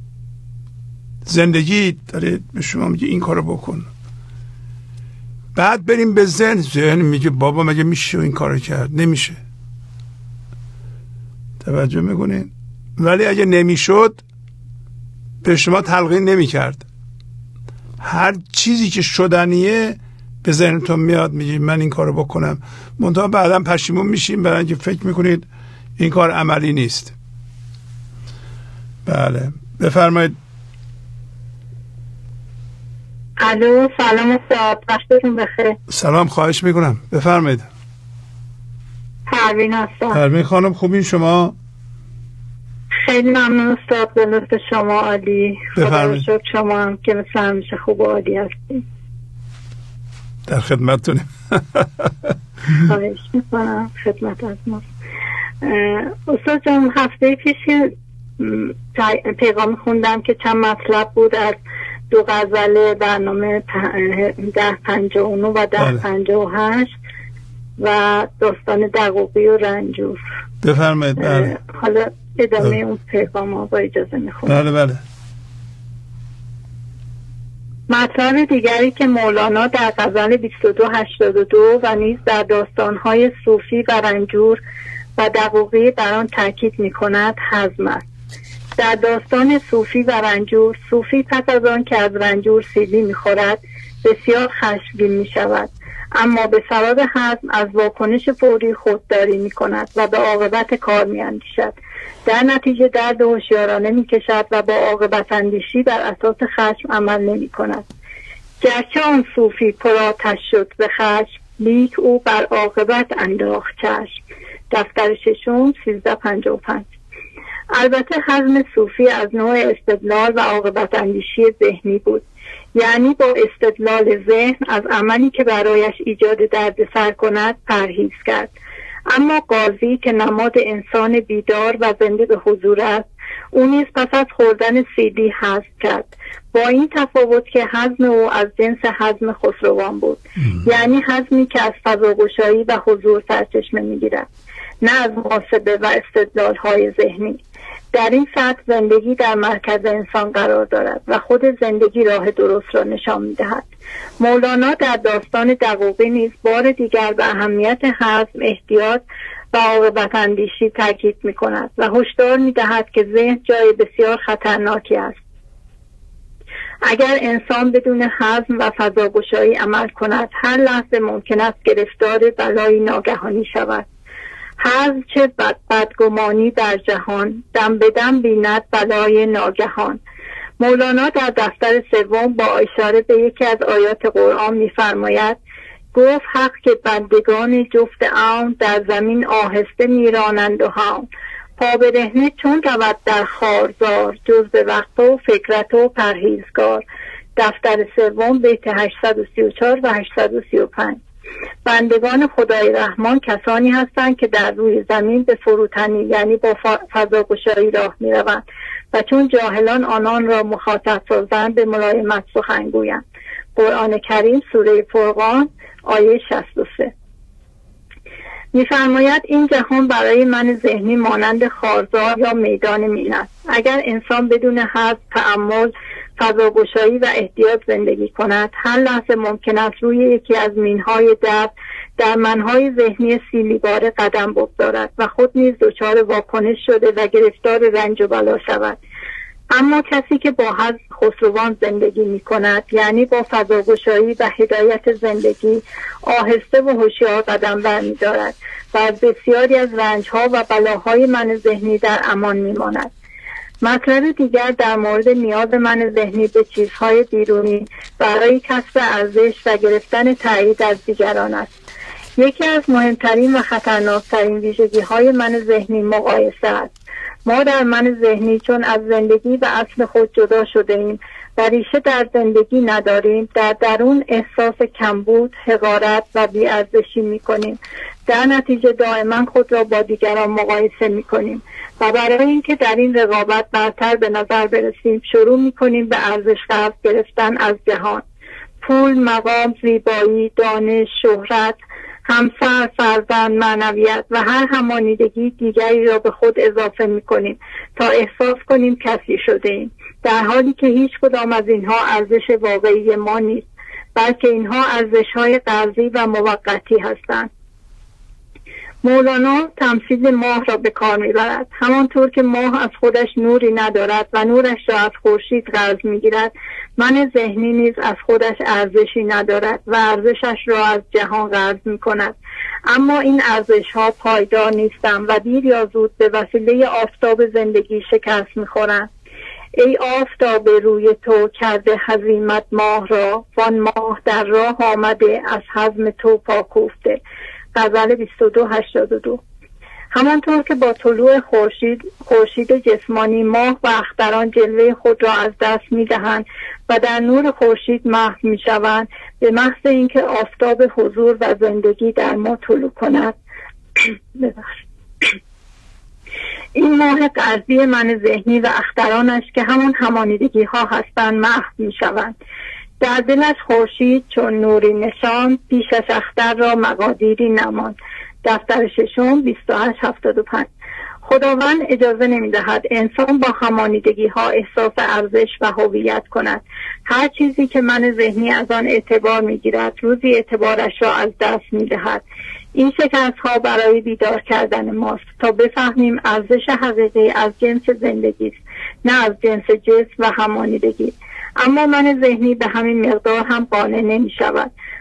زندگی داره به شما میگه این کارو بکن. بعد بریم به ذهن میگه بابا مگه میشه این کارو کرد؟ نمیشه. توجه میکنین؟ ولی اگه نمیشد به شما تلقین نمیکرد. هر چیزی که شدنیه به ذهنتون میاد، میگه من این کارو بکنم. منتها بعدا پشیمون میشیم برای اینکه فکر میکنید این کار عملی نیست. بله بفرمایید. الو سلام استاد، وقتتون بخیر. سلام، خواهش میکنم بفرمایید. پروین هستم. پروین خانم خوبین شما؟ خیلی ممنون استاد، به لطف شما عالی. خدا رو شکر شما هم که مثل همیشه خوب و عالی هستید. در خدمتتونیم. خواهش میکنم، خدمت از ما. استاد جان هفته پیش پیغام خوندم که چند مطلب بود از 2 غزل برنامه 1059 و 1058 و داستان دقوقی و رنجور. بفرمایید. بله. حالا ادامه اون پیغام ها با اجازه میخونم. بله بله. مطلب دیگری که مولانا در غزل 2282 و نیز در داستانهای صوفی و رنجور و دقوقی بر آن تاکید میکند حزم است. در داستان صوفی و رنجور، صوفی پس از آن که از رنجور سیلی میخورد بسیار خشمگین میشود، اما به سبب حزم از واکنش فوری خودداری میکند و به عاقبت کار میاندیشد در نتیجه درد هوشیارانه میکشد و با عاقبت اندیشی بر اساس خشم عمل نمی کند. گرچه آن صوفی پرآتش شد به خشم، لیک او بر عاقبت انداخت چشم. دفتر ششم 1355. البته حزم صوفی از نوع استدلال و عاقبت اندیشی ذهنی بود، یعنی با استدلال ذهن از عملی که برایش ایجاد دردسر کند پرهیز کرد. اما قاضی که نماد انسان بیدار و زنده به حضور است، او نیز پس از خوردن سیدی حزم کرد، با این تفاوت که حزم او از جنس حزم خسروان بود، یعنی حزمی که از فضاگشایی و حضور سرچشمه میگیرد، نه از محاسبه و استدلال های ذهنی. در این سطح زندگی در مرکز انسان قرار دارد و خود زندگی راه درست را نشان می‌دهد. مولانا در داستان دقوقی نیز بار دیگر به اهمیت حزم، احتیاط و عاقبت اندیشی تاکید می‌کند و هشدار می‌دهد که ذهن جای بسیار خطرناکی است. اگر انسان بدون حزم و فضاگشایی عمل کند، هر لحظه ممکن است گرفتار بلایی ناگهانی شود. حزم چه بدگمانی در جهان، دم به دم بیند بلای ناگهان. مولانا در دفتر سوم با اشاره به یکی از آیات قرآن می‌فرماید: گفت حق که بندگان جفت عون در زمین آهسته میرانند و هم، پا برهنه چون رود در خارزار، جز به وقت و فکرت و پرهیزگار. دفتر سوم بیت 834 و 835. بندگان خدای رحمان کسانی هستند که در روی زمین به فروتنی، یعنی با فضاگشایی راه می روند و چون جاهلان آنان را مخاطب سازند به ملایمت سخن گویند. قرآن کریم سوره فرقان آیه 63. می‌فرماید این جهان برای من ذهنی مانند خارزار یا میدان مین است. اگر انسان بدون حذف، تأمل، فضاگشایی و احتیاط زندگی کند، هر لحظه ممکن است روی یکی از مینهای درد در منهای ذهنی سیلی‌باره قدم بگذارد و خود نیز دچار واکنش شده و گرفتار رنج و بلا شود. اما کسی که با حظ خسروان زندگی می کند، یعنی با فضاگشایی و هدایت زندگی، آهسته و هوشیار قدم برمی دارد و از بسیاری از رنجها و بلاهای من ذهنی در امان می ماند. مطلب دیگر در مورد نیاز من ذهنی به چیزهای بیرونی برای کسب ارزش و گرفتن تایید از دیگران است. یکی از مهمترین و خطرناکترین ویژگی‌های من ذهنی مقایسه است. ما در من ذهنی چون از زندگی و اصل خود جدا شده ایم و ریشه در زندگی نداریم، در درون احساس کمبود، حقارت و بی‌ارزشی می‌کنیم. در نتیجه دائما خود را با دیگران مقایسه می‌کنیم و برای اینکه در این رقابت برتر به نظر برسیم، شروع می‌کنیم به ارزش قرض گرفتن از جهان. پول، مقام، زیبایی، دانش، شهرت، همسر، فرزند، معنویت و هر همانیدگی دیگری را به خود اضافه می‌کنیم تا احساس کنیم کسی شده ایم، در حالی که هیچ کدام از اینها ارزش واقعی ما نیست، بلکه اینها ارزش‌های قرضی و موقتی هستند. مولانا تمثیل ماه را به کار می‌برد. همانطور که ماه از خودش نوری ندارد و نورش را از خورشید قرض می‌گیرد، من ذهنی نیز از خودش ارزشی ندارد و ارزشش را از جهان قرض می‌کند. اما این ارزش‌ها پایدار نیستند و دیر یا زود به وسیله آفتاب زندگی شکست می‌خورند. ای آفتاب روی تو کرده هزیمت ماه را، وان ماه در راه آمده از حزم تو پاکوفته. غزل 2282. همانطور که با طلوع خورشید جسمانی ماه و اختران جلوه خود را از دست می‌دهند و در نور خورشید محو می‌شوند، به محض اینکه آفتاب حضور و زندگی در ما طلوع کند این ماه قرضی من ذهنی و اخترانش که همون همانیدگی ها هستند محو می‌شوند. در دلش خورشید چون نوری نشان، پیشش اختر را مقادیری نماند. دفتر ششم 2875. خداوند اجازه نمی‌دهد انسان با همانیدگی ها احساس ارزش و هویت کند. هر چیزی که من ذهنی از آن اعتبار می‌گیرد، روزی اعتبارش را از دست می‌دهد. این شکست ها برای بیدار کردن ماست تا بفهمیم ارزش حقیقی از جنس زندگی است، نه از جنس جسم و همانیدگی. اما من ذهنی به همین مقدار هم قانع نمی شود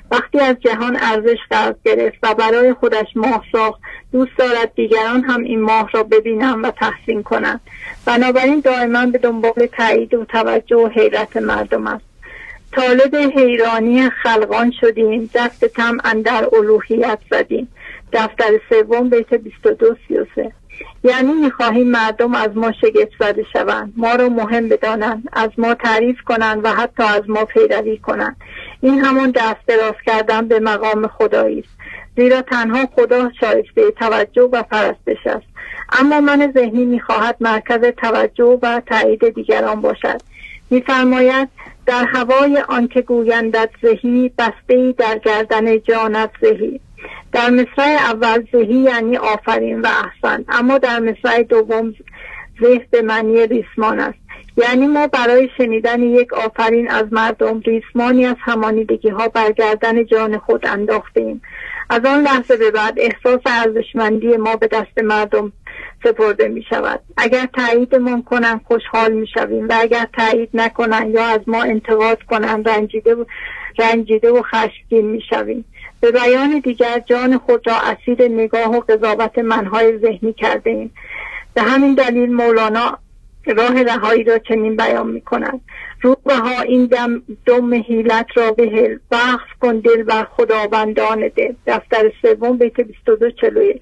وقتی از جهان ارزش قرض گرفت و برای خودش ماه ساخت، دوست دارد دیگران هم این ماه را ببینند و تحسین کنند. بنابراین دائما به دنبال تایید و توجه و حیرت مردم است. طالب حیرانی خلقان شدیم، دست طمع اندر الوهیت زدیم. دفتر سوم بیت 22-33. یعنی می‌خواهیم مردم از ما شگفت زده شوند، ما را مهم بدانند، از ما تعریف کنند و حتی از ما پیروی کنند. این همان دست دراز کردن به مقام خدایی است، زیرا تنها خدا شایسته توجه و پرستش است. اما من ذهنی می‌خواهد مرکز توجه و تایید دیگران باشد. می‌فرماید در هوای آنکه گویندت زهی، بسته‌ای در گردن جانت زهی. در مصرع اول زهی یعنی آفرین و احسن، اما در مصرع دوم زه به معنی ریسمان است. یعنی ما برای شنیدن یک آفرین از مردم ریسمانی از همانیدگی ها بر گردن جان خود انداختیم. از آن لحظه به بعد احساس ارزشمندی ما به دست مردم سپرده می شود. اگر تاییدمان کنند خوشحال می شویم و اگر تایید نکنند یا از ما انتقاد کنند رنجیده و خشمگین می شویم. به بیان دیگر جان خود را اسیر نگاه و قضاوت منهای ذهنی کرده ایم. به همین دلیل مولانا راه رهایی را چنین بیان می کند: روبها این دم حیلت را بهل، وقف کن دل بر خداوندان دل. دفتر سوم بیت 22-41.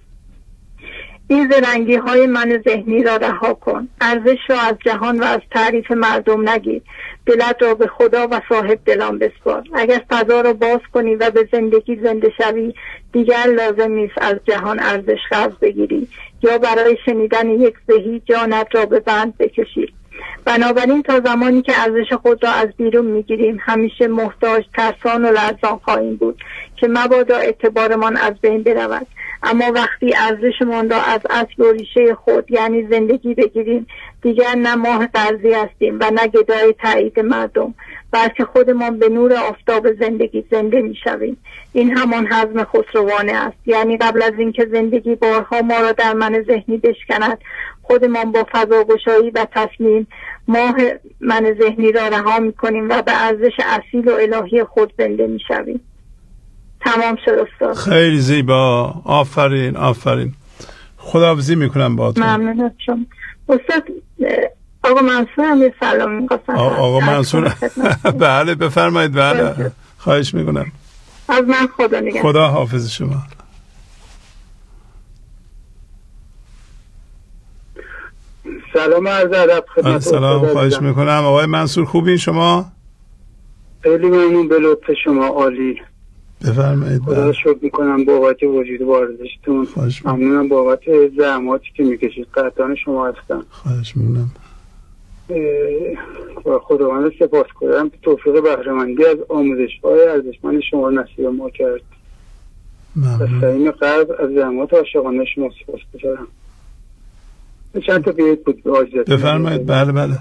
این زرنگی های من ذهنی را رها کن، ارزش را از جهان و از تعریف مردم نگیر، دلت را به خدا و صاحب دلان بسپار. اگر فضا را باز کنی و به زندگی زنده شوی، دیگر لازم نیست از جهان ارزش قرض بگیری یا برای شنیدن یک زهی جانت را به بند بکشی. بنابراین تا زمانی که ارزش خود را از بیرون میگیریم همیشه محتاج، ترسان و لرزان خواهیم بود که مبادا اعتبارمان از بین برود. اما وقتی ارزشمان را از اصل و ریشه خود یعنی زندگی بگیریم، دیگر نه ماه قرضی هستیم و نه گدای تایید مردم، بلکه خودمان به نور آفتاب زندگی زنده میشویم. این همان حزم خسروانه است، یعنی قبل از اینکه زندگی بارها ما را در من ذهنی بشکند، خودمان با فضاگشایی و تسلیم ماه من ذهنی را رها میکنیم و به ارزش اصیل و الهی خود زنده میشویم. تمام شد استاد. خیلی زیبا، آفرین آفرین. خداحافظی میکنم باهاتون. ممنون از شما استاد. آقا منصور هم یه سلام می‌خواستم. آقا منصور بله بفرمایید. بله خواهش میکنم. از من خدا نگهدار. خدا حافظ شما. سلام عرض ادب خدمت. سلام، خواهش میکنم. آقای منصور خوبین شما؟ خیلی ممنون، به لطف شما عالی. بفرمایید. خدا شکر میکنم بابت وجود و ارزشتون. ممنونم بابت زحماتی که میکشید. قدردان شما هستم. خواهش میکنم. خداوند سپاسگزارم که توفیق بهره‌مندی از آموزش‌های ارزشمند شما نصیب ما کرد. از صمیم قلب از زحمات عاشقانه شما سپاسگزارم. چند تا بیت بود به عاجزتون. بفرمایید. بله بله.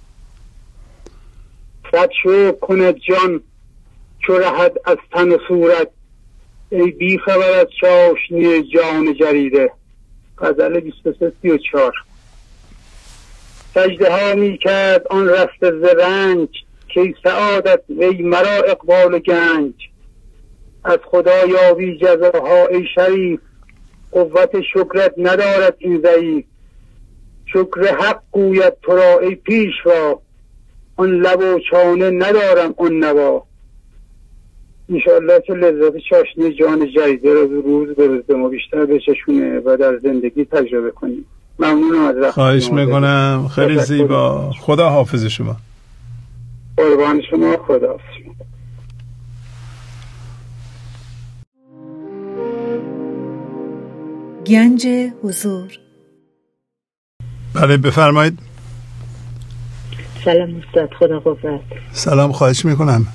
صد شکر کند جان چو رهد از تن و صورت، ای بی خبر از چاشنی جان جریده. غزل 23-34. سجده ها می کرد آن رسته ز رنج، که سعادت وی مرا اقبال و گنج. از خدا یابی جزاها ای شریف، قوت شکرت ندارد این ضعیف. شکر حق گوید تو را ای پیشوا، آن لب و چانه ندارم آن نوا. انشاءالله که لذت چاشنی جان جریده روز به روز به ما بیشتر بچشونه و در زندگی تجربه کنیم. ممنونم از وقت. خواهش میکنم. خیلی زیبا. خدا حافظ شما. قربان شما. خدا حافظ شما. گنج حضور. بله بفرمایید. سلام استاد، خدا قوت. سلام، خواهش میکنم.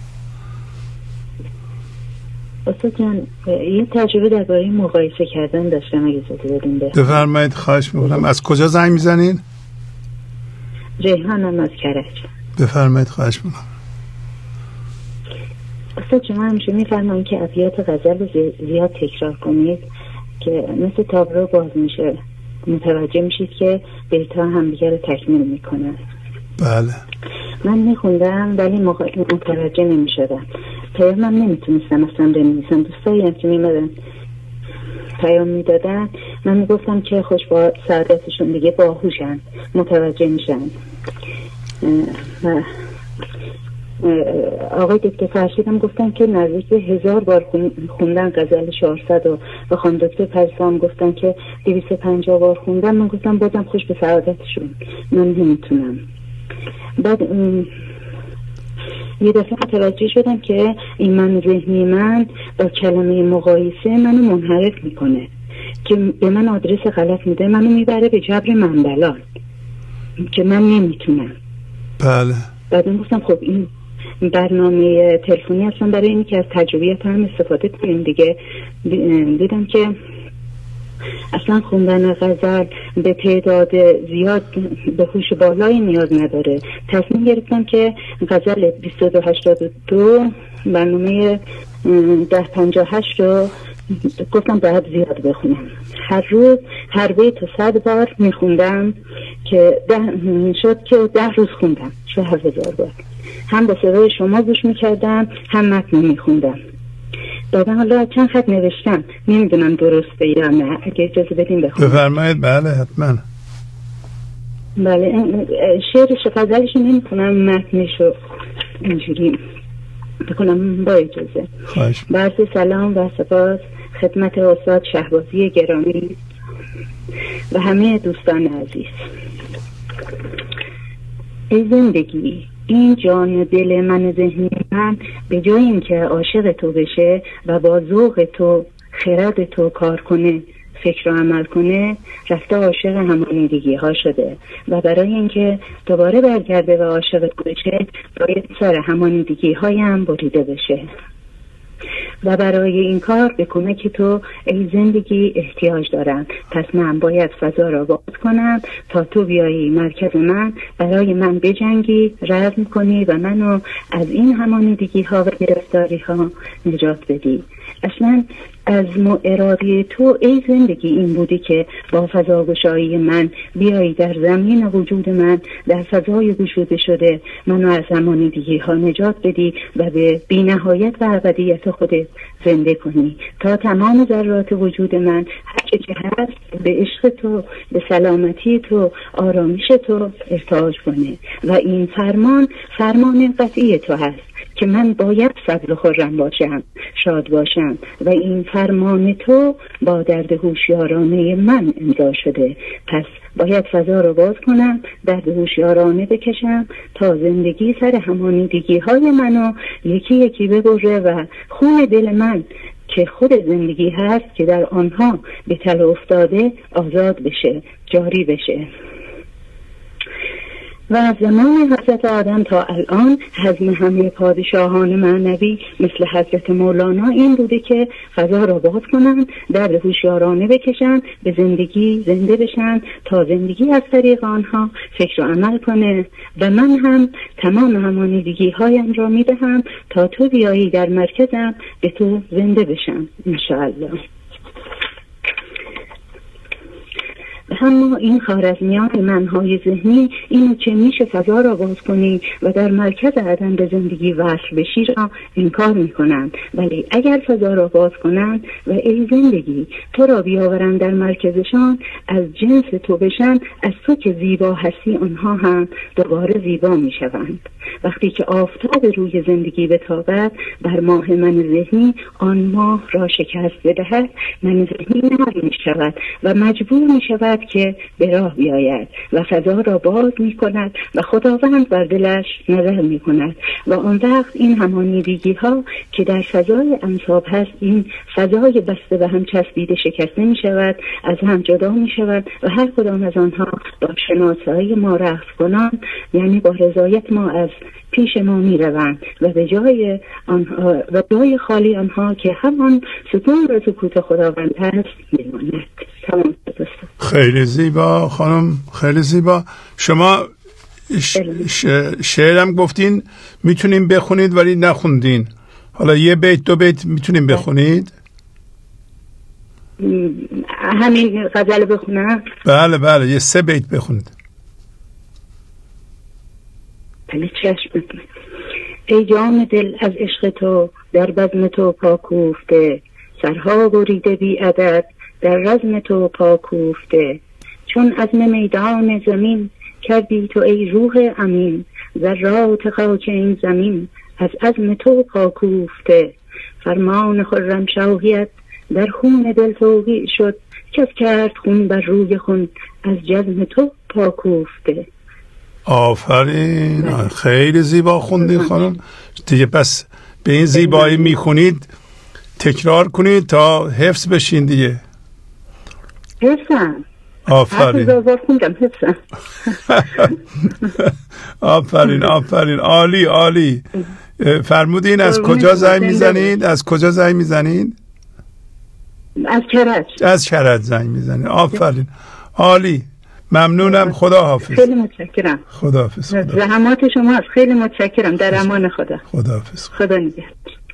استاد جان یه تجربه درباره مقایسه کردن داشتم، اگه اجازه بدین. بفرمایید. خواهش میکنم. از کجا زنگ میزنین؟ ریحانم از کرج. بفرمایید. خواهش میکنم. استاد شما همیشه میفرمایید که ابیات غزل زیاد تکرار کنید که مثل تابلو باز میشه، متوجه میشید که بیت‌ها همدیگه رو تکمیل میکنن. بله. من میخوندم ولی متوجه نمیشدم. پیام من نمیتونستم اصلا بنویسم. دوستایی هم که میمدن پیام میدادن من میگفتم که خوش با سعادتشون دیگه باهوشن، متوجه میشن. آقای دکتر فرشید هم گفتن که نزدیک 1000 بار خوندن غزل 400 و خانم دکتر پرسام گفتن که 250 بار خوندن. من گفتم بازم خوش به سعادتشون، من نمیتونم. بعد یه دفعه متوجه شدم که این من ذهنی من با کلمه مقایسه منو منحرف میکنه، که به من آدرس غلط میده، منو میبره به جبر منبلان که من نمیتونم. بله. بعد گفتم خب این برنامه تلفنی اصلا برای اینی که از تجربیات هم استفاده کنیم دیگه. دیدم که اصلا خوندن غزل به تعداد زیاد به هوش بالایی نیاز نداره. تصمیم گرفتم که غزل 2282 برنامه 1058 رو گفتم باید زیاد بخونم. هر روز هر بیت 100 بار میخوندم که شد که 10 روز خوندم، شد 7000 بار. هم با صدای شما گوش میکردم هم متن میخوندم. دادم حالا چند خط نوشتم، نمیدونم درسته یا نه، اگه اجازه بدین بخونم. بفرمایید. بله حتما. بله شعرش غزلش نمیکنم، متنشو اینجوری بکنم با اجازه. خواهش. برز سلام و سپاس خدمت استاد شهبازی گرامی و همه دوستان عزیز. ای زندگی، این جان و دل من ذهنی من به جای اینکه عاشق تو بشه و با ذوق تو خرد تو کار کنه، فکر و عمل کنه، رفته عاشق همانیدگی ها شده و برای اینکه دوباره برگرده و عاشق تو بشه باید سر همانیدگی های هم بریده بشه و برای این کار به کمک تو ای زندگی احتیاج دارم. پس من باید فضا را باز کنم تا تو بیایی مرکز من، برای من بجنگی، رزم کنی و منو از این همانیدگی ها و گرفتاری ها نجات بدی. اصلا از اراده تو ای زندگی این بودی که با فضا گشایی من بیایی در زمین وجود من، در فضای گشوده شده منو از همانیدگی ها نجات بدی و به بی نهایت و ابدیت خودت زنده کنی تا تمام ذرات وجود من هرچه که هست به عشق تو، به سلامتی تو، آرامش تو ارتعاش کنه. و این فرمان قطعی تو هست که من باید صبر و خرم باشم، شاد باشم و این فرمان تو با درد هوشیارانه من امضا شده. پس باید فضا رو باز کنم، درد هوشیارانه بکشم تا زندگی سر همانیدگی های منو یکی یکی ببره و خون دل من که خود زندگی هست که در آنها به تله افتاده آزاد بشه، جاری بشه. و از زمان حضرت آدم تا الان حزم همه پادشاهان معنوی مثل حضرت مولانا این بوده که فضا را باز کنن، درد هوشیارانه بکشن، به زندگی زنده بشن تا زندگی از طریق آنها فکر و عمل کنه. و من هم تمام همانیدگی هایم را میدهم تا تو بیایی در مرکزم به تو زنده بشم انشاءالله. اما این خوارزمیان منهای ذهنی اینو که میشه فضا را باز کنی و در مرکز عدم به زندگی وصل بشی را انکار میکنند. ولی اگر فضا را باز کنند و ای زندگی تو را بیاورند در مرکزشان، از جنس تو بشن، از تو که زیبا هستی آنها هم دوباره زیبا میشوند. وقتی که آفتاب روی زندگی بتابد بر ماه من ذهنی، آن ماه را شکست بدهد، من ذهنی نرم میشود و مجبور میشود که به راه بیاید و فضا را باز می کند و خداوند بر دلش نظر می کند و آن وقت این همانیدگی ها که در فضای انصاب هست، این فضای بسته و هم چسبیده شکسته می شود، از هم جدا می شود و هر کدام از آنها با شناسایی ما رقص کنان، یعنی با رضایت ما از پیش ما می روند و به جای آنها و جای خالی آنها که همان سکون و سکوت خداوند هست می ماند. تمام. خیلی زیبا خانم، خیلی زیبا. شما شعرم گفتین میتونین بخونید ولی نخوندین. حالا یه بیت دو بیت میتونین بخونید؟ همین غزل بخونم؟ بله بله، یه 3 بیت بخونید. بله چشم. ای جام دل از عشق تو در بزم تو پا کوفته، سرها بریده بی عدد در رزم تو پا کوفته. چون عزم میدان زمین کردی تو ای روح امین، ذرات خاک این زمین از عزم تو پا کوفته. فرمان خرم شاهیت در خون دل توقیع شد، کس کرد خون بر روی خون از جزم تو پا کوفته. آفرین، خیلی زیبا خوندین خانم دیگه. پس به این زیبایی میخونید تکرار کنید تا حفظ بشین دیگه. حفظم. آفرین. آفرین آفرین، عالی عالی. فرمودین از کجا زنگ میزنید؟ از کجا زنگ میزنید؟ از کرج. از کرج زنگ میزنید. آفرین، عالی، ممنونم. خدا حافظ. خیلی متشکرم. خدا حافظ. زحمات شما خیلی متشکرم. در امان خدا. خدا حافظ. خدا نگهدار.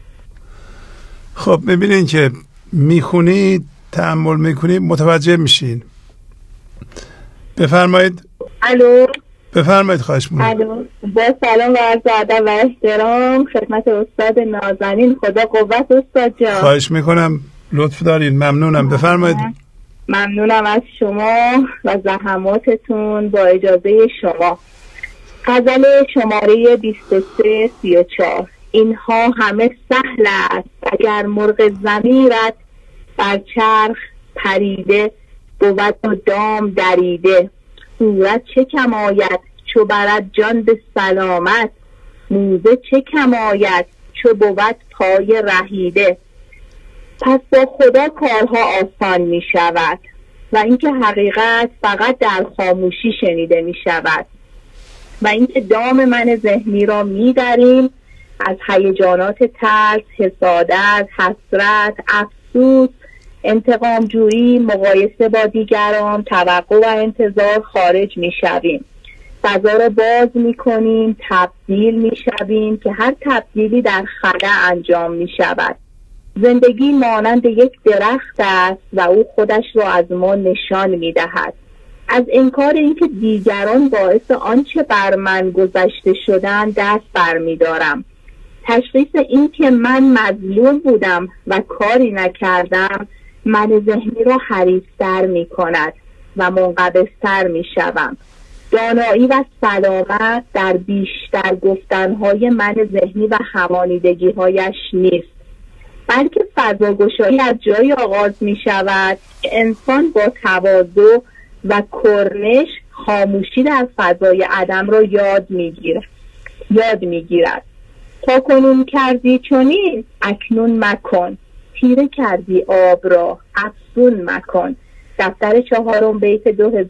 خب ببینین که میخونید، تأمل میکنید، متوجه میشین. بفرمایید. الو. بفرمایید، خواهش می‌کنم. الو. با سلام و عرض ادب و احترام خدمت استاد نازنین. خدا قوت استاد جان. خواهش میکنم، لطف دارین. ممنونم. بفرمایید. ممنونم از شما و زحماتتون. با اجازه شما غزل شماره 2334. اینها همه سهل است اگر مرغ ضمیرت بر چرخ پریده بود و دام دریده. صورت چه کم آید چو برد جان به سلامت، موزه چه کم آید چو بود پای رهیده. پس با خدا کارها آسان می شود و اینکه حقیقت فقط در خاموشی شنیده می شود و اینکه دام من ذهنی را می دریم از هیجانات ترس، حسادت، حسرت، افسوس، انتقام جویی، مقایسه با دیگران، توقع و انتظار خارج می شویم. فضا را باز می کنیم، تبدیل می شویم که هر تبدیلی در خلا انجام می شود. زندگی مانند یک درخت است و او خودش را از ما نشان می دهد. از انکار اینکه دیگران باعث آنچه بر من گذشته شدن دست بر می دارم. تشخیص این که من مظلوم بودم و کاری نکردم من ذهنی را حریص‌تر می کند و منقبض‌تر می شوم. دانایی و سلامت در بیشتر گفتنهای من ذهنی و همانیدگی‌هایش نیست، بلکه فضاگشایی از جایی آغاز می شود که انسان با تواضع و کرنش خاموشی در فضای عدم را یاد می گیرد. تا کنون کردی چنین اکنون مکن، تیره کردی آب را افزون مکن. دفتر 4 بیت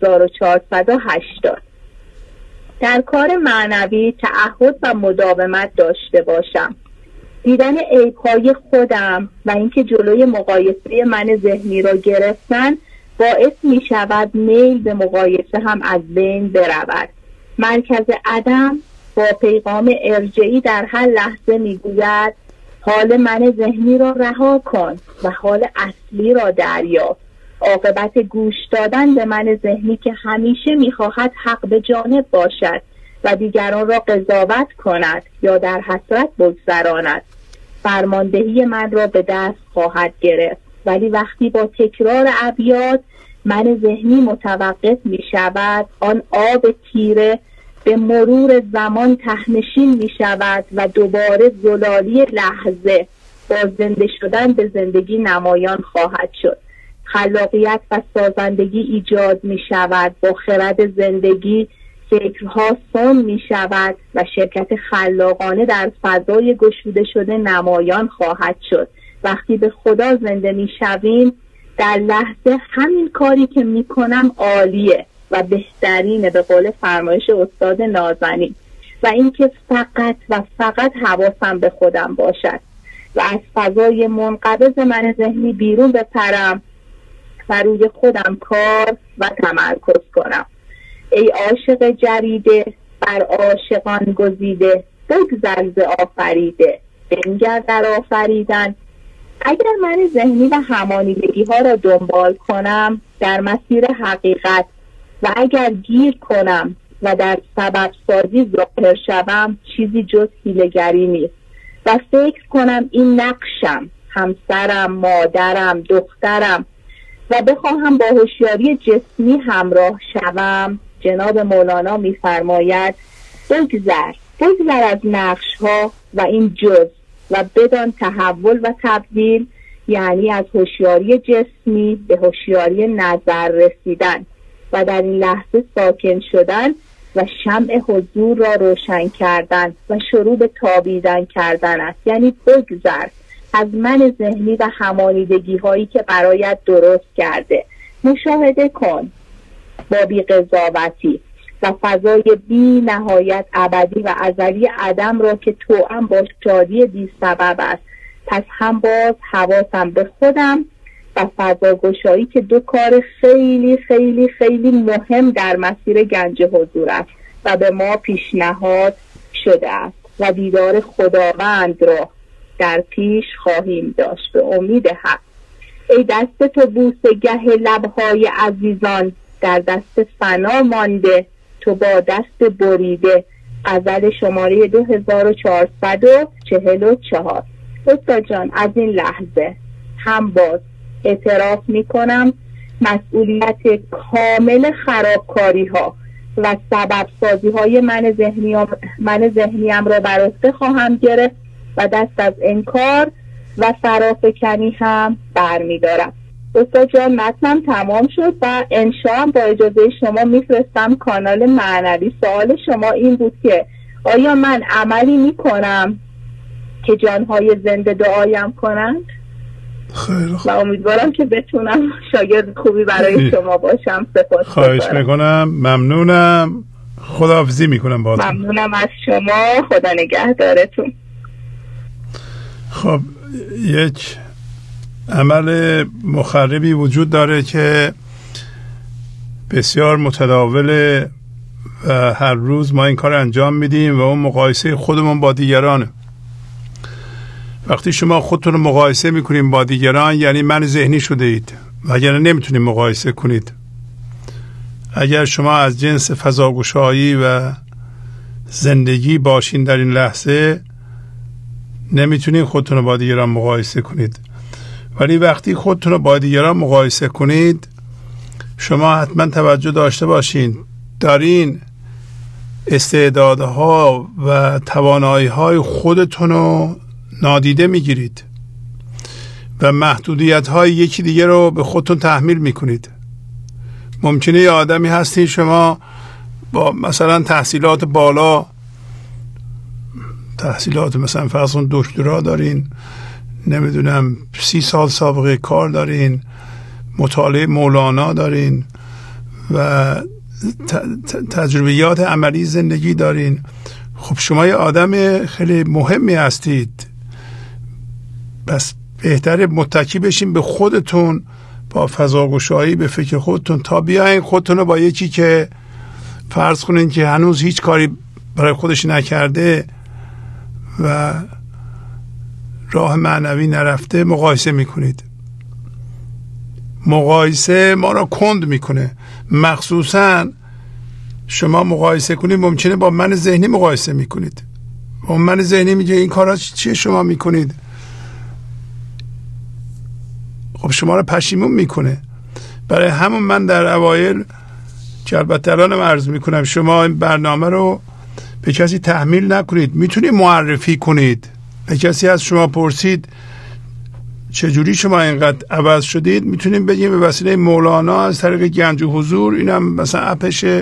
2480. در کار معنوی تعهد و مداومت داشته باشم. دیدن عیب‌های خودم و اینکه جلوی مقایسه من ذهنی را گرفتن باعث می شود میل به مقایسه هم از بین برود. مرکز عدم با پیغام ارجعی در هر لحظه می گوید حال من ذهنی را رها کن و حال اصلی را دریافت. عاقبت گوش دادن به من ذهنی که همیشه می خواهد حق به جانب باشد و دیگران را قضاوت کند یا در حسرت بگذراند، فرماندهی من را به دست خواهد گرفت. ولی وقتی با تکرار ابیات من ذهنی متوقف می شود، آن آب تیره به مرور زمان تهنشین می شود و دوباره زلالی لحظه با زنده شدن به زندگی نمایان خواهد شد. خلاقیت و سازندگی ایجاد می شود. با خرد زندگی فکرها سن می شود و شرکت خلاقانه در فضای گشوده شده نمایان خواهد شد. وقتی به خدا زنده می شویم در لحظه همین کاری که می کنم عالیه و بهترینه، به قول فرمایش استاد نازنین، و اینکه فقط و فقط حواسم به خودم باشد و از فضای منقبض من ذهنی بیرون بپرم و روی خودم کار و تمرکز کنم. ای عاشق جریده بر عاشقان گزیده، بگذر ز آفریده بنگر در آفریدن. اگر من ذهنی و همانیدگی ها را دنبال کنم در مسیر حقیقت و اگر گیر کنم و در سبب سازی ظاهر شوم چیزی جز حیله‌گری نیست. و فکر کنم این نقشم، همسرم، مادرم، دخترم، و بخواهم با هوشیاری جسمی همراه شوم، جناب مولانا می‌فرماید بگذر از نقش‌ها و این جز و بدان تحول و تبدیل، یعنی از هوشیاری جسمی به هوشیاری نظر رسیدن و در این لحظه ساکن شدن و شمع حضور را روشن کردن و شروع به تابیدن کردن است. یعنی بگذر از من ذهنی و همانیدگی هایی که برایت درست کرده، مشاهده کن با بی قضاوتی و فضای بی نهایت ابدی و ازلی عدم را که توأم با شادی بی سبب است. پس هم باز حواسم به خودم و فضاگشایی که دو کار خیلی خیلی خیلی مهم در مسیر گنج حضور است و به ما پیشنهاد شده است و دیدار خداوند را در پیش خواهیم داشت به امید حق. ای دست تو بوسه گه لبهای عزیزان، در دست فنا مانده تو با دست بریده. غزل شماره 2444. استاد جان، از این لحظه هم باز اعتراف میکنم مسئولیت کامل خرابکاری ها و سبب سازی های من ذهنیم را بر عهده خواهم گرفت و دست از انکار و فرافکنی هم برمیدارم. استاد جان، متنم تمام شد و انشاءالله با اجازه شما میفرستم کانال معنوی. سوال شما این بود که آیا من عملی میکنم که جانهای زنده دعایم کنند؟ خیلی خوب. و امیدوارم که بتونم شاگرد خوبی برای شما باشم. سپاس خواهش میکنم. ممنونم. خداحافظی میکنم باهاتون. ممنونم از شما. خدا نگهدارتون. خب، یک عمل مخربی وجود داره که بسیار متداوله و هر روز ما این کار انجام میدیم و اون مقایسه خودمون با دیگرانه. وقتی شما خودتون رو مقایسه میکنید با دیگران، یعنی من ذهنی شده اید، وگرنه نمیتونید مقایسه کنید. اگر شما از جنس فضاگشایی و زندگی باشین در این لحظه، نمیتونید خودتون رو با دیگران مقایسه کنید. ولی وقتی خودتون رو با دیگران مقایسه کنید، شما حتما توجه داشته باشین دارین استعدادها و توانایی‌های خودتون رو نادیده میگیرید و محدودیت‌های یکی دیگه رو به خودتون تحمیل میکنید. ممکنه یه آدمی هستی شما با مثلا تحصیلات بالا، تحصیلات مثلا فرض کن دکترا دارین، نمیدونم 30 سال سابقه کار دارین، مطالعه مولانا دارین و تجربیات عملی زندگی دارین. خب شما یه آدم خیلی مهمی هستید، بس بهتره متکی بشین به خودتون، با فضاگشایی به فکر خودتون، تا بیاین خودتون رو با یکی که فرض کنین که هنوز هیچ کاری برای خودش نکرده و راه معنوی نرفته مقایسه میکنید. مقایسه ما را کند میکنه. مخصوصا شما مقایسه کنید ممکنه با من ذهنی مقایسه میکنید. با من ذهنی میگه این کارا چیه شما میکنید؟ خب شما را پشیمون میکنه. برای همون من در اوایل که البته الانم عرض میکنم شما این برنامه رو به کسی تحمیل نکنید. میتونید معرفی کنید. به کسی از شما پرسید چجوری شما اینقدر عوض شدید، میتونیم بگیم به وسیله مولانا از طریق گنج و حضور، اینم مثلا اپشه،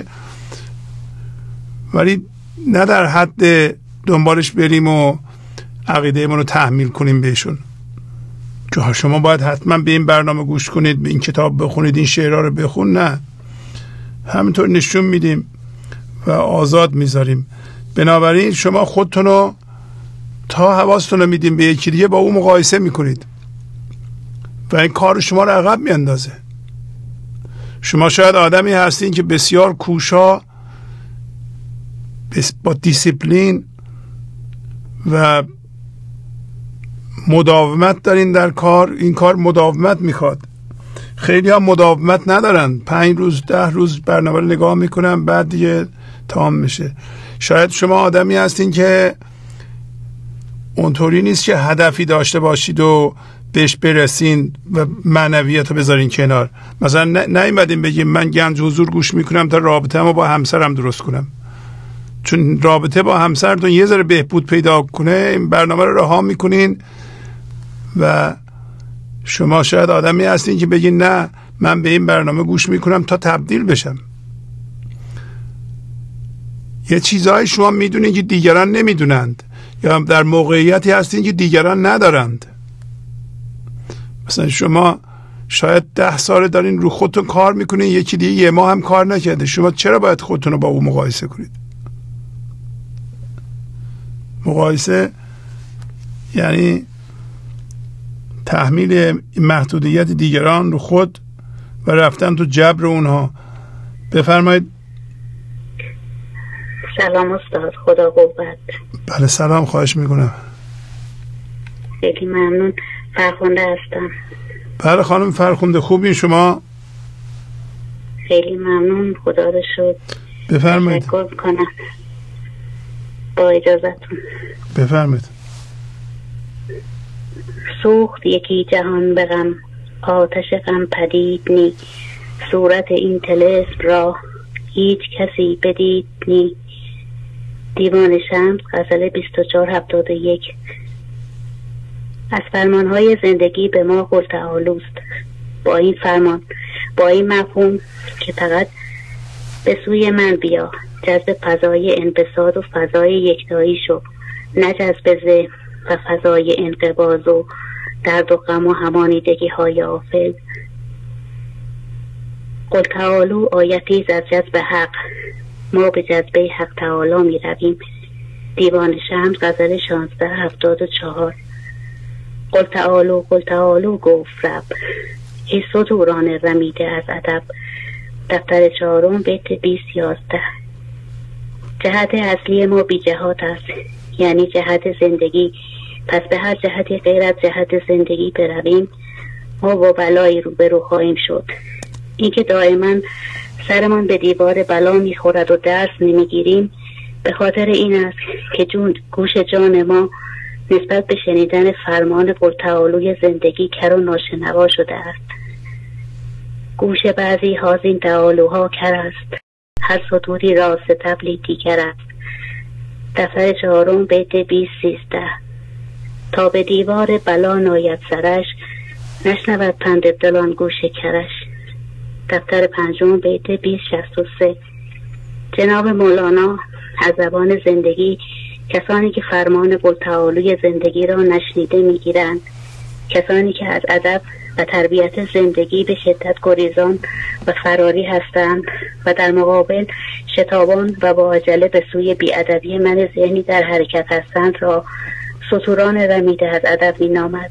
ولی نه در حد دنبالش بریم و عقیده من رو تحمیل کنیم بهشون. که شما باید حتما به این برنامه گوش کنید، به این کتاب بخونید، این شعرها رو بخون. نه، همینطور نشون میدیم و آزاد میذاریم. بنابراین شما خودتون رو تا حواستون رو میدیم به یکی دیگه، با اون مقایسه میکنید و این کار شما رو عقب میاندازه. شما شاید آدمی هستین که بسیار کوشا، با دیسیپلین و مداومت دارین در کار. این کار مداومت میخواد. خیلی ها مداومت ندارن، 5 روز 10 روز برنامه رو نگاه میکنن بعد دیگه تمام میشه. شاید شما آدمی هستین که اونطوری نیست که هدفی داشته باشید و بهش برسین و معنویت رو بذارین کنار. مثلا نیومدین بگیم من گنج حضور گوش میکنم تا رابطه‌مو با همسرم درست کنم، چون رابطه با همسرتون یه ذره بهبود پیدا کنه این برنامه رو رها میکنین و شما شاید آدمی هستین که بگین نه من به این برنامه گوش میکنم تا تبدیل بشم. یه چیزهای شما میدونین که دیگران نمیدونند، یا در موقعیتی هستین که دیگران ندارند. مثلا شما شاید 10 سال دارین رو خودتون کار میکنین، یکی دیگه 1 ماه هم کار نکرده. شما چرا باید خودتون رو با او مقایسه کنید؟ مقایسه یعنی تحمیل محدودیت دیگران رو خود و رفتن تو جبر اونها. بفرمایید. سلام استاد، خدا قوت. بله سلام، خواهش میکنم. خیلی ممنون. فرخنده هستم. بله خانم فرخنده، خوبین شما؟ خیلی ممنون، خدا رو شکر. بفرمایید. تشکر کنم با اجازتون. بفرمایید. سوخت یکی جهان به غم، آتش غم پدید نی، صورت این طلسم را هیچ کسی بدید نی. دیوان شمس، غزل 2471. از فرمانهای زندگی به ما قل تعالوست. با این فرمان، با این مفهوم که فقط به سوی من بیا، جذب فضای انبساط و فضای یکتایی شو، نه جذب ذهن و فضای انقباض و درد و غم و همانیدگی های آفل. قل تعالو آیتی از جذب حق، ما به جذبه حق تعالی می رویم. دیوان شمس، غزل 1674. قل تعالو گفت رب، ای صدوران رمیده از ادب. دفتر 4 بیت 20-11. جهت اصلی ما بی جهات است، یعنی جهت زندگی. پس به هر جهتی غیر از جهت زندگی برویم ما با بلایی روبرو خواهیم شد. این که دائما سرمان به دیوار بلا میخورد و درس نمیگیریم به خاطر این است که گوش جان ما نسبت به شنیدن فرمان قل تعالوی زندگی کر و ناشنوا شده است. گوش بعضی ها این تعالوها کر است، هر سطوری را ستبلی دیگر است. دفتر 4 بیت 20-13. تا به دیوار بلا ناید سرش، نشنود پند دلان گوش کرش. دفتر 5 بیت 20-63. جناب مولانا از زبان زندگی کسانی که فرمان قل تعالوی زندگی را نشنیده میگیرند، کسانی که از ادب و تربیت زندگی به شدت گریزان و فراری هستند و در مقابل شتابان و با عجله به سوی بی‌ادبی من ذهنی در حرکت هستند را سطوران رمیده از ادب مینامد.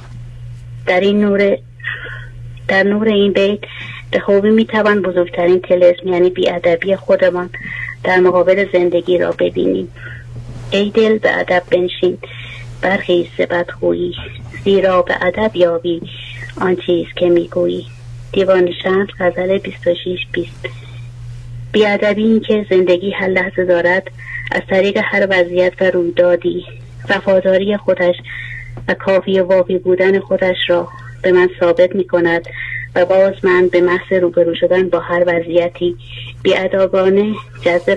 در نور این بیت به خوبی میتوان بزرگترین طلسم یعنی بی‌ادبی خودمان در مقابل زندگی را ببینیم. ای دل به ادب بنشین، برخیز ز بدخویی، زیرا به ادب یابی آن چیز که میگویی. دیوان شمس، غزل 26-20. بی‌ادبی این که زندگی هر لحظه دارد از طریق هر وضعیت و رویدادی وفاداری خودش و کافی و وافی بودن خودش را به من ثابت می کند و باز من به محض روبرو شدن با هر وضعیتی بی‌ادبانه جذب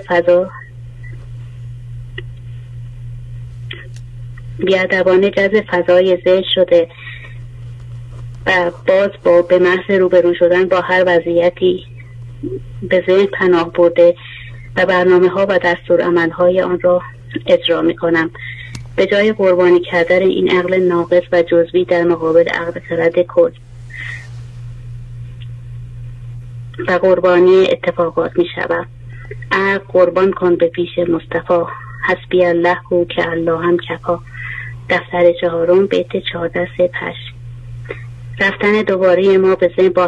فضای ذهن شده و باز با به محض روبرو شدن با هر وضعیتی به ذهن پناه برده و برنامه ها و دستور عمل های آن را اجرا می کنم. به جای قربانی کردن این عقل ناقص و جزوی در مقابل عقل خرد کل و قربانی اتفاقات می شود. عقل قربان کن به پیش مصطفی، حسبی الله کو که الله هم کفا. دفتر 4 بیت 14-8. رفتن دوباره ما به ذهن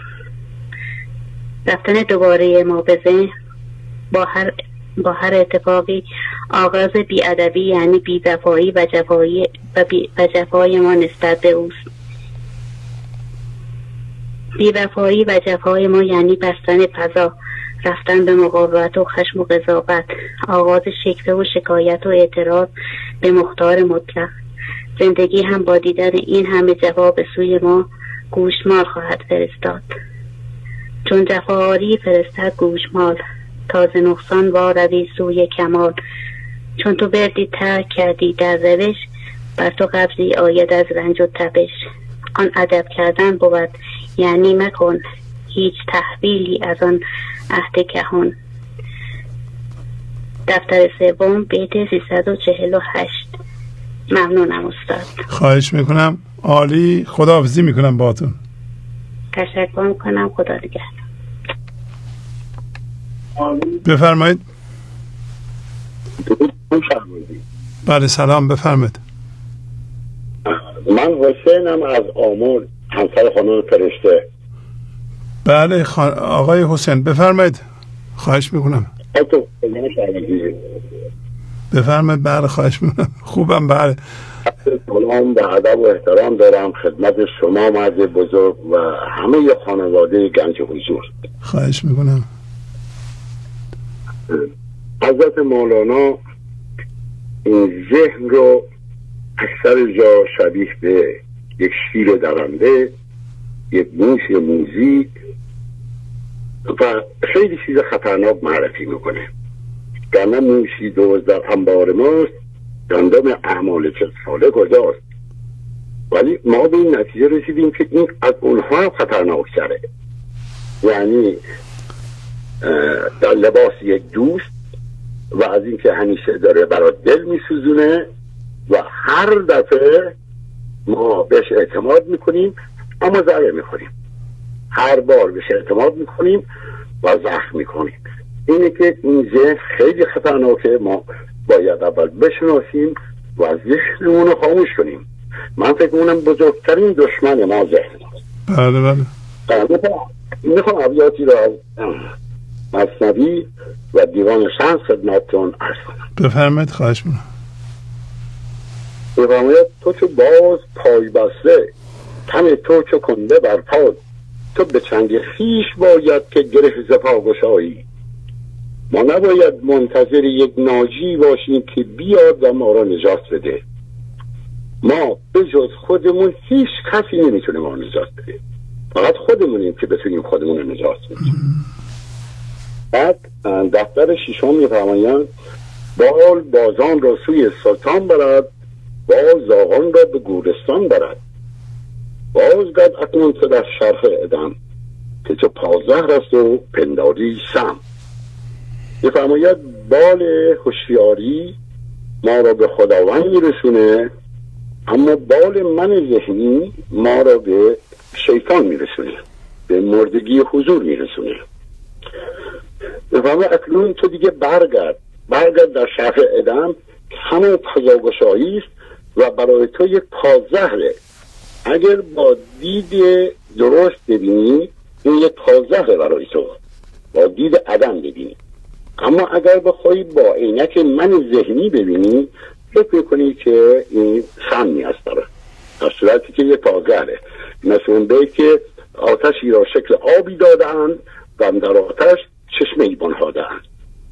با هر اتفاقی آغاز بی‌ادبی یعنی بی‌وفایی و جفای ما نسبت به اوست. بی‌وفایی و جفای ما یعنی بستن فضا رفتن به مقاومت و خشم و قضاوت، آغاز شکوه و شکایت و اعتراض به مختار مطلق. زندگی هم با دیدن این همه جواب به سوی ما گوشمال خواهد فرستاد. چون جفاآری فرستد گوشمال، تازه نقصان واروی سوی کمال. چون تو بردی ترک کردی در روش، بر تو قبضی آید از رنج و تبش. آن ادب کردن بود یعنی مکن، هیچ تحویلی از آن عهد کهان. دفتر سوم بیت 348. ممنونم استاد. خواهش میکنم. عالی. خداحافظی میکنم باهاتون. تشکر میکنم. خدا نگهدار. بفرمایید. بله سلام، بفرمایید. من حسینم از آمل، همسر خانم فرشته. بله آقای حسین بفرمایید. خواهش میکنم. بفرمایید. بله خواهش میکنم. خوبم. بله سلام و ادب و احترام دارم خدمت شما مرد بزرگ و همه خانواده گنج حضور. خواهش میکنم. حضرت مولانا این ذهن رو اکثر جا شبیه به یک شیر درنده، یک موش موزی و خیلی چیز خطرناک معرفی میکنه. گرنه موشی دوز در انبار ماست، گندم اعمال 40 ساله کجاست. ولی ما به این نتیجه رسیدیم که این از اونها خطرناک تره. یعنی در لباس یک دوست و از این که همیشه داره برای دل میسوزونه و هر دفعه ما بهش اعتماد میکنیم اما ضرر میخوریم. هر بار بهش اعتماد میکنیم و زخم میکنیم. اینه که این ذهن خیلی خطرناکه. ما باید اول بشناسیم و ذهنمون رو خاموش کنیم. من فکر میکنم بزرگترین دشمن ما ذهن است. بله بله. میخوام ابیاتی رو از مثنوی و دیوان شمس خدمتتون عرض کنم. بفرمایید. خواهش میکنم. بفرمایید. تو چو باز پای بسته، تن تو چو کنده بر پای، تو به چنگ خیش باید که گره ز پا گشایی. ما نباید منتظر یک ناجی باشیم که بیاد و ما را نجات بده. ما به جز خودمون هیچ کسی نمیتونه ما را نجات بده. فقط خودمونیم که بتونیم خودمون رو نجات بدیم. بعد دفتر ششم میفرمایند بال بازان را سوی سلطان برد، باز زاغان را به گورستان برد. بازگرد اکنون تو در شرح ادم، که تو پازهر است و پنداری سم. میفرماید بال هوشیاری ما را به خداوند میرسونه، اما بال من ذهنی ما را به شیطان میرسونه، به مردگی حضور میرسونه. میفرماید اکنون تو دیگه برگرد در شرح ادم که همه پزاگشایی است و برای تو یک پازهره. اگر با دید درست ببینی این یک پازهره برای تو، با دید عدم ببینی. اما اگر بخوای با عینک من ذهنی ببینی فکر میکنی که این سمی است داره، در صورتی که یک پازهره. مثل اون بیت که آتشی را شکل آبی دادند و در آتش چشمه بنهادند.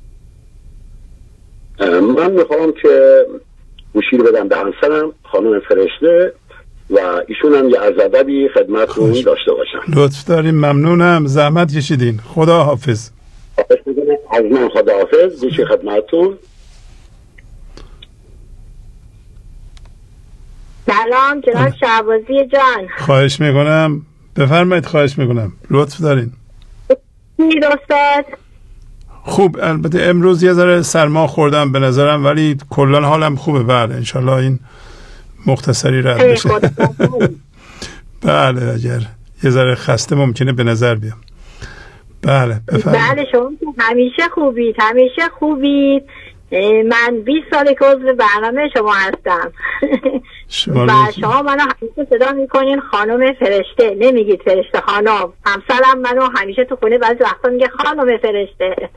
من میخوام که گوشی رو بدم به همسرم خانم فرشته و ایشون هم یه عرض ادبی خدمتتون داشته باشن. لطف داریم. ممنونم. زحمت کشیدین. خدا حافظ. از من خدا حافظ. گوشی خدمتتون. سلام جناب شعبازی جان. خواهش میکنم. بفرمایید. خواهش میکنم. لطف دارین. استاد خوب. البته امروز یه ذره سرما خوردم به نظرم، ولی کلان حالم خوبه. بله انشالله این مختصری رد بشه. بله اگر یه ذره خسته ممکنه به نظر بیام. بله بفرمایید. بله شما همیشه خوبید. من 20 ساله که عضو برنامه شما هستم و شما منو همیشه صدا میکنین خانم فرشته، نمیگید فرشته خانم. همسرم منو همیشه تو خونه بعضی وقتا میگه خانم فرشته.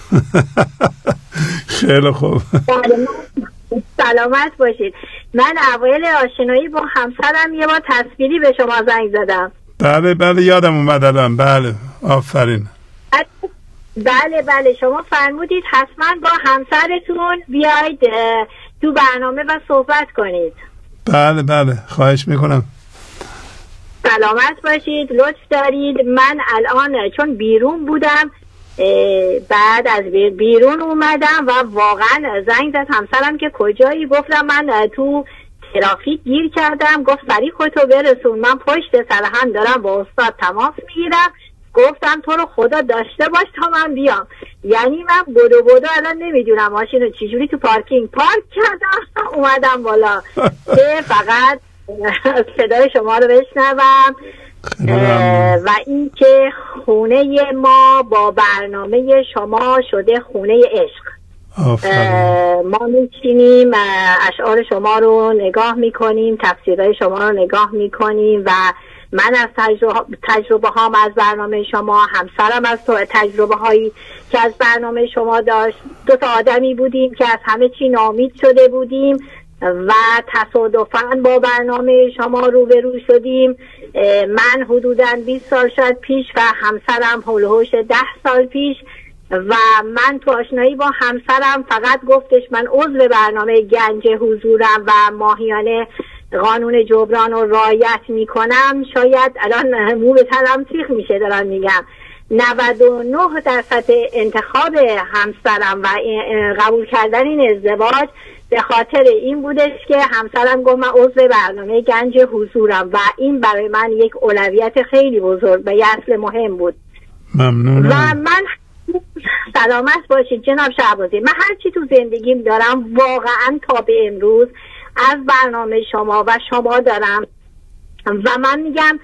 خیلی خوب. سلامت باشید. من اوایل آشنایی با همسرم یه بار تصویری به شما زنگ زدم. بله یادم اومد الان. بله آفرین. بله شما فرمودید حتما با همسرتون بیاید تو برنامه و صحبت کنید. بله خواهش میکنم. سلامت باشید، لطف دارید. من الان چون بیرون بودم، بعد از بیرون اومدم و واقعا زنگ زد همسرم که کجایی، گفتم من تو ترافیک گیر کردم. گفت سریع خودتو برسون، من پشت سر هم دارم با استاد تماس میگیرم. گفتم تو رو خدا داشته باش تا من بیام. یعنی من بدو الان نمیدونم ماشین رو چجوری تو پارکینگ پارک کردم اومدم بالا که فقط صدای شما رو بشنوم و این که خونه ما با برنامه شما شده خونه عشق. ما میشینیم اشعار شما رو نگاه میکنیم، تفسیرهای شما رو نگاه میکنیم و من از تجربه هام از برنامه شما، همسرم از تجربه هایی که از برنامه شما داشت. دو تا آدمی بودیم که از همه چی ناامید شده بودیم و تصادفاً با برنامه شما روبرو شدیم. من حدوداً 20 سال شد پیش و همسرم هولوش 10 سال پیش و من تو آشنایی با همسرم فقط گفتش من عضو برنامه گنج حضورم و ماهیانه قانون جبران رو رعایت میکنم. شاید الان مو به تنم سیخ میشه دارم میگم 99% انتخاب همسرم و قبول کردن این ازدواج به خاطر این بودش که همسرم گفت من عضو برنامه گنج حضورم و این برای من یک اولویت خیلی بزرگ و یه اصل مهم بود. ممنونم. و من سلامت باشید جناب شهبازی. من هرچی تو زندگیم دارم واقعا تا به امروز از برنامه شما و شما دارم و من میگم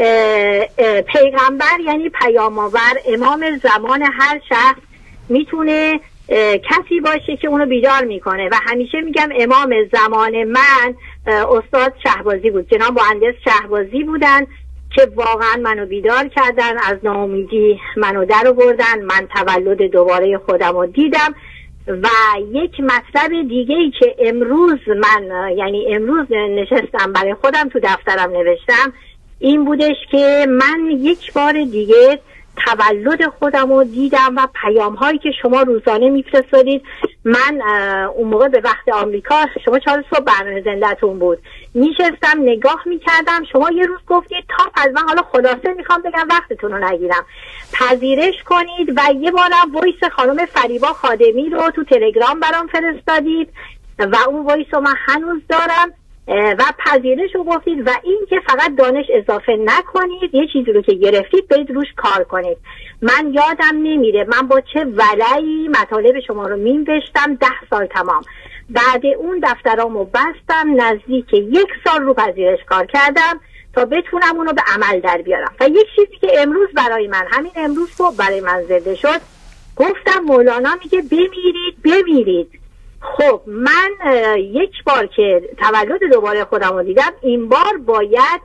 پیغمبر یعنی پیام آور، امام زمان هر شخص میتونه کسی باشه که اونو بیدار میکنه و همیشه میگم امام زمان من استاد شهبازی بود، جناب مهندس شهبازی بودن که واقعا منو بیدار کردن، از ناامیدی منو در آوردن، من تولد دوباره خودم رو دیدم. و یک مطلب دیگه ای که امروز من یعنی امروز نشستم برای خودم تو دفترم نوشتم این بودش که من یک بار دیگه تولد خودم رو دیدم و پیام هایی که شما روزانه میفرستادید. من اون موقع به وقت آمریکا شما 4 صبح برنامه زنده‌تون بود، میشستم نگاه میکردم. شما یه روز گفتید تا از من حالا خلاصه میخوام بگم وقتتون رو نگیرم، پذیرش کنید و یه بارم وایس خانم فریبا خادمی رو تو تلگرام برام فرستادید و اون وایس رو من هنوز دارم و پذیرش رو گفتید و این که فقط دانش اضافه نکنید، یه چیزی رو که گرفتید برید روش کار کنید. من یادم نمیره من با چه ولعی مطالب شما رو مینوشتم 10 سال تمام. بعد اون دفترامو بستم، نزدیک 1 سال رو پذیرش کار کردم تا بتونم اونو به عمل در بیارم. و یک چیزی که امروز برای من همین امروز صبح برای من زنده شد، گفتم مولانا میگه بمیرید. خب من یک بار که تولد دوباره خودم رو دیدم، این بار باید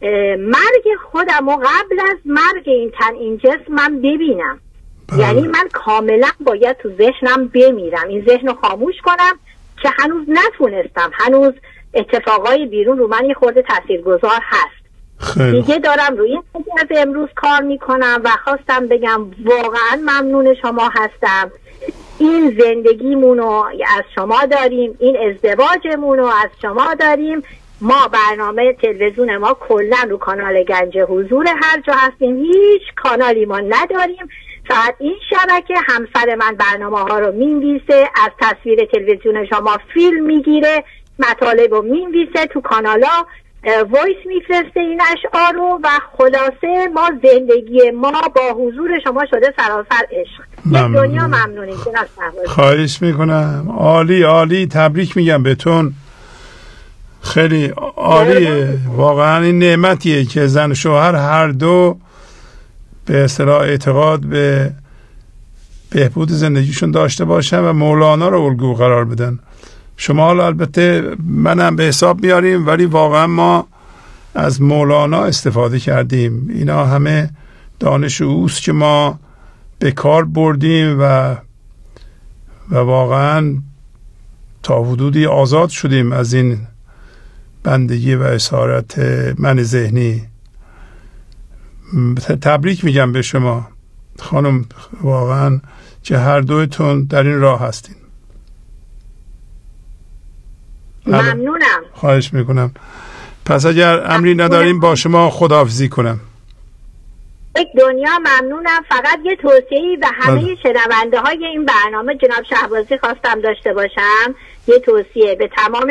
مرگ خودم رو قبل از مرگ این جسم من ببینم. یعنی من کاملا باید تو ذهنم بمیرم، این ذهن رو خاموش کنم که هنوز نتونستم، هنوز اتفاقای بیرون رو من یه خورده تاثیرگذار هست. دیگه دارم روی این از امروز کار میکنم و خواستم بگم واقعا ممنون شما هستم. این زندگیمونو از شما داریم، این ازدواجمونو از شما داریم. ما برنامه تلویزیون ما کلا رو کانال گنج حضور هر جا هستیم، هیچ کانالی ما نداریم، فقط این شبکه. همسر من برنامه ها رو مینویسه، از تصویر تلویزیون شما فیلم میگیره، مطالب رو مینویسه، تو کانالا وایس میفرسته این اشعار رو و خلاصه ما زندگی ما با حضور شما شده سراسر عشق. یک دنیا ممنونیم. خواهش میکنم. عالی تبریک میگم بهتون، خیلی عالیه. واقعا این نعمتیه که زن و شوهر هر دو به اصطلاح اعتقاد به بهبود زندگیشون داشته باشن و مولانا رو الگو قرار بدن. شما حالا البته منم به حساب میاریم ولی واقعا ما از مولانا استفاده کردیم. اینا همه دانش اوست که ما به کار بردیم و واقعا تا حدودی آزاد شدیم از این بندگی و اسارت من ذهنی. تبریک میگم به شما. خانم واقعا که هر دویتون در این راه هستین. ممنونم. خواهش میکنم. پس اگر امری نداریم با شما خداحافظی کنم. یک دنیا ممنونم. فقط یه توصیه‌ای به همه شنونده های این برنامه جناب شهبازی خواستم داشته باشم. یه توصیه به تمام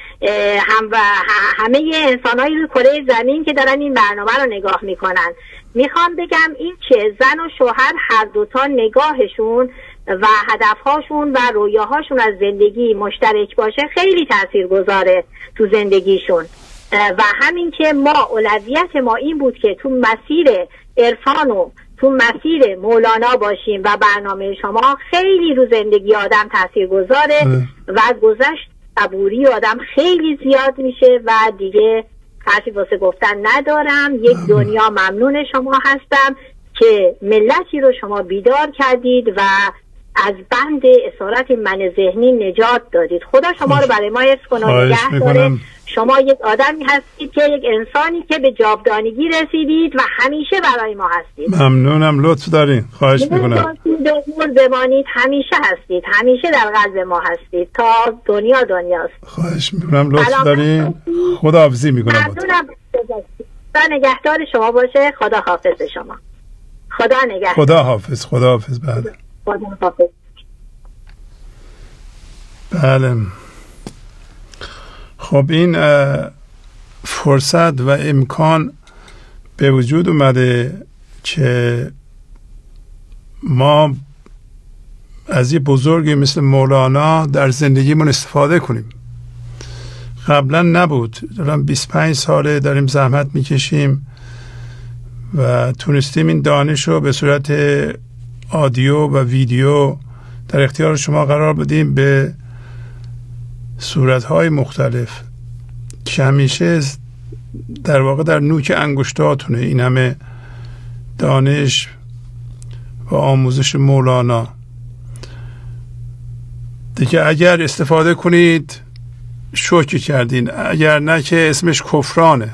همه انسان‌های روی کره زمین که دارن این برنامه رو نگاه میکنن. میخوام بگم این که زن و شوهر هر دوتا نگاهشون و هدفهاشون و رویاهاشون از زندگی مشترک باشه خیلی تاثیرگذاره تو زندگیشون. و همین که ما اولویت ما این بود که تو مسیر عرفان و تو مسیر مولانا باشیم و برنامه شما خیلی رو زندگی آدم تاثیرگذاره و از گذشت صبوری آدم خیلی زیاد میشه و دیگه حرفی واسه گفتن ندارم. یک دنیا ممنون شما هستم که ملتی رو شما بیدار کردید و از بند اسارت من ذهنی نجات دادید. خدا شما رو برای ما حفظ کنه و نگه داره. شما یک آدمی هستید که یک انسانی که به جاودانگی رسیدید و همیشه برای ما هستید. ممنونم، لطف دارین. خواهش میکنم. دور بمانید، همیشه هستید، همیشه در قلب ما هستید تا دنیا دنیاست. خواهش میکنم، لطف دارین. خداحافظی میکنم. ممنونم. خدا نگهدار شما باشه. خدا حافظ شما. خدا نگهدار. خدا حافظ. خدا حافظ. بله. خب این فرصت و امکان به وجود اومده که ما از یه بزرگی مثل مولانا در زندگیمون استفاده کنیم. قبلا نبود. دارم 25 ساله داریم زحمت میکشیم و تونستیم این دانش رو به صورت آدیو و ویدیو در اختیار شما قرار بدیم به صورتهای مختلف که همیشه در واقع در نوک انگشتاتونه این همه دانش و آموزش مولانا دیگه. اگر استفاده کنید شکر کردین، اگر نه که اسمش کفرانه.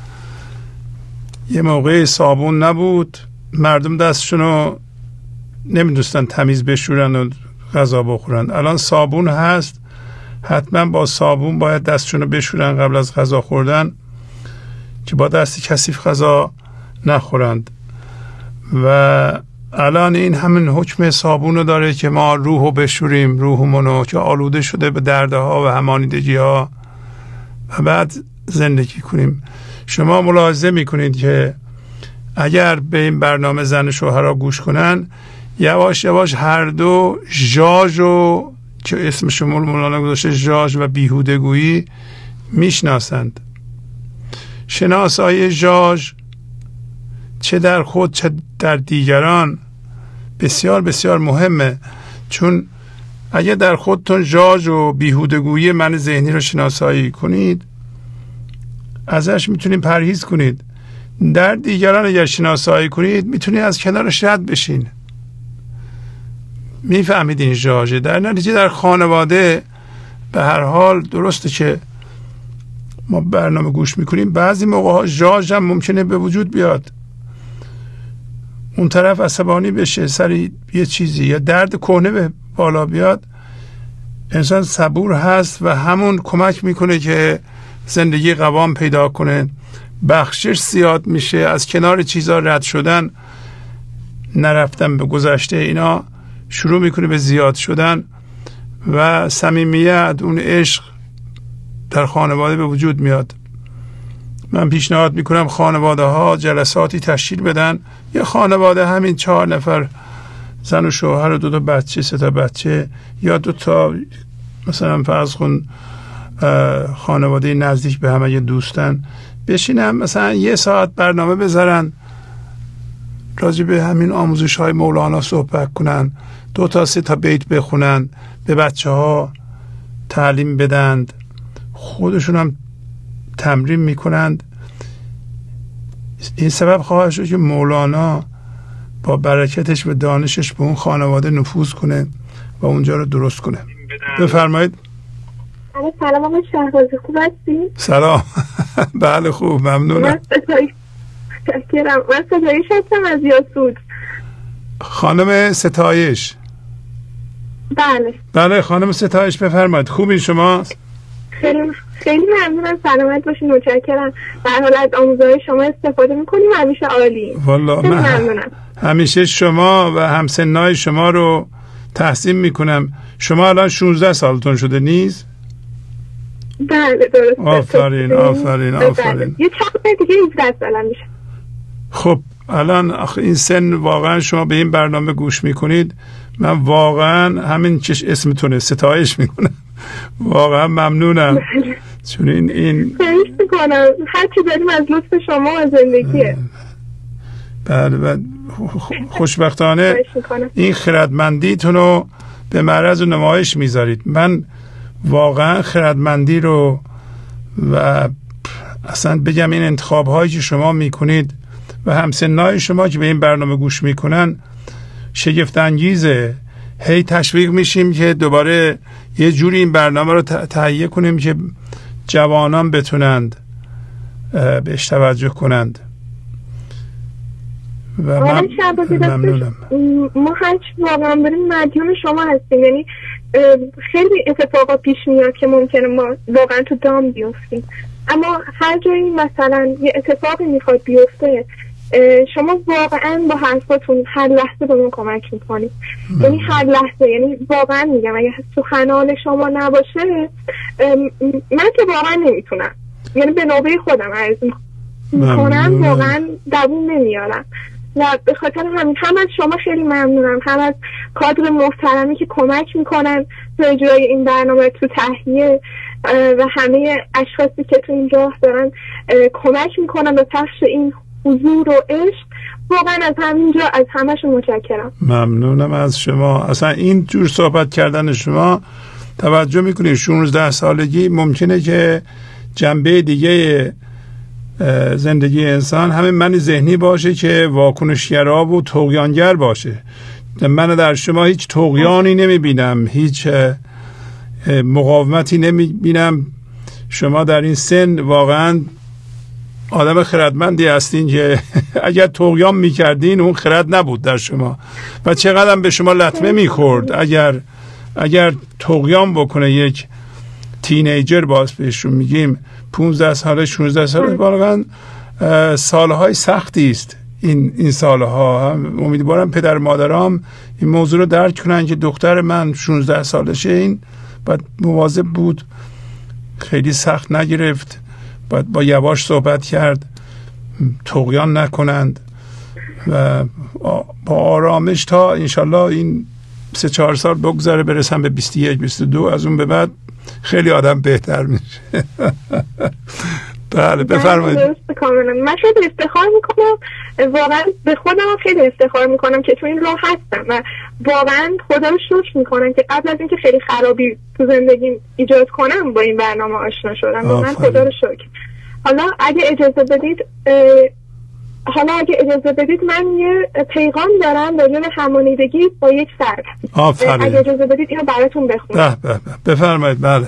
یه موقع صابون نبود، مردم دستشونو نمیدونستن تمیز بشورن و غذا بخورن. الان صابون هست، حتما با صابون باید دستشونو بشورن قبل از غذا خوردن که با دست کثیف غذا نخورند. و الان این همین حکم صابونو داره که ما روحو بشوریم، روحمونو که آلوده شده به دردها و همانیدگی ها و بعد زندگی کنیم. شما ملاحظه میکنید که اگر به این برنامه زن و شوهرها گوش کنن یواش یواش هر دو ژاژ و که اسم شما مولانا گذاشته ژاژ و بیهودگویی میشناسند. شناسایی ژاژ چه در خود چه در دیگران بسیار بسیار مهمه، چون اگه در خودتون ژاژ و بیهودگویی من ذهنی رو شناسایی کنید ازش میتونید پرهیز کنید. در دیگران اگر شناسایی کنید میتونید از کنارش رد بشین. میفهمید این ژاژه. در نتیجه در خانواده به هر حال درسته که ما برنامه گوش میکنیم، بعضی موقع ها ژاژ هم ممکنه به وجود بیاد، اون طرف عصبانی بشه سر یه چیزی یا درد کهنه به بالا بیاد. انسان صبور هست و همون کمک میکنه که زندگی قوام پیدا کنه، بخشش زیاد میشه، از کنار چیزا رد شدن، نرفتن به گذشته، اینا شروع میکنه به زیاد شدن و صمیمیت، اون عشق در خانواده به وجود میاد. من پیشنهاد میکنم خانواده ها جلساتی تشکیل بدن، یا خانواده همین 4 نفر زن و شوهر و 2 بچه 3 بچه یا 2 مثلا فرض کن خانواده نزدیک به همه یه دوستن بشینن مثلا 1 ساعت برنامه بذارن راجع به همین آموزش های مولانا صحبت کنن، 2 تا 3 تا بیت بخونن، به بچه ها تعلیم بدند، خودشون هم تمرین میکنند. این سبب خواهد شد که مولانا با برکتش و دانشش به اون خانواده نفوذ کنه و اونجا رو درست کنه. بفرمایید. سلام آقای شهبازی، خوب هستی؟ سلام. بله خوب، ممنونم. من صدایش هستم از یاسود. خانم ستایش. بله خانم ستایش بفرمایید. خوبی شما؟ خیلی ممنونم. سلامت باشین. متشکرم. در حال از آموزش شما استفاده میکنیم. همیشه عالی. والله من ممنونم. همیشه شما و همسنای شما رو تحسین میکنم. شما الان 16 سالتون شده نیست؟ بله درسته. آفرین. یه چند دیگه 18 سالم میشه. خب الان این سن واقعا شما به این برنامه گوش میکنید، من واقعا همین چش اسمتونه ستایش میکنم. واقعا ممنونم. چون این خواهش میکنم. هر چی داریم از لطف شما و زندگیه. بله خوشبختانه این خردمندیتون رو به معرض نمایش میذارید. من واقعا خردمندی رو و اصلا بگم این انتخاب هایی که شما میکنید و همسنای شما که به این برنامه گوش میکنن شگفت انگیزه. هی تشویق میشیم که دوباره یه جوری این برنامه رو تهیه کنیم که جوانان بتونند بهش توجه کنند. و من ممنونم. ما هرچی واقعا بریم مدیون شما هستیم. یعنی خیلی اتفاقا پیش میاد که ممکنه ما واقعا تو دام بیفتیم، اما هر جایی مثلا یه اتفاقی میخواد بیفته شما واقعا با حرفاتون هر لحظه به من کمک میکنید. یعنی هر لحظه، یعنی واقعا میگم اگه سخنان شما نباشه من که واقعا نمیتونم، یعنی به نوبه خودم عرض میکنم واقعا دووم نمیارم. و به خاطر همین هم از شما خیلی ممنونم، هم از کادر محترمی که کمک میکنن تو اجرای این برنامه، تو تهیه و همه اشخاصی که تو این راه دارن کمک میکنن به پخش این حضور و عشق. واقعا از همینجا از همشون متشکرم. ممنونم از شما. اصلا این جور صحبت کردن شما توجه میکنید 16 سالگی ممکنه که جنبه دیگه زندگی انسان همین من ذهنی باشه که واکنشگرا و طغیانگر باشه. من در شما هیچ طغیانی نمیبینم، هیچ مقاومتی نمیبینم. شما در این سن واقعا آدم خردمندی هستین که اگر طغیان میکردین اون خرد نبود در شما و چقدر به شما لطمه میخورد اگر طغیان بکنه یک تینیجر. باز بهشون میگیم 15 ساله 16 ساله واقعا سالهای سختی است. این سالها امیدوارم پدر مادرام این موضوع رو درک کنن که دختر من 16 سالشه، این باید مواظب بود، خیلی سخت نگرفت، باید با یواش صحبت کرد، طغیان نکنند و با آرامش تا انشالله این 3-4 سال بگذره برسم به 21-22. از اون به بعد خیلی آدم بهتر میشه. بله بفرمایید. من خیلی افتخار میکنم، واقعا به خودم خیلی افتخار میکنم که تو این راه هستم و واقعا خدا رو شکر میکنم که قبل از اینکه خیلی خرابی تو زندگی ایجاد کنم با این برنامه آشنا شدم. واقعا خدا رو شکر. حالا اگه اجازه بدید من یه پیغام دارم راجع به همانیدگی با یک فرد. اگه اجازه بدید اینو براتون بخونم. بفرمایید. بله.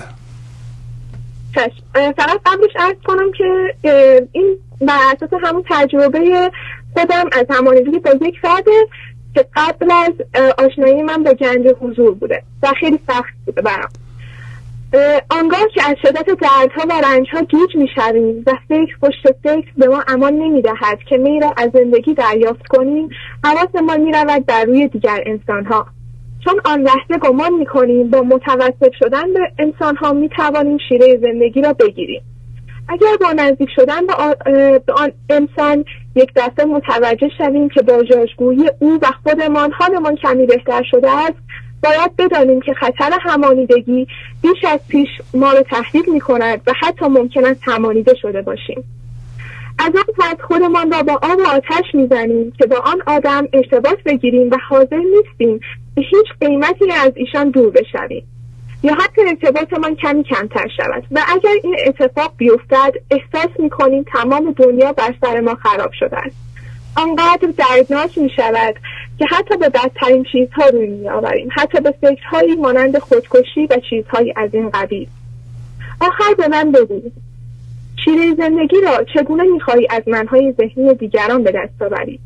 فقط قبلش عرض کنم که این بر اساس همون تجربه خودم از همانیدگی با یک فرد که قبل از آشنایی من با گنج حضور بوده و خیلی سخت بوده برام. آنگاه که از شدت دردها و رنجها گیج میشویم و فکر پشت فکر به ما امان نمیدهد که می را از زندگی دریافت کنیم، حواسمان میرود بر روی دیگر انسانها، چون آن لحظه گمان میکنیم با متوسط شدن به انسانها میتوانیم شیره زندگی را بگیریم. اگر با نزدیک شدن به آن انسان یک دفعه متوجه شویم که با جاجگویی او و خودمان حالمان کمی بهتر شده است، باید بدانیم که خطر همانیدگی بیش از پیش ما را تهدید می کند و حتی ممکن است همانیده شده باشیم. از آن پس خودمان را با آب و آتش می زنیم که با آن آدم ارتباط بگیریم و حاضر نیستیم به هیچ قیمتی از ایشان دور بشویم یا حتی ارتباطمان کمی کمتر شود و اگر این اتفاق بیفتد احساس می کنیم تمام دنیا بر سر ما خراب شده است. آنقدر دردناک می شود که حتی به بدترین چیزها روی می آوریم، حتی به فکرهایی مانند خودکشی و چیزهایی از این قبیل. آخر به من بگو، شیره زندگی را چگونه می خواهی از منهای ذهنی دیگران به دست آوری؟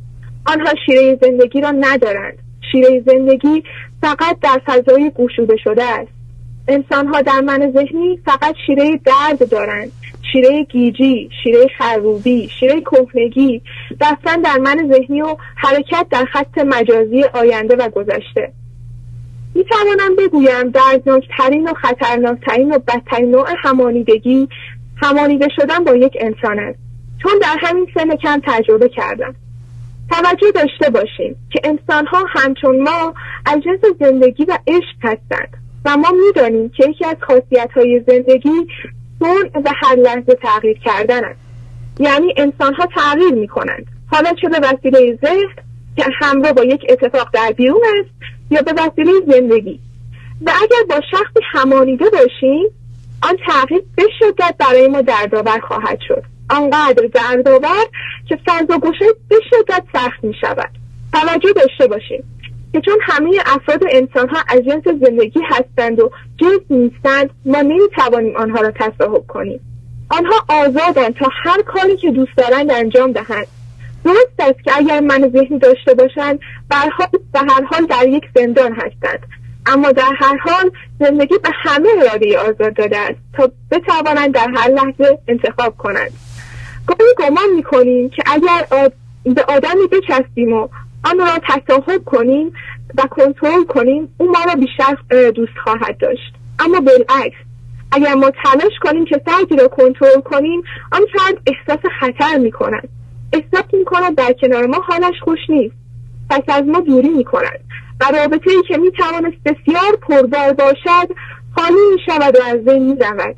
آنها شیره زندگی را ندارند. شیره زندگی فقط در فضای گشوده شده است. انسانها در من ذهنی فقط شیره درد دارند، شیره گیجی، شیره خروبی، شیره کهنگی، رفتن در من ذهنی و حرکت در خط مجازی آینده و گذشته. می توانم بگویم دردناکترین و خطرناکترین و بدترین نوع همانیده شدن با یک انسان است، چون در همین سن کم تجربه کردم. توجه داشته باشیم که انسان‌ها همچون ما از جنس زندگی و عشق هستند و ما می‌دانیم که یکی از خاصیت‌های زندگی صنع و هر لحظه تغییر کردن است. یعنی انسان‌ها تغییر می‌کنند، حالا چه به وسیله ذهن که همراه با یک اتفاق در بیرون است یا به وسیله زندگی. و اگر با شخصی همانیده باشیم، آن تغییر به شدت برای ما دردآور خواهد شد، آنقدر دردآور که فضاگشایی به شدت سخت می شود. توجه داشته باشیم که چون همه افراد انسان ها از جنس زندگی هستند و جنس نیستند، ما نمی توانیم آنها را تصاحب کنیم. آنها آزادند تا هر کاری که دوست دارند انجام دهند. درست است که اگر من ذهنی داشته باشند به هر حال در یک زندان هستند، اما در هر حال زندگی به همه اراده آزاد داده است تا بتوانند در هر لحظه انتخاب کنند. گاهی گمان می‌کنیم که اگر به آدمی بچسبیم و آن را تصاحب کنیم و کنترل کنیم، او ما را بیشتر دوست خواهد داشت. اما بالعکس، اگر ما تلاش کنیم که فردی را کنترل کنیم، آن فرد احساس خطر می‌کند. احساس می‌کند در کنار ما حالش خوش نیست، پس از ما دوری می‌کند و رابطه‌ای که می‌توانست بسیار پربار باشد خالی می‌شود و از بین می‌رود.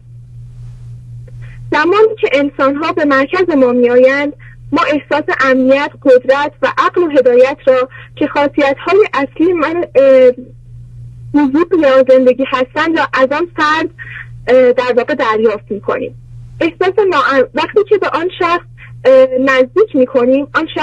زمانی که انسان‌ها به مرکز ما می‌آیند، ما احساس امنیت، قدرت و عقل و هدایت را که خاصیت‌های اصلی من وجود یا زندگی هستند را از آن فرد در واقع دریافت می‌کنیم. احساس وقتی که به آن شخص نزدیک می‌کنیم،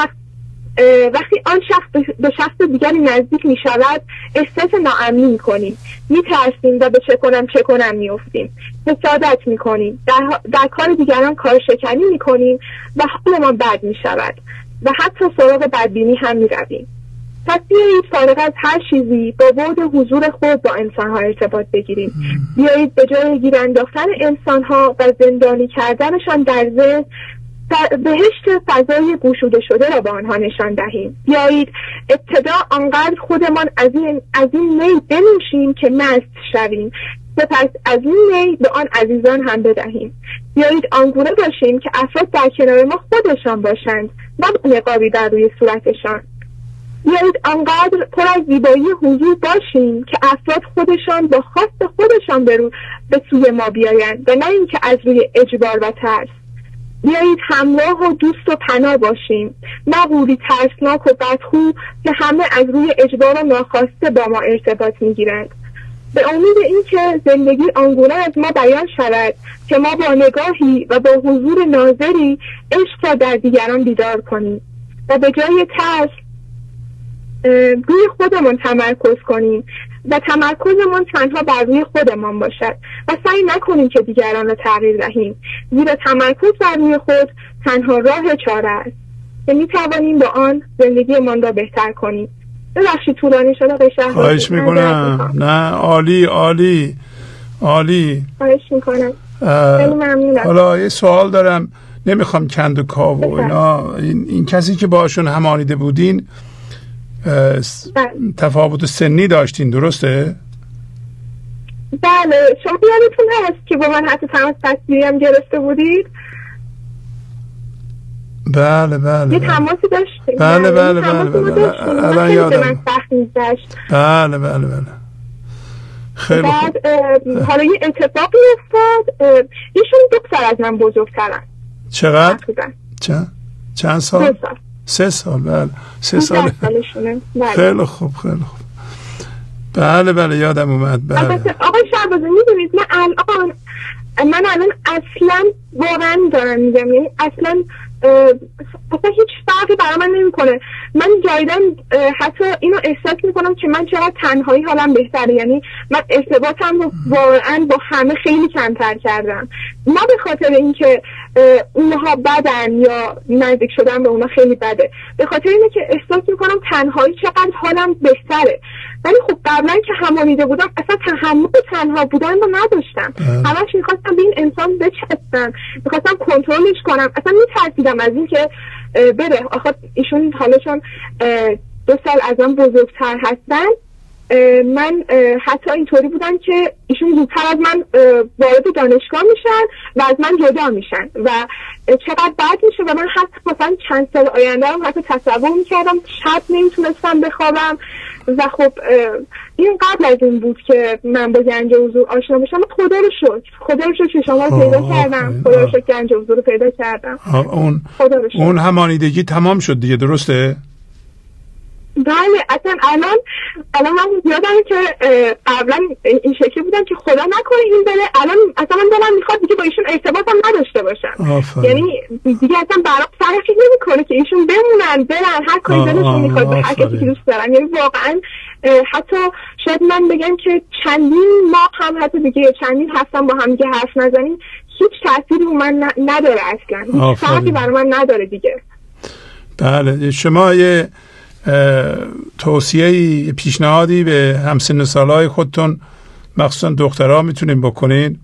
وقتی آن شخص به شخص دیگری نزدیک می شود، احساس ناامنی می کنیم، می ترسیم و به چه کنم می افتیم، حسادت می کنیم، در کار دیگران کار شکنی می کنیم و حالمان بد می شود و حتی سراغ بدبینی هم می رویم. پس بیایید فارغ از هر چیزی با بعد حضور خود با انسانها ارتباط بگیریم. بیایید به جای گیر انداختن انسانها و زندانی کردنشان در ذهن، بهشت فضای گشوده شده را به آنها نشان دهیم. بیایید ابتدا آنقدر خودمان از این می بنوشیم که مست شویم، سپس از این می به آن عزیزان هم بدهیم. بیایید آنگونه باشیم که افراد در کنار ما خودشان باشند، نه نقابی بر روی صورتشان. بیایید آنقدر پر از زیبایی حضور باشیم که افراد خودشان با خواست خودشان به سوی ما بیایند و نه اینکه از روی اجبار و ترس. بیایید همراه و دوست و پناه باشیم، نه غوری ترسناک و بدخو که همه از روی اجبار و ناخواسته با ما ارتباط میگیرند. به امید اینکه زندگی آنگونه از ما بیان شود که ما با نگاهی و با حضور ناظری عشق را در دیگران بیدار کنیم و به جای ترس روی خودمان تمرکز کنیم و تمرکزمان تنها بر روی خودمان باشد و سعی نکنیم که دیگران را تغییر دهیم، زیرا تمرکز بر روی خود تنها راه چاره است که میتوانیم با آن زندگیمان را بهتر کنیم. ببخشید طولانی شده آقای شهبازی. خواهش میکنم. نه عالی عالی عالی. خواهش میکنم. خیلی ممنونم. حالا یه سوال دارم، نمیخوام کند و کاو و اینا، این کسی که باشون همانیده بودین تفاوت سنی داشتین، درسته؟ بله. شما یادتون هست که با من حتی تماس تصویری هم گرفته بودید؟ بله بله. یه تماسی داشتیم. بله بله بله. الان یادم. بله بله بله. خیلی خوب. حالا یه اتفاقی افتاد، ایشون 2 سال از من بزرگترن. چقدر؟ چند سال؟ 3 سال. 3 سال. بله 3 سال. خیلی خوب خیلی خوب. بله بله یادم اومد. بله. آقای شهبازی میدونید من الان اصلا واقعا دارم میگم، یعنی اصلا هیچ فرقی برای من نمیکنه. من جایدن حتی اینو احساس میکنم که من چقدر تنهایی حالم بهتره، یعنی من ارتباطم رو واقعا با همه خیلی کمتر کردم، نه به خاطر اینکه اونها بدن یا نزدیک شدن به اونها خیلی بده. به خاطر اینه که احساس میکنم تنهایی چقدر حالم بهتره. ولی خب قبلا که همانیده بودم اصلا تحمل تنها بودن رو نداشتم. همش میخواستم به این انسان بچسبم، میخواستم کنترلش کنم. اصلا میترسیدم از این که بره. آخه ایشون حالا چون 2 سال ازم بزرگتر هستن، من حتی اینطوری بودم که ایشون زودتر از من وارد دانشگاه میشن و از من جدا میشن و چقدر بد میشه و من حتی مثلا چند سال آینده رو حتی تصور میکردم، شب نمیتونستم بخوابم. و خب این قبل از این بود که من با گنج حضور آشنا بشم. خدا رو شکر که شما رو پیدا کردم. خدا رو شکر گنج حضور رو پیدا کردم. اون همانیدگی تمام شد دیگه، درسته؟ بله. اصلا الان من یادمه که قبلا این شکلی بودم که خدا نکنه این بره. الان اصلا من دلم میخواد دیگه با ایشون ارتباطم نداشته باشم. یعنی دیگه اصلا برام فرقی نمیکنه که ایشون بمونن برن، هر کاری دلشون میخواد به هر کسی که دوست دارن. یعنی واقعا حتی شاید من بگم که چندین ماه هم حتی دیگه چندین هفتم با هم دیگه حرف نزنیم هیچ تأثیری رو من نداره، اصلا هیچ فرقی برای من نداره دیگه. بله. شما یه توصیه پیشنهادی به همسن سالای خودتون مخصوصا دخترها میتونین بکنین؟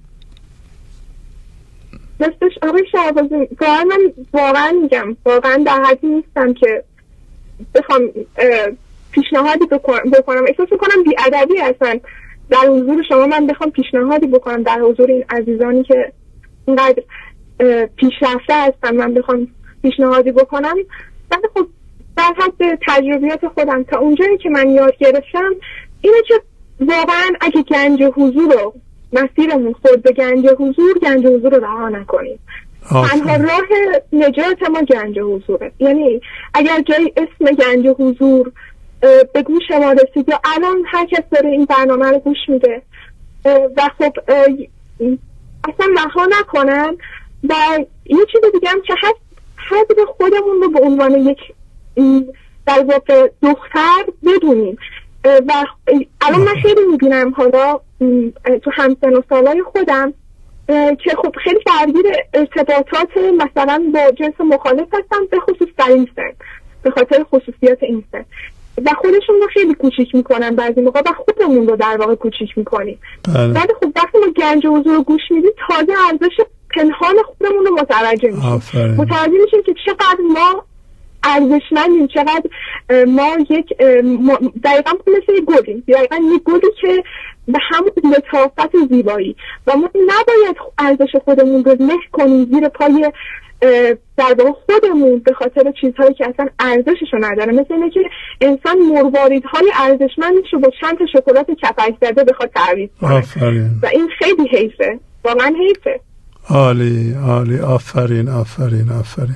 راستش آقای شهبازی من واقعا میگم واقعا در حدی نیستم که بخوام پیشنهادی بکنم. احساس میکنم بی‌ادبی هستن در حضور شما من بخوام پیشنهادی بکنم، در حضور این عزیزانی که اینقدر پیشرفته هستن من بخوام پیشنهادی بکنم. ولی خب در حد تجربیات خودم تا اونجایی که من یاد گرفتم اینه که واقعا اگه گنج حضور رو مسیرمون خود به گنج حضور رو رها نکنیم. تنها راه نجات ما گنج حضوره. یعنی اگر جای اسم گنج حضور به گوش ما رسید یا الان هر کس داره این برنامه رو گوش میده و خب اصلا رها نکنن و یه چیز دیگه هم که حد خودمون رو به عنوان یک در واقع دختر بدونیم. و الان من خیلی میبینم حالا تو همسن و سالای خودم که خب خیلی درگیر ارتباطات مثلا با جنس مخالف هستن، به خصوص در این سن به خاطر خصوصیات این سن و خودشون رو خیلی کوچیک میکنن بعضی موقع و خودمون رو در واقع کوچیک میکنیم. ولی خب وقتی ما گنج حضور رو گوش میدیم تازه ارزش پنهان خودمون رو متوجه میشیم. متوجه میشیم که چقدر ما ارزشمندیم، چقدر ما یک دقیقا مثل یک گلیم، دقیقا یک گلی که به همون لطافت و زیبایی و ما نباید ارزش خودمون رو نه کنیم زیر پای در واقع خودمون به خاطر چیزهایی که اصلا ارزششو نداره. مثل اینه که انسان مرواریدهای ارزشمندش رو با چند تا شکلات کپک زده بخواد تعویض کنه و این خیلی حیفه، واقعا حیفه. عالی عالی، آفرین آفرین آفرین.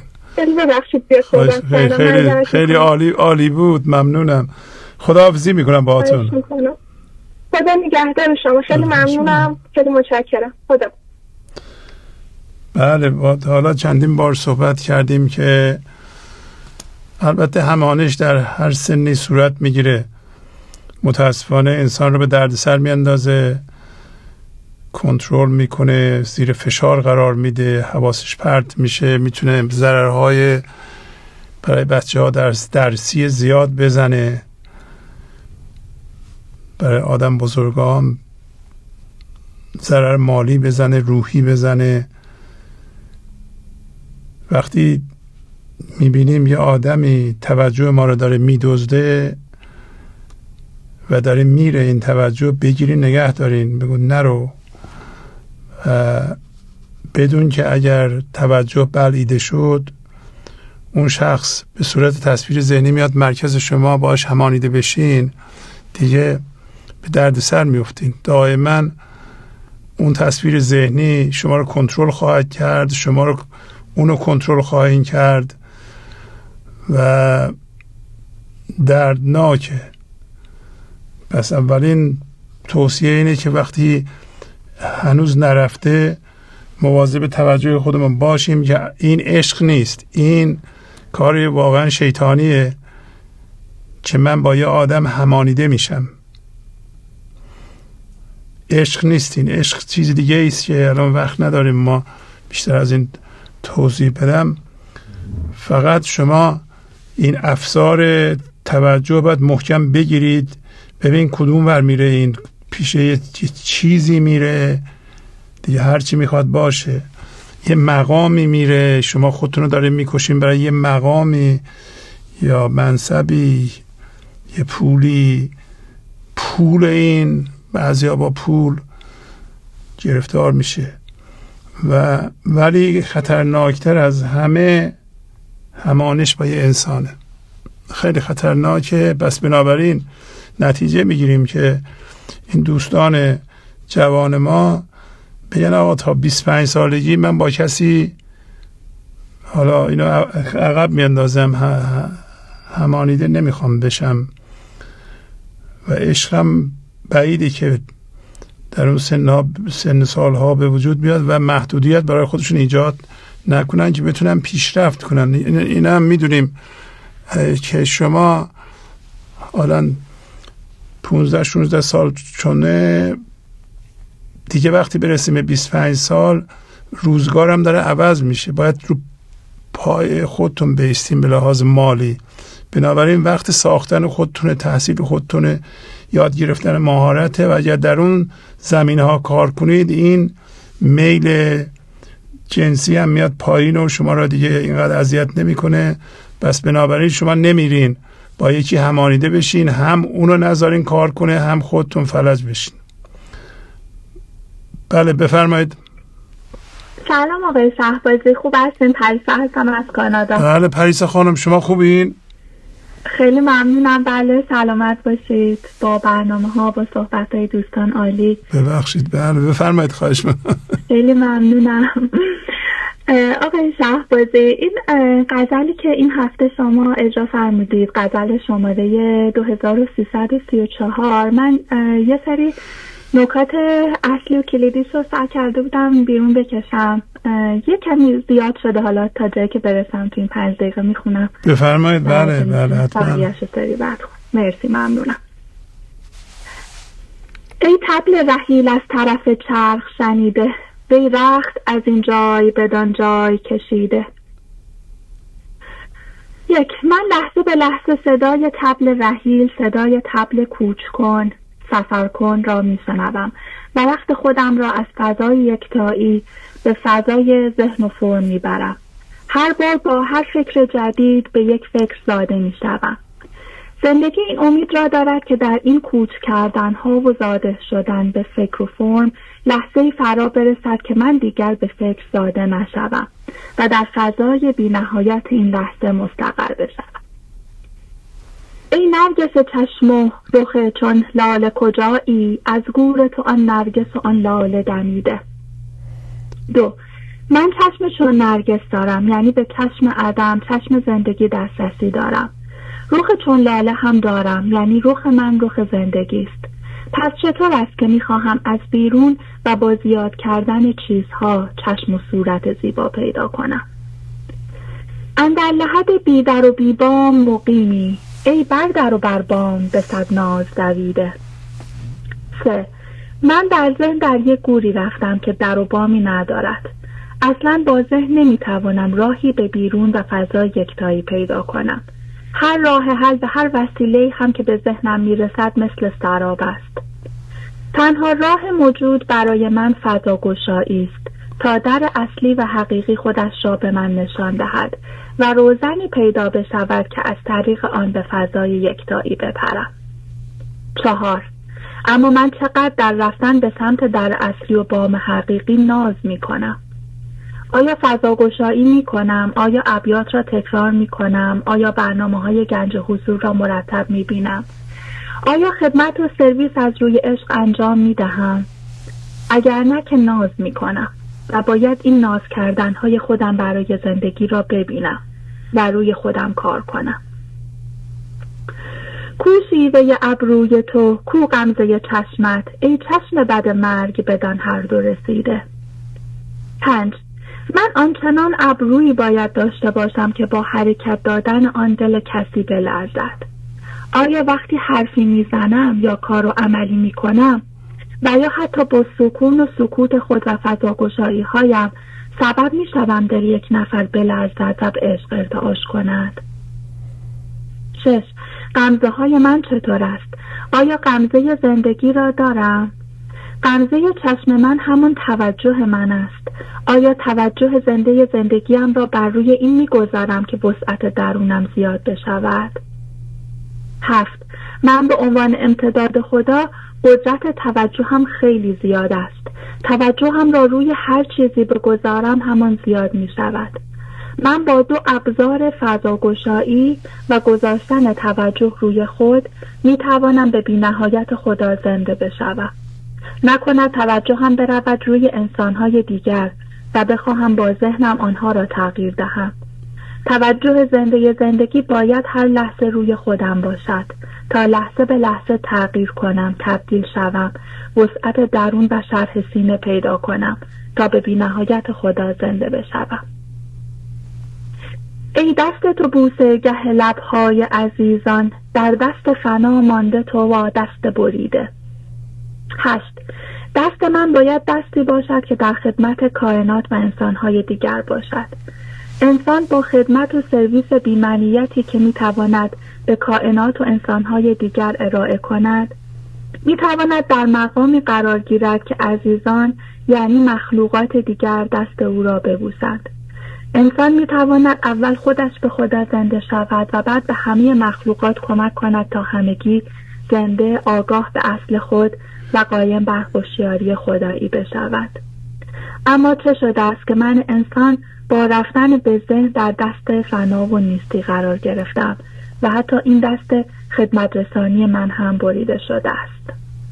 خیلی خیلی عالی بود، ممنونم. خداحافظی میکنم باهاتون. خدا نگهدار شما. خیلی ممنونم، خیلی متشکرم. خدا. بله حالا چندین بار صحبت کردیم که البته همانش در هر سنی صورت میگیره. متاسفانه انسان رو به دردسر میاندازه، کنترل میکنه، زیر فشار قرار میده، حواسش پرت میشه، میتونه ضررهای برای بچه ها درسی زیاد بزنه، برای آدم بزرگا هم ضرر مالی بزنه، روحی بزنه. وقتی میبینیم یه آدمی توجه ما رو داره میدزده و داره میره، این توجه بگیرین نگه دارین، بگو نرو، بدون که اگر توجه بلعیده شد اون شخص به صورت تصویر ذهنی میاد مرکز شما، باش همانیده بشین دیگه به درد سر میفتین. دائما اون تصویر ذهنی شما رو کنترل خواهد کرد، شما رو اونو کنترل خواهید کرد و دردناکه. پس اولین توصیه اینه که وقتی هنوز نرفته مواظب توجه خودمون باشیم که این عشق نیست، این کار واقعا شیطانیه که من با یه آدم همانیده میشم. عشق نیست، این عشق چیز دیگه ایست که الان وقت نداریم ما بیشتر از این توضیح بدم، فقط شما این افسار توجه باید محکم بگیرید، ببین کدوم ور میره، این پیشه چیزی میره دیگه، هر چی میخواد باشه، یه مقامی میره، شما خودتون رو دارین میکشین برای یه مقامی یا منصبی، یه پولی، پول این بعضیا با پول گرفتار میشه ولی خطرناکتر از همه همانش با یه انسانه، خیلی خطرناکه. بس بنابراین نتیجه میگیریم که این دوستان جوان ما بگن آقا تا 25 سالگی من با کسی، حالا اینو عقب میاندازم، همانیده نمیخوام بشم و عشقم بعیده که در اون سن سالها به وجود بیاد و محدودیت برای خودشون ایجاد نکنن که بتونن پیشرفت کنن. این هم میدونیم که شما حالا 15-16 سال چونه دیگه، وقتی برسیم به 25 سال روزگارم داره عوض میشه، باید رو پای خودتون بیستیم به لحاظ مالی. بنابراین وقت ساختن خودتونه، تحصیل خودتونه، یاد گرفتن مهارته و اگر در اون زمینه ها کار کنید این میل جنسی هم میاد پایین و شما را دیگه اینقدر اذیت نمیکنه. بس بنابراین شما نمیرین با یکی همانیده بشین، هم اونو نذارین کار کنه هم خودتون فلج بشین. بله بفرمایید. سلام آقای شهبازی، خوب هستین؟ پریسا هستم از کانادا. بله پریسا خانم، شما خوبین؟ خیلی ممنونم. بله سلامت باشید. با برنامه ها، با صحبت های دوستان عالی. ببخشید. بله بفرمایید. خواهش می‌کنم. خیلی ممنونم. آقای شهبازی، این غزلی که این هفته شما اجرا فرمودید، غزل شماره 2334، من یه سری نکات اصلی و کلیدیش رو سعی کرده بودم بیرون بکشم. یه کمی زیاد شده، حالا تا جایی که برسم تو این 5 دقیقه میخونم. بفرمایید. بله بله حتما. مرسی، ممنونم. ای طبل رحیل از طرف چرخ شنیده، وی رخت از این جای بدان جای کشیده. من لحظه به لحظه صدای طبل رحیل، صدای طبل کوچ کن، سفر کن را می شنوم و وقت خودم را از فضای یکتایی به فضای ذهن و فرم می برم. هر بار با هر فکر جدید به یک فکر زاده می شدم. زندگی این امید را دارد که در این کوچ کردن ها و زاده شدن به فکر و فرم لحظه‌ای فرا برسد که من دیگر به فکر زاده نشوم و در فضای بی نهایت این لحظه مستقر بشم. ای نرگس چشم و رخ چون لاله کجایی، از گور تو آن نرگس و آن لاله دمیده. 2. من چشم چون نرگس دارم، یعنی به چشم عدم، چشم زندگی دسترسی دارم. رخ چون لاله هم دارم، یعنی رخ من رخ زندگی است. پس چطور است که میخواهم از بیرون و با زیاد کردن چیزها چشم و صورت زیبا پیدا کنم؟ اندر لحد بی در و بی بام مقیمی، ای بر در و بر بام به صد ناز دویده. 3. من در ذهن در یک گوری رفتم که در و بامی ندارد. اصلا با ذهن نمیتوانم راهی به بیرون و فضای یکتایی پیدا کنم. هر راه حل و هر وسیله هم که به ذهنم میرسد مثل سراب است. تنها راه موجود برای من فضاگشایی است تا در اصلی و حقیقی خودش را به من نشان دهد و روزنی پیدا بشود که از طریق آن به فضای یکتایی بپرم. 4. اما من چقدر در رفتن به سمت در اصلی و بام حقیقی ناز می کنم. آیا فضاگشایی می کنم؟ آیا ابیات را تکرار می کنم؟ آیا برنامه‌های گنج حضور را مرتب می بینم؟ آیا خدمت و سرویس از روی عشق انجام می دهم؟ اگر نه که ناز می کنم و باید این ناز کردنهای خودم برای زندگی را ببینم و روی خودم کار کنم. کو شیوه ابروی تو، کو غمزه چشمت، ای چشم بد مرگ بدان هر دو رسیده. 5. من آنچنان ابرویی باید داشته باشم که با حرکت دادن آن دل کسی بلرزد. آیا وقتی حرفی میزنم یا کارو عملی میکنم و یا حتی با سکون و سکوت خود و فضاگشایی هایم سبب می شوم در یک نفر بلرزد و به عشق ارتعاش کند. 6. غمزه های من چطور است؟ آیا غمزه زندگی را دارم؟ غمزه چشم من همون توجه من است. آیا توجه زندگیم را بر روی این میگذارم که وسعت درونم زیاد بشود؟ 7. من به عنوان امتداد خدا قدرت توجهم خیلی زیاد است. توجهم را روی هر چیزی بگذارم همان زیاد می شود. من با 2 ابزار فضاگشایی و گذاشتن توجه روی خود می توانم به بی‌نهایت خدا زنده بشوم. نکند توجهم برود روی انسانهای دیگر و بخواهم با ذهنم آنها را تغییر دهم. توجه زندگی باید هر لحظه روی خودم باشد تا لحظه به لحظه تغییر کنم، تبدیل شوم، وسعت درون و شرح سینه پیدا کنم تا به بی‌نهایت خدا زنده بشوم. ای دست تو بوسه گه لبهای عزیزان، در دست فنا مانده تو و دست بریده. 8. دست من باید دستی باشد که در خدمت کائنات و انسانهای دیگر باشد. انسان با خدمت و سرویس بی‌منیتی که میتواند به کائنات و انسانهای دیگر ارائه کند، میتواند در مقامی قرار گیرد که عزیزان یعنی مخلوقات دیگر دست او را ببوسند. انسان میتواند اول خودش به خدا زنده شود و بعد به همه مخلوقات کمک کند تا همگی زنده، آگاه به اصل خود و قایم بر هوشیاری خدایی بشود. اما چه شده است که من انسان با رفتن به ذهن در دست فنا و نیستی قرار گرفتم و حتی این دست خدمت رسانی من هم بریده شده است.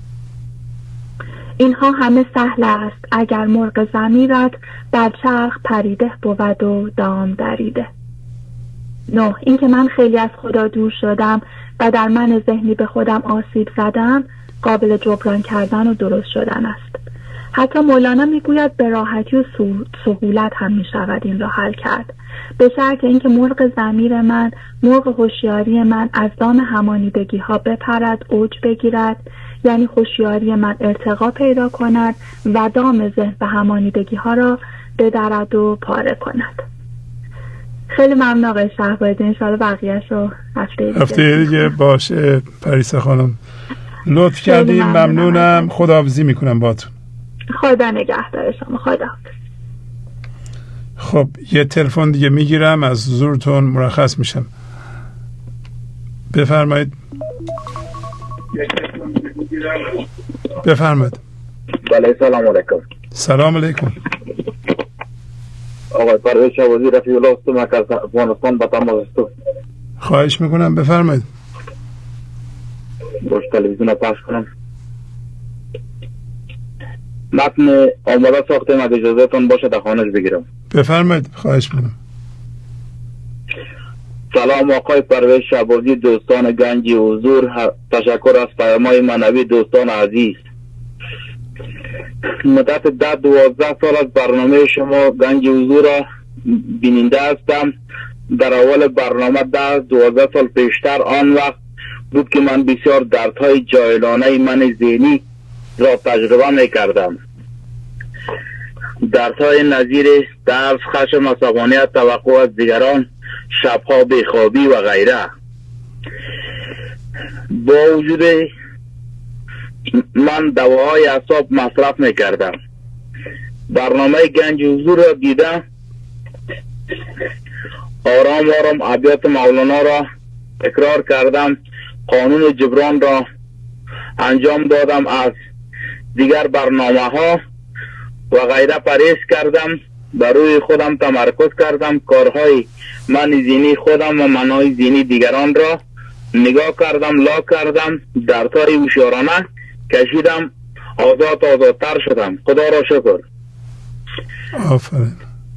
اینها همه سهل است اگر مرغ ضمیرت بر چرخ پریده بود و دام دریده. 9. این که من خیلی از خدا دور شدم و در من ذهنی به خودم آسیب زدم قابل جبران کردن و درست شدن است. حتی مولانا میگوید به راحتی و سهولت هم می شود این را حل کرد، به شرط اینکه مرغ ضمیر من، مرغ هوشیاری من از دام همانیدگی ها بپرد، اوج بگیرد، یعنی هوشیاری من ارتقا پیدا کند و دام ذهن و همانیدگی ها را بدرد و پاره کند. خیلی ممنون آقای شهبازی، انشاءالله بقیه‌اش رو هفته دیگه باشه. پریسا خانم لطف کردیم، ممنونم. خداحافظی میکنم باهاتون. خدا نگهدار شما. خدا. خب یه تلفن دیگه میگیرم، از حضورتون مرخص میشم. بفرمایید. بفرمایید. بله سلام علیکم. سلام علیکم. آقای پرویز شهبازی رفیع الله است، من از افغانستان به تماس هستم. خواهش میکنم بفرمایید. باش تلویزیون پخش کنم. متن آماده ساختم، از اجازهتون باشه در خانه بگیرم. بفرمایید. خواهش میکنم. سلام آقای پرویز شهبازی، دوستان گنج حضور، تشکر از پیام‌های معنوی دوستان عزیز. مدت 10-12 سال از برنامه شما گنج حضور را بیننده هستم. در اول برنامه 10-12 سال پیشتر آن وقت بود که من بسیار دردهای جاهلانه من ذهنی را تجربه میکردم. دردهای نظیر ترس، خشم، عصبانیت، توقع از دیگران، شبها بیخوابی و غیره. با وجود من دواهای اعصاب مصرف میکردم. برنامه گنج حضور را دیدم، آرام آرام ابیات مولانا را تکرار کردم، قانون جبران را انجام دادم، از دیگر برنامه ها و غیره پرهیز کردم، بر روی خودم تمرکز کردم، کارهای من ذهنی خودم و منهای ذهنی دیگران را نگاه کردم، لا کردم، دردهای هوشیارانه کشیدم، آزادتر شدم. خدا را شکر. آفرین.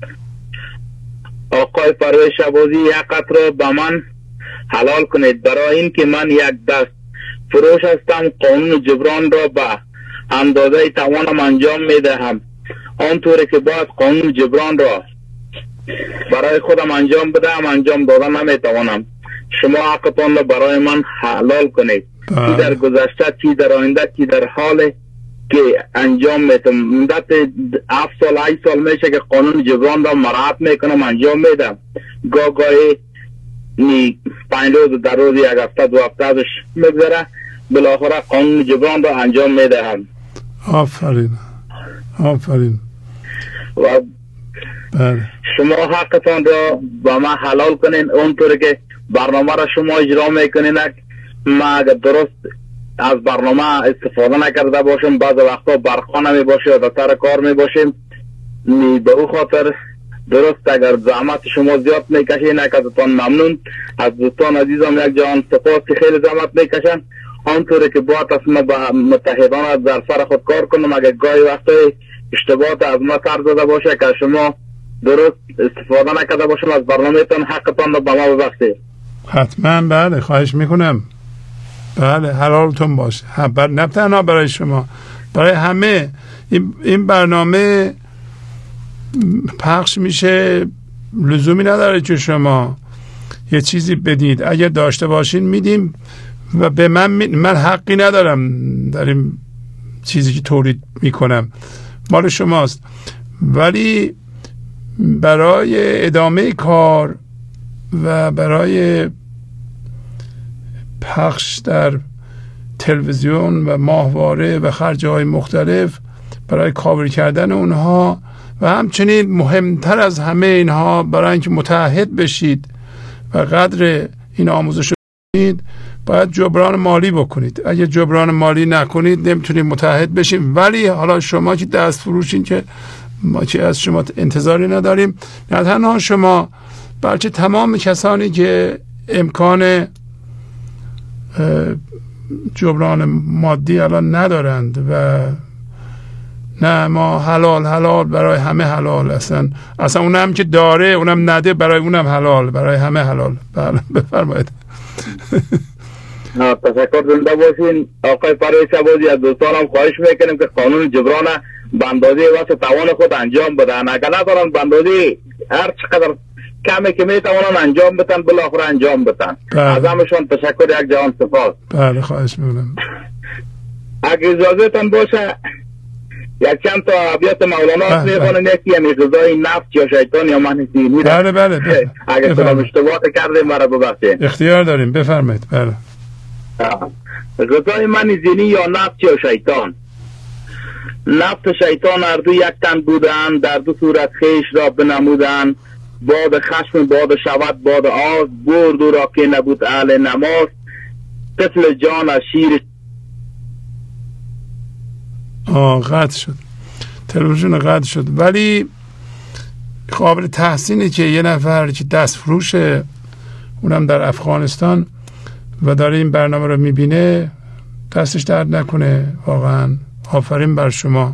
آقای پرویز شهبازی یک قطره به من حلال کنید، برای این که من یک دست فروش هستم. قانون جبران را به اندازه توانم انجام میدهم، آنطوری که باید قانون جبران را برای خودم انجام بدهم انجام دادن نمیتوانم. شما حقتان را برای من حلال کنید، چی در گذشته، چی در آینده، چی در حال که انجام میتم. مدت 7 سال 8 سال میشه که قانون جبران را مراعات میکنم، انجام میدم. گاهی 5 روز در روز 1 هفته 2 هفته ازش میگذره، بالاخره قانون جبران را انجام میدهم. آفرین آفرین. و شما حقتان را با ما حلال کنین، اونطور که برنامه را شما اجرا میکنین. ما اگر درست از برنامه استفاده نکرده باشم، بعض وقتا برخانه می باشه یا در کار می باشیم، به او خاطر درست اگر زحمت شما زیاد میکشین، ازتان ممنون. از دوستان عزیزم یک جان سپاس که خیلی زحمت میکشن، آنطوری که باید از ما متحدانه در سر خود کار کنم. اگر گاهی وقتای اشتباهات از ما سر زده باشه که شما درست استفاده نکرده باشم از برنامهتان، حقتان رو به ما ببخشید. حتما بله، خواهش میکنم. بله حلالتون باشه. نه تنها برای شما، برای همه. این برنامه پخش میشه، لزومی نداره که شما یه چیزی بدید. اگر داشته باشین میدیم و به من حقی ندارم در این چیزی که تولید میکنم، مال شماست. ولی برای ادامه کار و برای پخش در تلویزیون و ماهواره و خرج‌های مختلف، برای کاور کردن اونها و همچنین مهمتر از همه اینها برای اینکه متحد بشید و قدر این آموزش رو بدید، باید جبران مالی بکنید. اگه جبران مالی نکنید نمیتونید متحد بشید. ولی حالا شما که دست فروشین که ما که از شما انتظاری نداریم، نه تنها شما بلکه تمام کسانی که امکان جبران مادی الان ندارند و نه ما حلال برای همه حلال، اصلا اونم که داره اونم نده برای اونم حلال، برای همه حلال. بله بفرمایید. تشکر، زنده باشین. آقای پرویز شهبازی، از دوستانم خواهش میکنیم که قانون جبران به اندازه واسه توان خود انجام بدن. اگر ندارن به اندازه هر چقدر کمی که میتوانن انجام بدن، بالاخره انجام بدن. از همشون تشکر، یک جهان سپاس. بله خواهش میکنم. اگر اجازهتان باشه یک چند تا ابیات مولانا میخونم، یکی یعنی غذای نفس یا شیطان یا من ذهنی. بله اگر کنم اشتباه کردیم مرا ببخشید. اختیار داریم، بفرمایید. بله. غذای من ذهنی یا نفس یا شیطان. نفس شیطان هر دو یک تن بودن، در دو صورت خیش را بنمودن. باد خشم باد شود باد آز، برد و را که نبود اهل نماز. طفل جان از شیر. قطع شد، تلویزیون قطع شد. ولی قابل تحسینه که یه نفر که دست فروشه، اونم در افغانستان، و داره این برنامه رو میبینه، دستش درد نکنه. واقعا آفرین بر شما.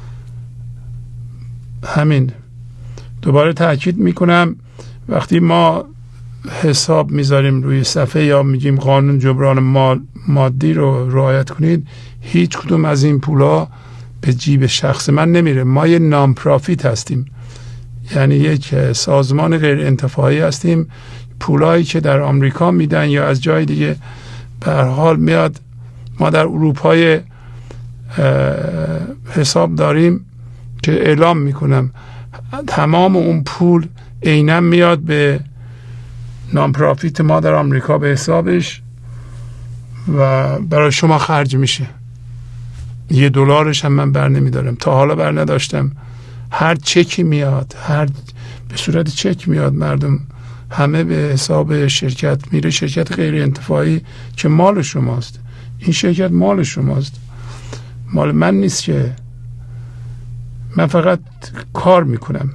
همین دوباره تاکید میکنم، وقتی ما حساب میذاریم روی صفحه یا میگیم قانون جبران مادی رو رعایت کنید، هیچ کدوم از این پولا به جیب شخص من نمیره. ما یه نام پرافیت هستیم، یعنی یک سازمان غیر انتفاعی هستیم. پولایی که در آمریکا میدن یا از جای دیگه به هر حال میاد، ما در اروپای حساب داریم که اعلام میکنم تمام اون پول عیناً میاد به نام پرافیت ما در آمریکا به حسابش و برای شما خرج میشه. $1 هم من بر نمیدارم، تا حالا بر نداشتم. هر چکی میاد، به صورت چک میاد، مردم همه به حساب شرکت میره، شرکت غیر انتفاعی که مال شماست. این شرکت مال شماست، مال من نیست که. من فقط کار میکنم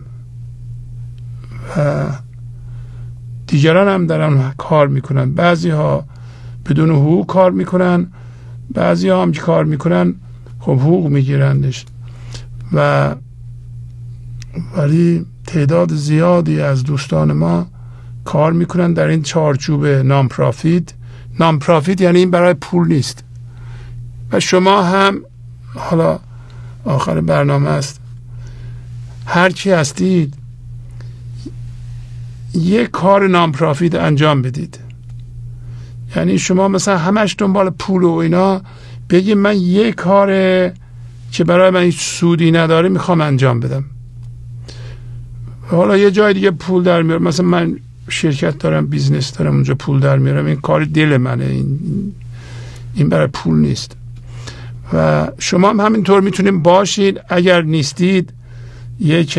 و دیگران هم دارن کار میکنن. بعضی ها بدون حقوق کار میکنن، بعضی ها هم که کار میکنن خب حقوق میگیرندش. ولی تعداد زیادی از دوستان ما کار میکنن در این چارچوب نام پرافیت. نام پرافیت یعنی این برای پول نیست. و شما هم، حالا آخر برنامه است، هر کی هستید یک کار نام پرافیت انجام بدید. یعنی شما مثلا همش دنبال پول و اینا، بگید من یک کار که برای من هیچ سودی نداره میخوام انجام بدم. حالا یه جای دیگه پول در میارم، مثلا من شرکت دارم، بیزنس دارم، اونجا پول در میارم، این کار دل منه، این برای پول نیست. و شما هم همینطور میتونید باشید. اگر نیستید یک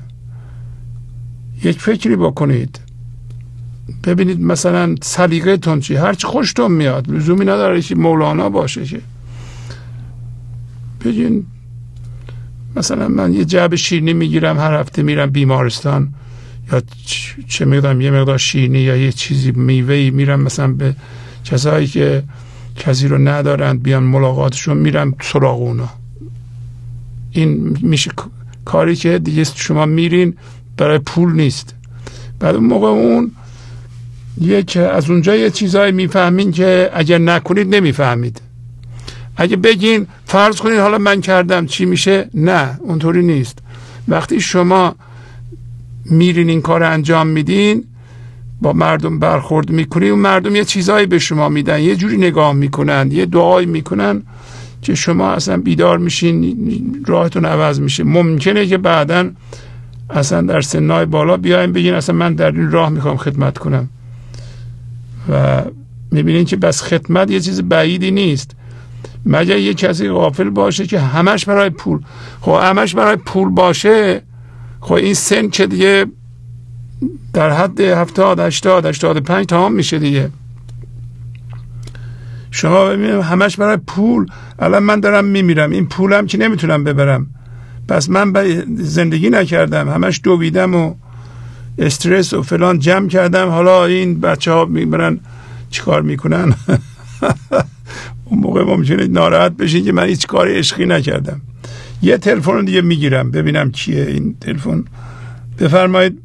فکری بکنید، ببینید مثلا سلیقه تون چی، هرچی خوشتون میاد، لزومی نداره که مولانا باشه که بگین مثلا من یه جعبه شیرینی میگیرم، هر هفته میرم بیمارستان، یا چه میدونم یه مقدار شیرینی یا یه چیزی میوه‌ای میرم مثلا به کسایی که کسی رو ندارند بیان ملاقاتشون، میرم سراغ اونا. این میشه کاری که دیگه شما میرین برای پول نیست. بعد اون موقع اون از اونجا یه چیزایی میفهمین که اگر نکنید نمیفهمید. اگه بگین فرض کنید حالا من کردم چی میشه، نه اونطوری نیست. وقتی شما میرین این کار انجام میدین، با مردم برخورد میکنین، اون مردم یه چیزایی به شما میدن، یه جوری نگاه میکنن، یه دعایی میکنن که شما اصلا بیدار میشین، راهتون عوض میشه. ممکنه که بعداً اصلا در سنای بالا بیاین بگین اصلا من در این راه میخوام خدمت کنم، و میبینین که بس خدمت یه چیز بعیدی نیست، مگر یه کسی غافل باشه که همش برای پول. خب همش برای پول باشه، خب این سن که دیگه در حد 70 80 85 تمام میشه دیگه. شما ببینید همش برای پول، الان من دارم میمیرم، این پولم که نمیتونم ببرم، پس من زندگی نکردم، همش دویدم و استرس و فلان جمع کردم، حالا این بچه ها میبرن چیکار میکنن؟ اون موقع ممکنه ناراحت بشین که من هیچ کاری عشقی نکردم. یه تلفن دیگه میگیرم ببینم کیه این تلفن. بفرمایید.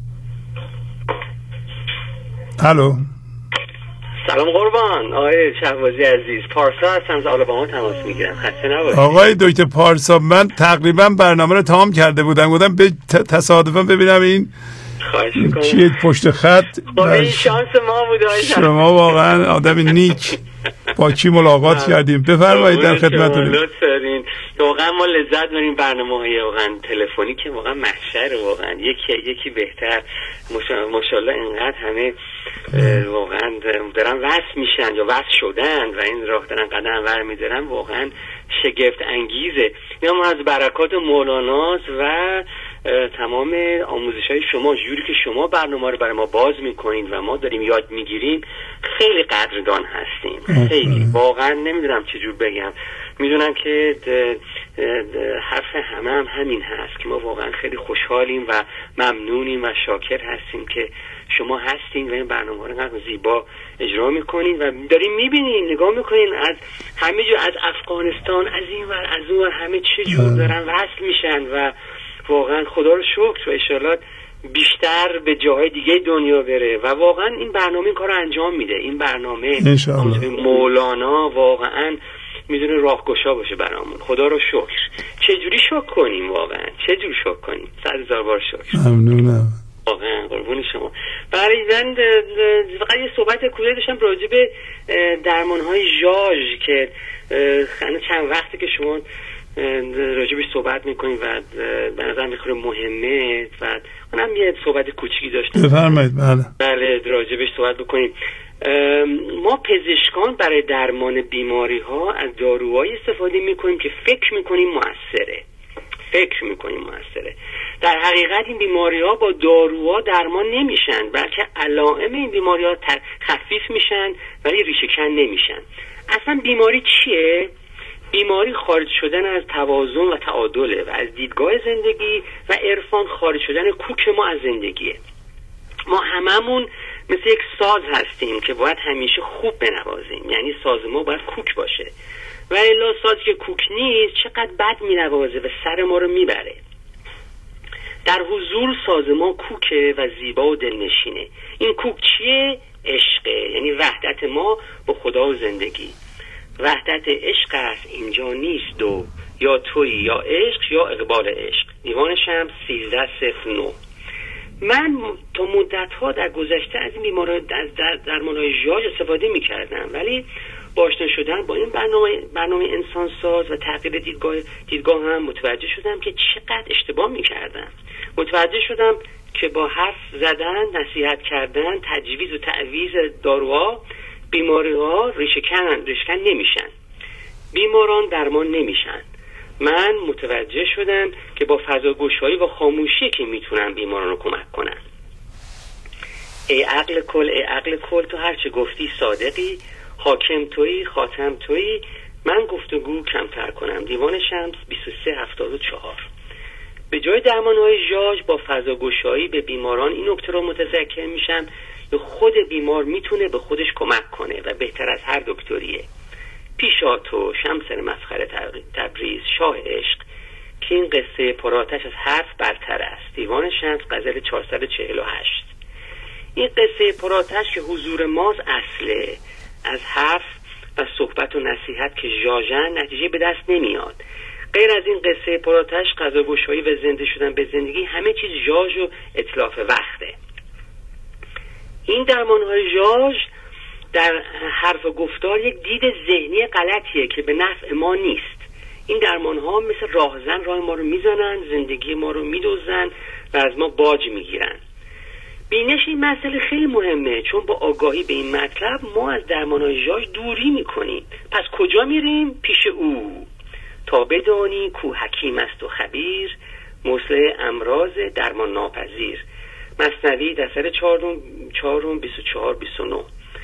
الو. سلام قربان، آقای شهبازی عزیز، پارسا هستم از آلاباما تماس میگیرم. خسته نباشید. آقای دکتر پارسا، من تقریبا برنامه رو تمام کرده بودم، گفتم به تصادفا ببینم این چیه پشت خط. این شانس ما بود. شما واقعا آدم نیک، با کی ملاقات کردیم؟ بفرمایید در خدمتتون. لطف دارین. واقعا ما لذت داریم برنامه‌های واقعا تلفنی که واقعا محشر، واقعا یکی بهتر. ماشاءالله اینقدر همه واقعا دارن وصل میشن یا وصل شدن و این راه دارن قدم برمی‌دارن، واقعا شگفت انگیزه. اینا ما از برکات مولاناست و تمام آموزش‌های شما، جوری که شما برنامه رو برای ما باز میکنین و ما داریم یاد میگیریم، خیلی قدردان هستیم. خیلی واقعا نمیدونم چجور بگم. میدونم که حرف هم همین هست که ما واقعا خیلی خوشحالیم و ممنونیم و شاکر هستیم که شما هستین و این برنامه رو انقدر زیبا اجرا میکنین و دارین میبینین، نگاه میکنین از همه جا، از افغانستان، از این ور از اون ور، همه چه جور دارن وصل میشن و واقعا خدا رو شکر و انشالله بیشتر به جاهای دیگه دنیا بره و واقعا این برنامه این کار رو انجام میده. این برنامه مولانا واقعا میدونه راهگشا باشه برامون. خدا رو شکر. چجوری شکر کنیم؟ واقعا چجوری شکر کنیم؟ 100,000 بار شکر. ممنونم واقعا، قربون شما. برای من فقط یه صحبت کوتاهی داشتم راجع به درمان‌های ژاژ که چند وقتی که شما راجبش صحبت میکنیم و به نظر میخوره مهمه و منم یه صحبت کوچیکی داشتم. بفرمایید. بله راجبش صحبت بکنیم. ما پزشکان برای درمان بیماری ها از داروهایی استفاده میکنیم که فکر میکنیم موثره. در حقیقت این بیماری ها با داروها درمان نمیشن، بلکه علائم این بیماری ها خفیف میشن ولی ریشه‌کن نمیشن. اصلا بیماری چیه؟ بیماری خارج شدن از توازن و تعادله و از دیدگاه زندگی و عرفان خارج شدن کوک ما از زندگیه. ما هممون مثل یک ساز هستیم که باید همیشه خوب بنوازیم، یعنی ساز ما باید کوک باشه و الا سازی که کوک نیست چقدر بد مینوازه و سر ما رو میبره. در حضور ساز ما کوکه و زیبا و دلنشینه. این کوک چیه؟ عشقه، یعنی وحدت ما با خدا و زندگی. وحدت عشق است اینجا نیست دو، یا تویی یا عشق یا اقبال عشق. دیوان شمس 1309. من تا مدت ها در گذشته از این بیماری از درمان‌های ژاژ استفاده می‌کردم، ولی با آشنا شدن با این برنامه انسان ساز و تغییر دیدگاه هم متوجه شدم که چقدر اشتباه میکردم. متوجه شدم که با حرف زدن، نصیحت کردن، تجویز و تعویض داروها بیماری‌ها ریشه‌کن نمیشن، بیماران درمان نمیشن. من متوجه شدم که با فضاگوشایی و خاموشی که میتونم بیماران رو کمک کنم. ای عقل کل تو هرچه گفتی صادقی، حاکم تویی خاتم تویی، من گفتگو کمتر کنم. دیوان شمس 2374. به جای درمان‌های ژاژ با فضاگوشایی به بیماران این نکته رو متذکر میشم که خود بیمار میتونه به خودش کمک کنه و بهتر از هر دکتریه. پیشا تو شمسر مفخر تبریز شاه عشق که این قصه پرآتش از حرف برتر است. دیوان شمس غزل 448. این قصه پرآتش که حضور ماست اصله، از حرف و صحبت و نصیحت که ژاژن نتیجه به دست نمیاد. غیر از این قصه پرآتش غذاگوشایی و زنده شدن به زندگی همه چیز ژاژ و اتلاف وقته. این درمان‌های ژاژ در حرف و گفتار یک دید ذهنی غلطیه که به نفع ما نیست. این درمان‌ها مثل راهزن راه ما رو میزنن، زندگی ما رو میدوزن و از ما باج میگیرن. بینش این مسئله خیلی مهمه، چون با آگاهی به این مطلب ما از درمان‌های ژاژ دوری میکنیم. پس کجا میریم؟ پیش او تا بدانی کو حکیم است و خبیر، مصلح امراض درمان ناپذیر. مثنوی دفتر 4 24-29.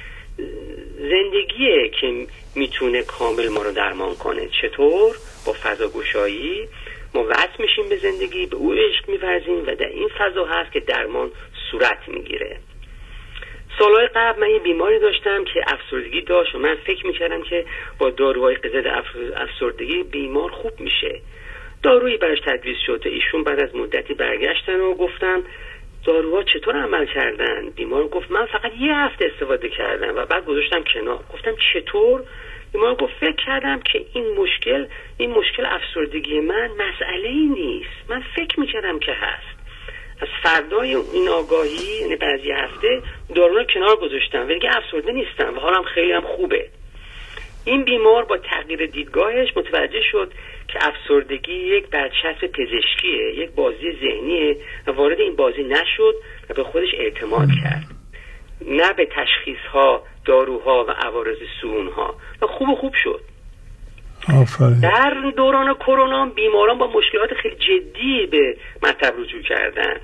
زندگیه که میتونه کامل ما رو درمان کنه. چطور؟ با فضاگوشایی ما وصل میشیم به زندگی، به او عشق می‌ورزیم و در این فضا هست که درمان صورت میگیره. سالهای قبل من یه بیماری داشتم که افسردگی داشت و من فکر میکردم که با داروهای ضد افسردگی بیمار خوب میشه. دارویی براش تدریس شد و ایشون بعد از مدتی برگشتن و گفتم داروها چطور عمل کردن؟ بیمار گفت من فقط یه هفته استفاده کردم و بعد گذاشتم کنار. گفتم چطور؟ بیمار گفت فکر کردم که این مشکل افسردگی من مسئله‌ای نیست، من فکر میکردم که هست. از فردای این آگاهی یعنی بعد یه هفته دارو رو کنار گذاشتم ولی دیگه افسرده نیستم و حالم خیلی هم خوبه. این بیمار با تغییر دیدگاهش متوجه شد که افسردگی یک برچسب پزشکیه، یک بازی ذهنیه و وارد این بازی نشد و به خودش اعتماد کرد، نه به تشخیص‌ها، داروها و عوارض سون‌ها و خوب شد. آفرین. در دوران کرونا بیماران با مشکلات خیلی جدی به مطب رجوع کردن.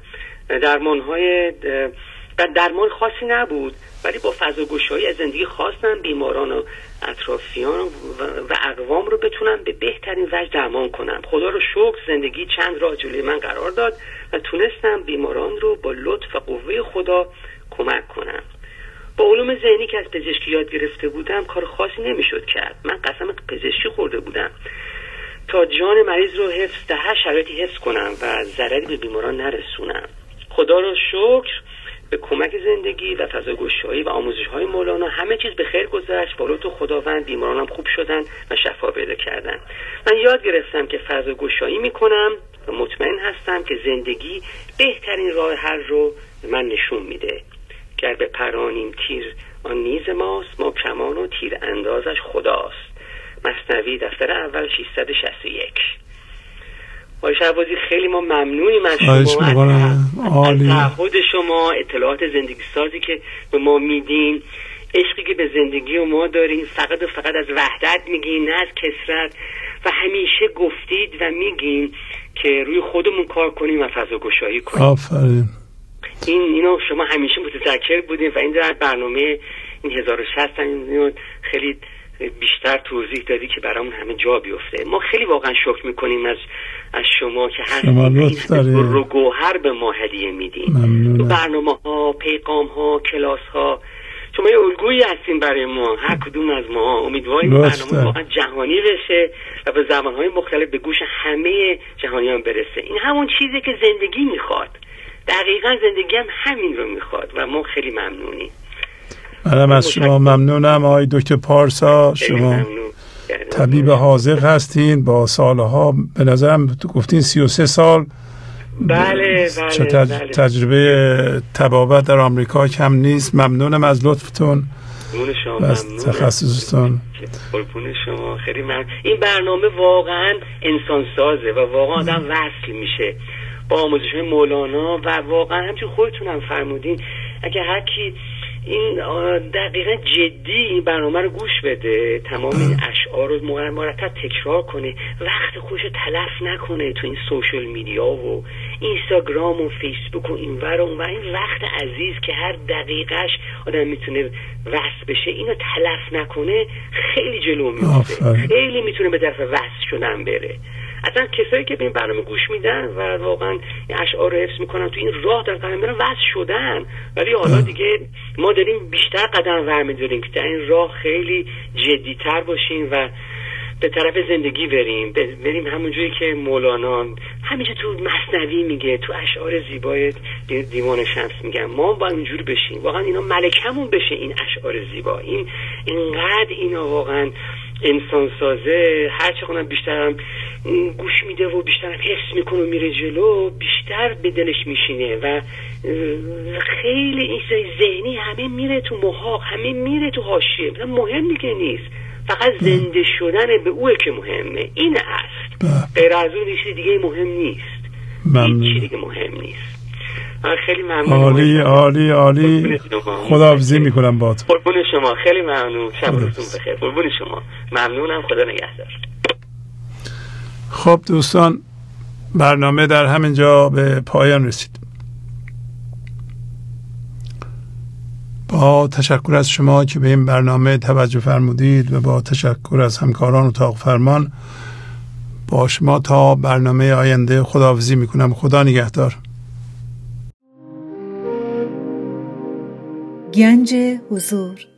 درمان خاصی نبود ولی با فضاگوشایی از زندگی خواستن بیماران و اطرافیان و اقوام رو بتونن به بهترین وجه درمان کنن. خدا رو شکر زندگی چند راه جلوی من قرار داد و تونستم بیماران رو با لطف و قوه خدا کمک کنم. با علوم ذهنی که از پزشکی یاد گرفته بودم کار خاصی نمیشد کرد. من قسم پزشکی خورده بودم تا جان مریض رو در شرایطی حفظ کنم و ضرری به بیماران نرسونم. خدا رو شکر به کمک زندگی و فضاگوشایی و آموزش‌های مولانا همه چیز به خیر گذشت. با لطف خداوند بیمارانم خوب شدن و شفا پیدا کردن. من یاد گرفتم که فضاگوشایی میکنم و مطمئن هستم که زندگی بهترین راه حل رو من نشون میده. گر به پرانیم تیر آن نیز ماست، ما کمان و تیر اندازش خداست. مثنوی دفتر اول 661. آقای شهبازی خیلی ما ممنونیم از شما، از تعهد شما، اطلاعات زندگی سازی که به ما میدین، عشقی که به زندگی و ما دارین. فقط از وحدت میگین نه از کثرت و همیشه گفتید و میگین که روی خودمون کار کنیم و فضاگوشایی کنیم. آفرین. اینو شما همیشه متذکر بودین و این در برنامه این 1060 اینو خیلی بیشتر توضیح دادی که برامون همه جا بیفته. ما خیلی واقعا شکر میکنیم از شما که هستید رو گوهر به ما هدیه میدین. تو برنامه ها، پیغام ها، کلاس ها شما یه الگویی هستین برای ما، هر کدوم از ما. امیدواریم برنامه واقعا جهانی بشه و به زبانهای مختلف به گوش همه جهانیان برسه. این همون چیزی که زندگی میخواد. دقیقا زندگی هم همین رو میخواد و ما خیلی ممنونیم. منم از شما ممنونم آقای دکتر پارسا. شما طبیب حاذق هستین با سالها، به نظرم گفتین 33 سال. بله. تجربه طبابت در آمریکا کم نیست. ممنونم از لطفتون. از تخصصتون. قربون شما، خیلی این برنامه واقعا انسان سازه و واقعا آدم وصل میشه با آموزش‌های مولانا و واقعا همچون خودتون هم فرمودین اگه هر کی این دقیقا جدی این برنامه رو گوش بده، تمام این اشعار رو مرتب تکرار کنه، وقت خودش رو تلف نکنه تو این سوشال میدیا و اینستاگرام و فیسبوک و اینور و اونور، این وقت عزیز که هر دقیقش آدم میتونه وصل بشه اینو تلف نکنه، خیلی جلو میفته، خیلی میتونه به طرف وصل شدن بره. اصلا کسایی که به این برنامه گوش میدن و واقعا این اشعار رو حفظ میکنن تو این راه دارن قدم میرن وصل شدن، ولی حالا دیگه ما داریم بیشتر قدم برمی‌داریم که در این راه خیلی جدی‌تر باشیم و به طرف زندگی بریم همونجوری که مولانا همیشه تو مثنوی میگه، تو اشعار زیبای دیوان شمس میگن ما با اینجوری بشیم، واقعا اینا ملکمون بشه این اشعار زیبا، این اینقدر اینا واقعا انسان سازه، هر چه خودم بیشترم گوش میده و بیشترم حس میکنه و میره جلو، بیشتر به دلش میشینه و خیلی این ذهنی همه میره تو محاق، همه میره تو حاشیه، مثلا مهم دیگه نیست، فقط زنده شدن به اوه که مهمه، این است، غیر از اون چیز دیگه مهم نیست، هیچ دیگه مهم نیست. خیلی ممنون. عالی خداحافظی میکنم باهاتون. قربون شما، خیلی ممنون، شب روزتون بخیر. قربون شما، ممنونم، خدا نگهدار. خب دوستان، برنامه در همین جا به پایان رسید. با تشکر از شما که به این برنامه توجه فرمودید و با تشکر از همکاران اتاق فرمان، با شما تا برنامه آینده خداحافظی میکنم. خدا نگهدار. گنج حضور.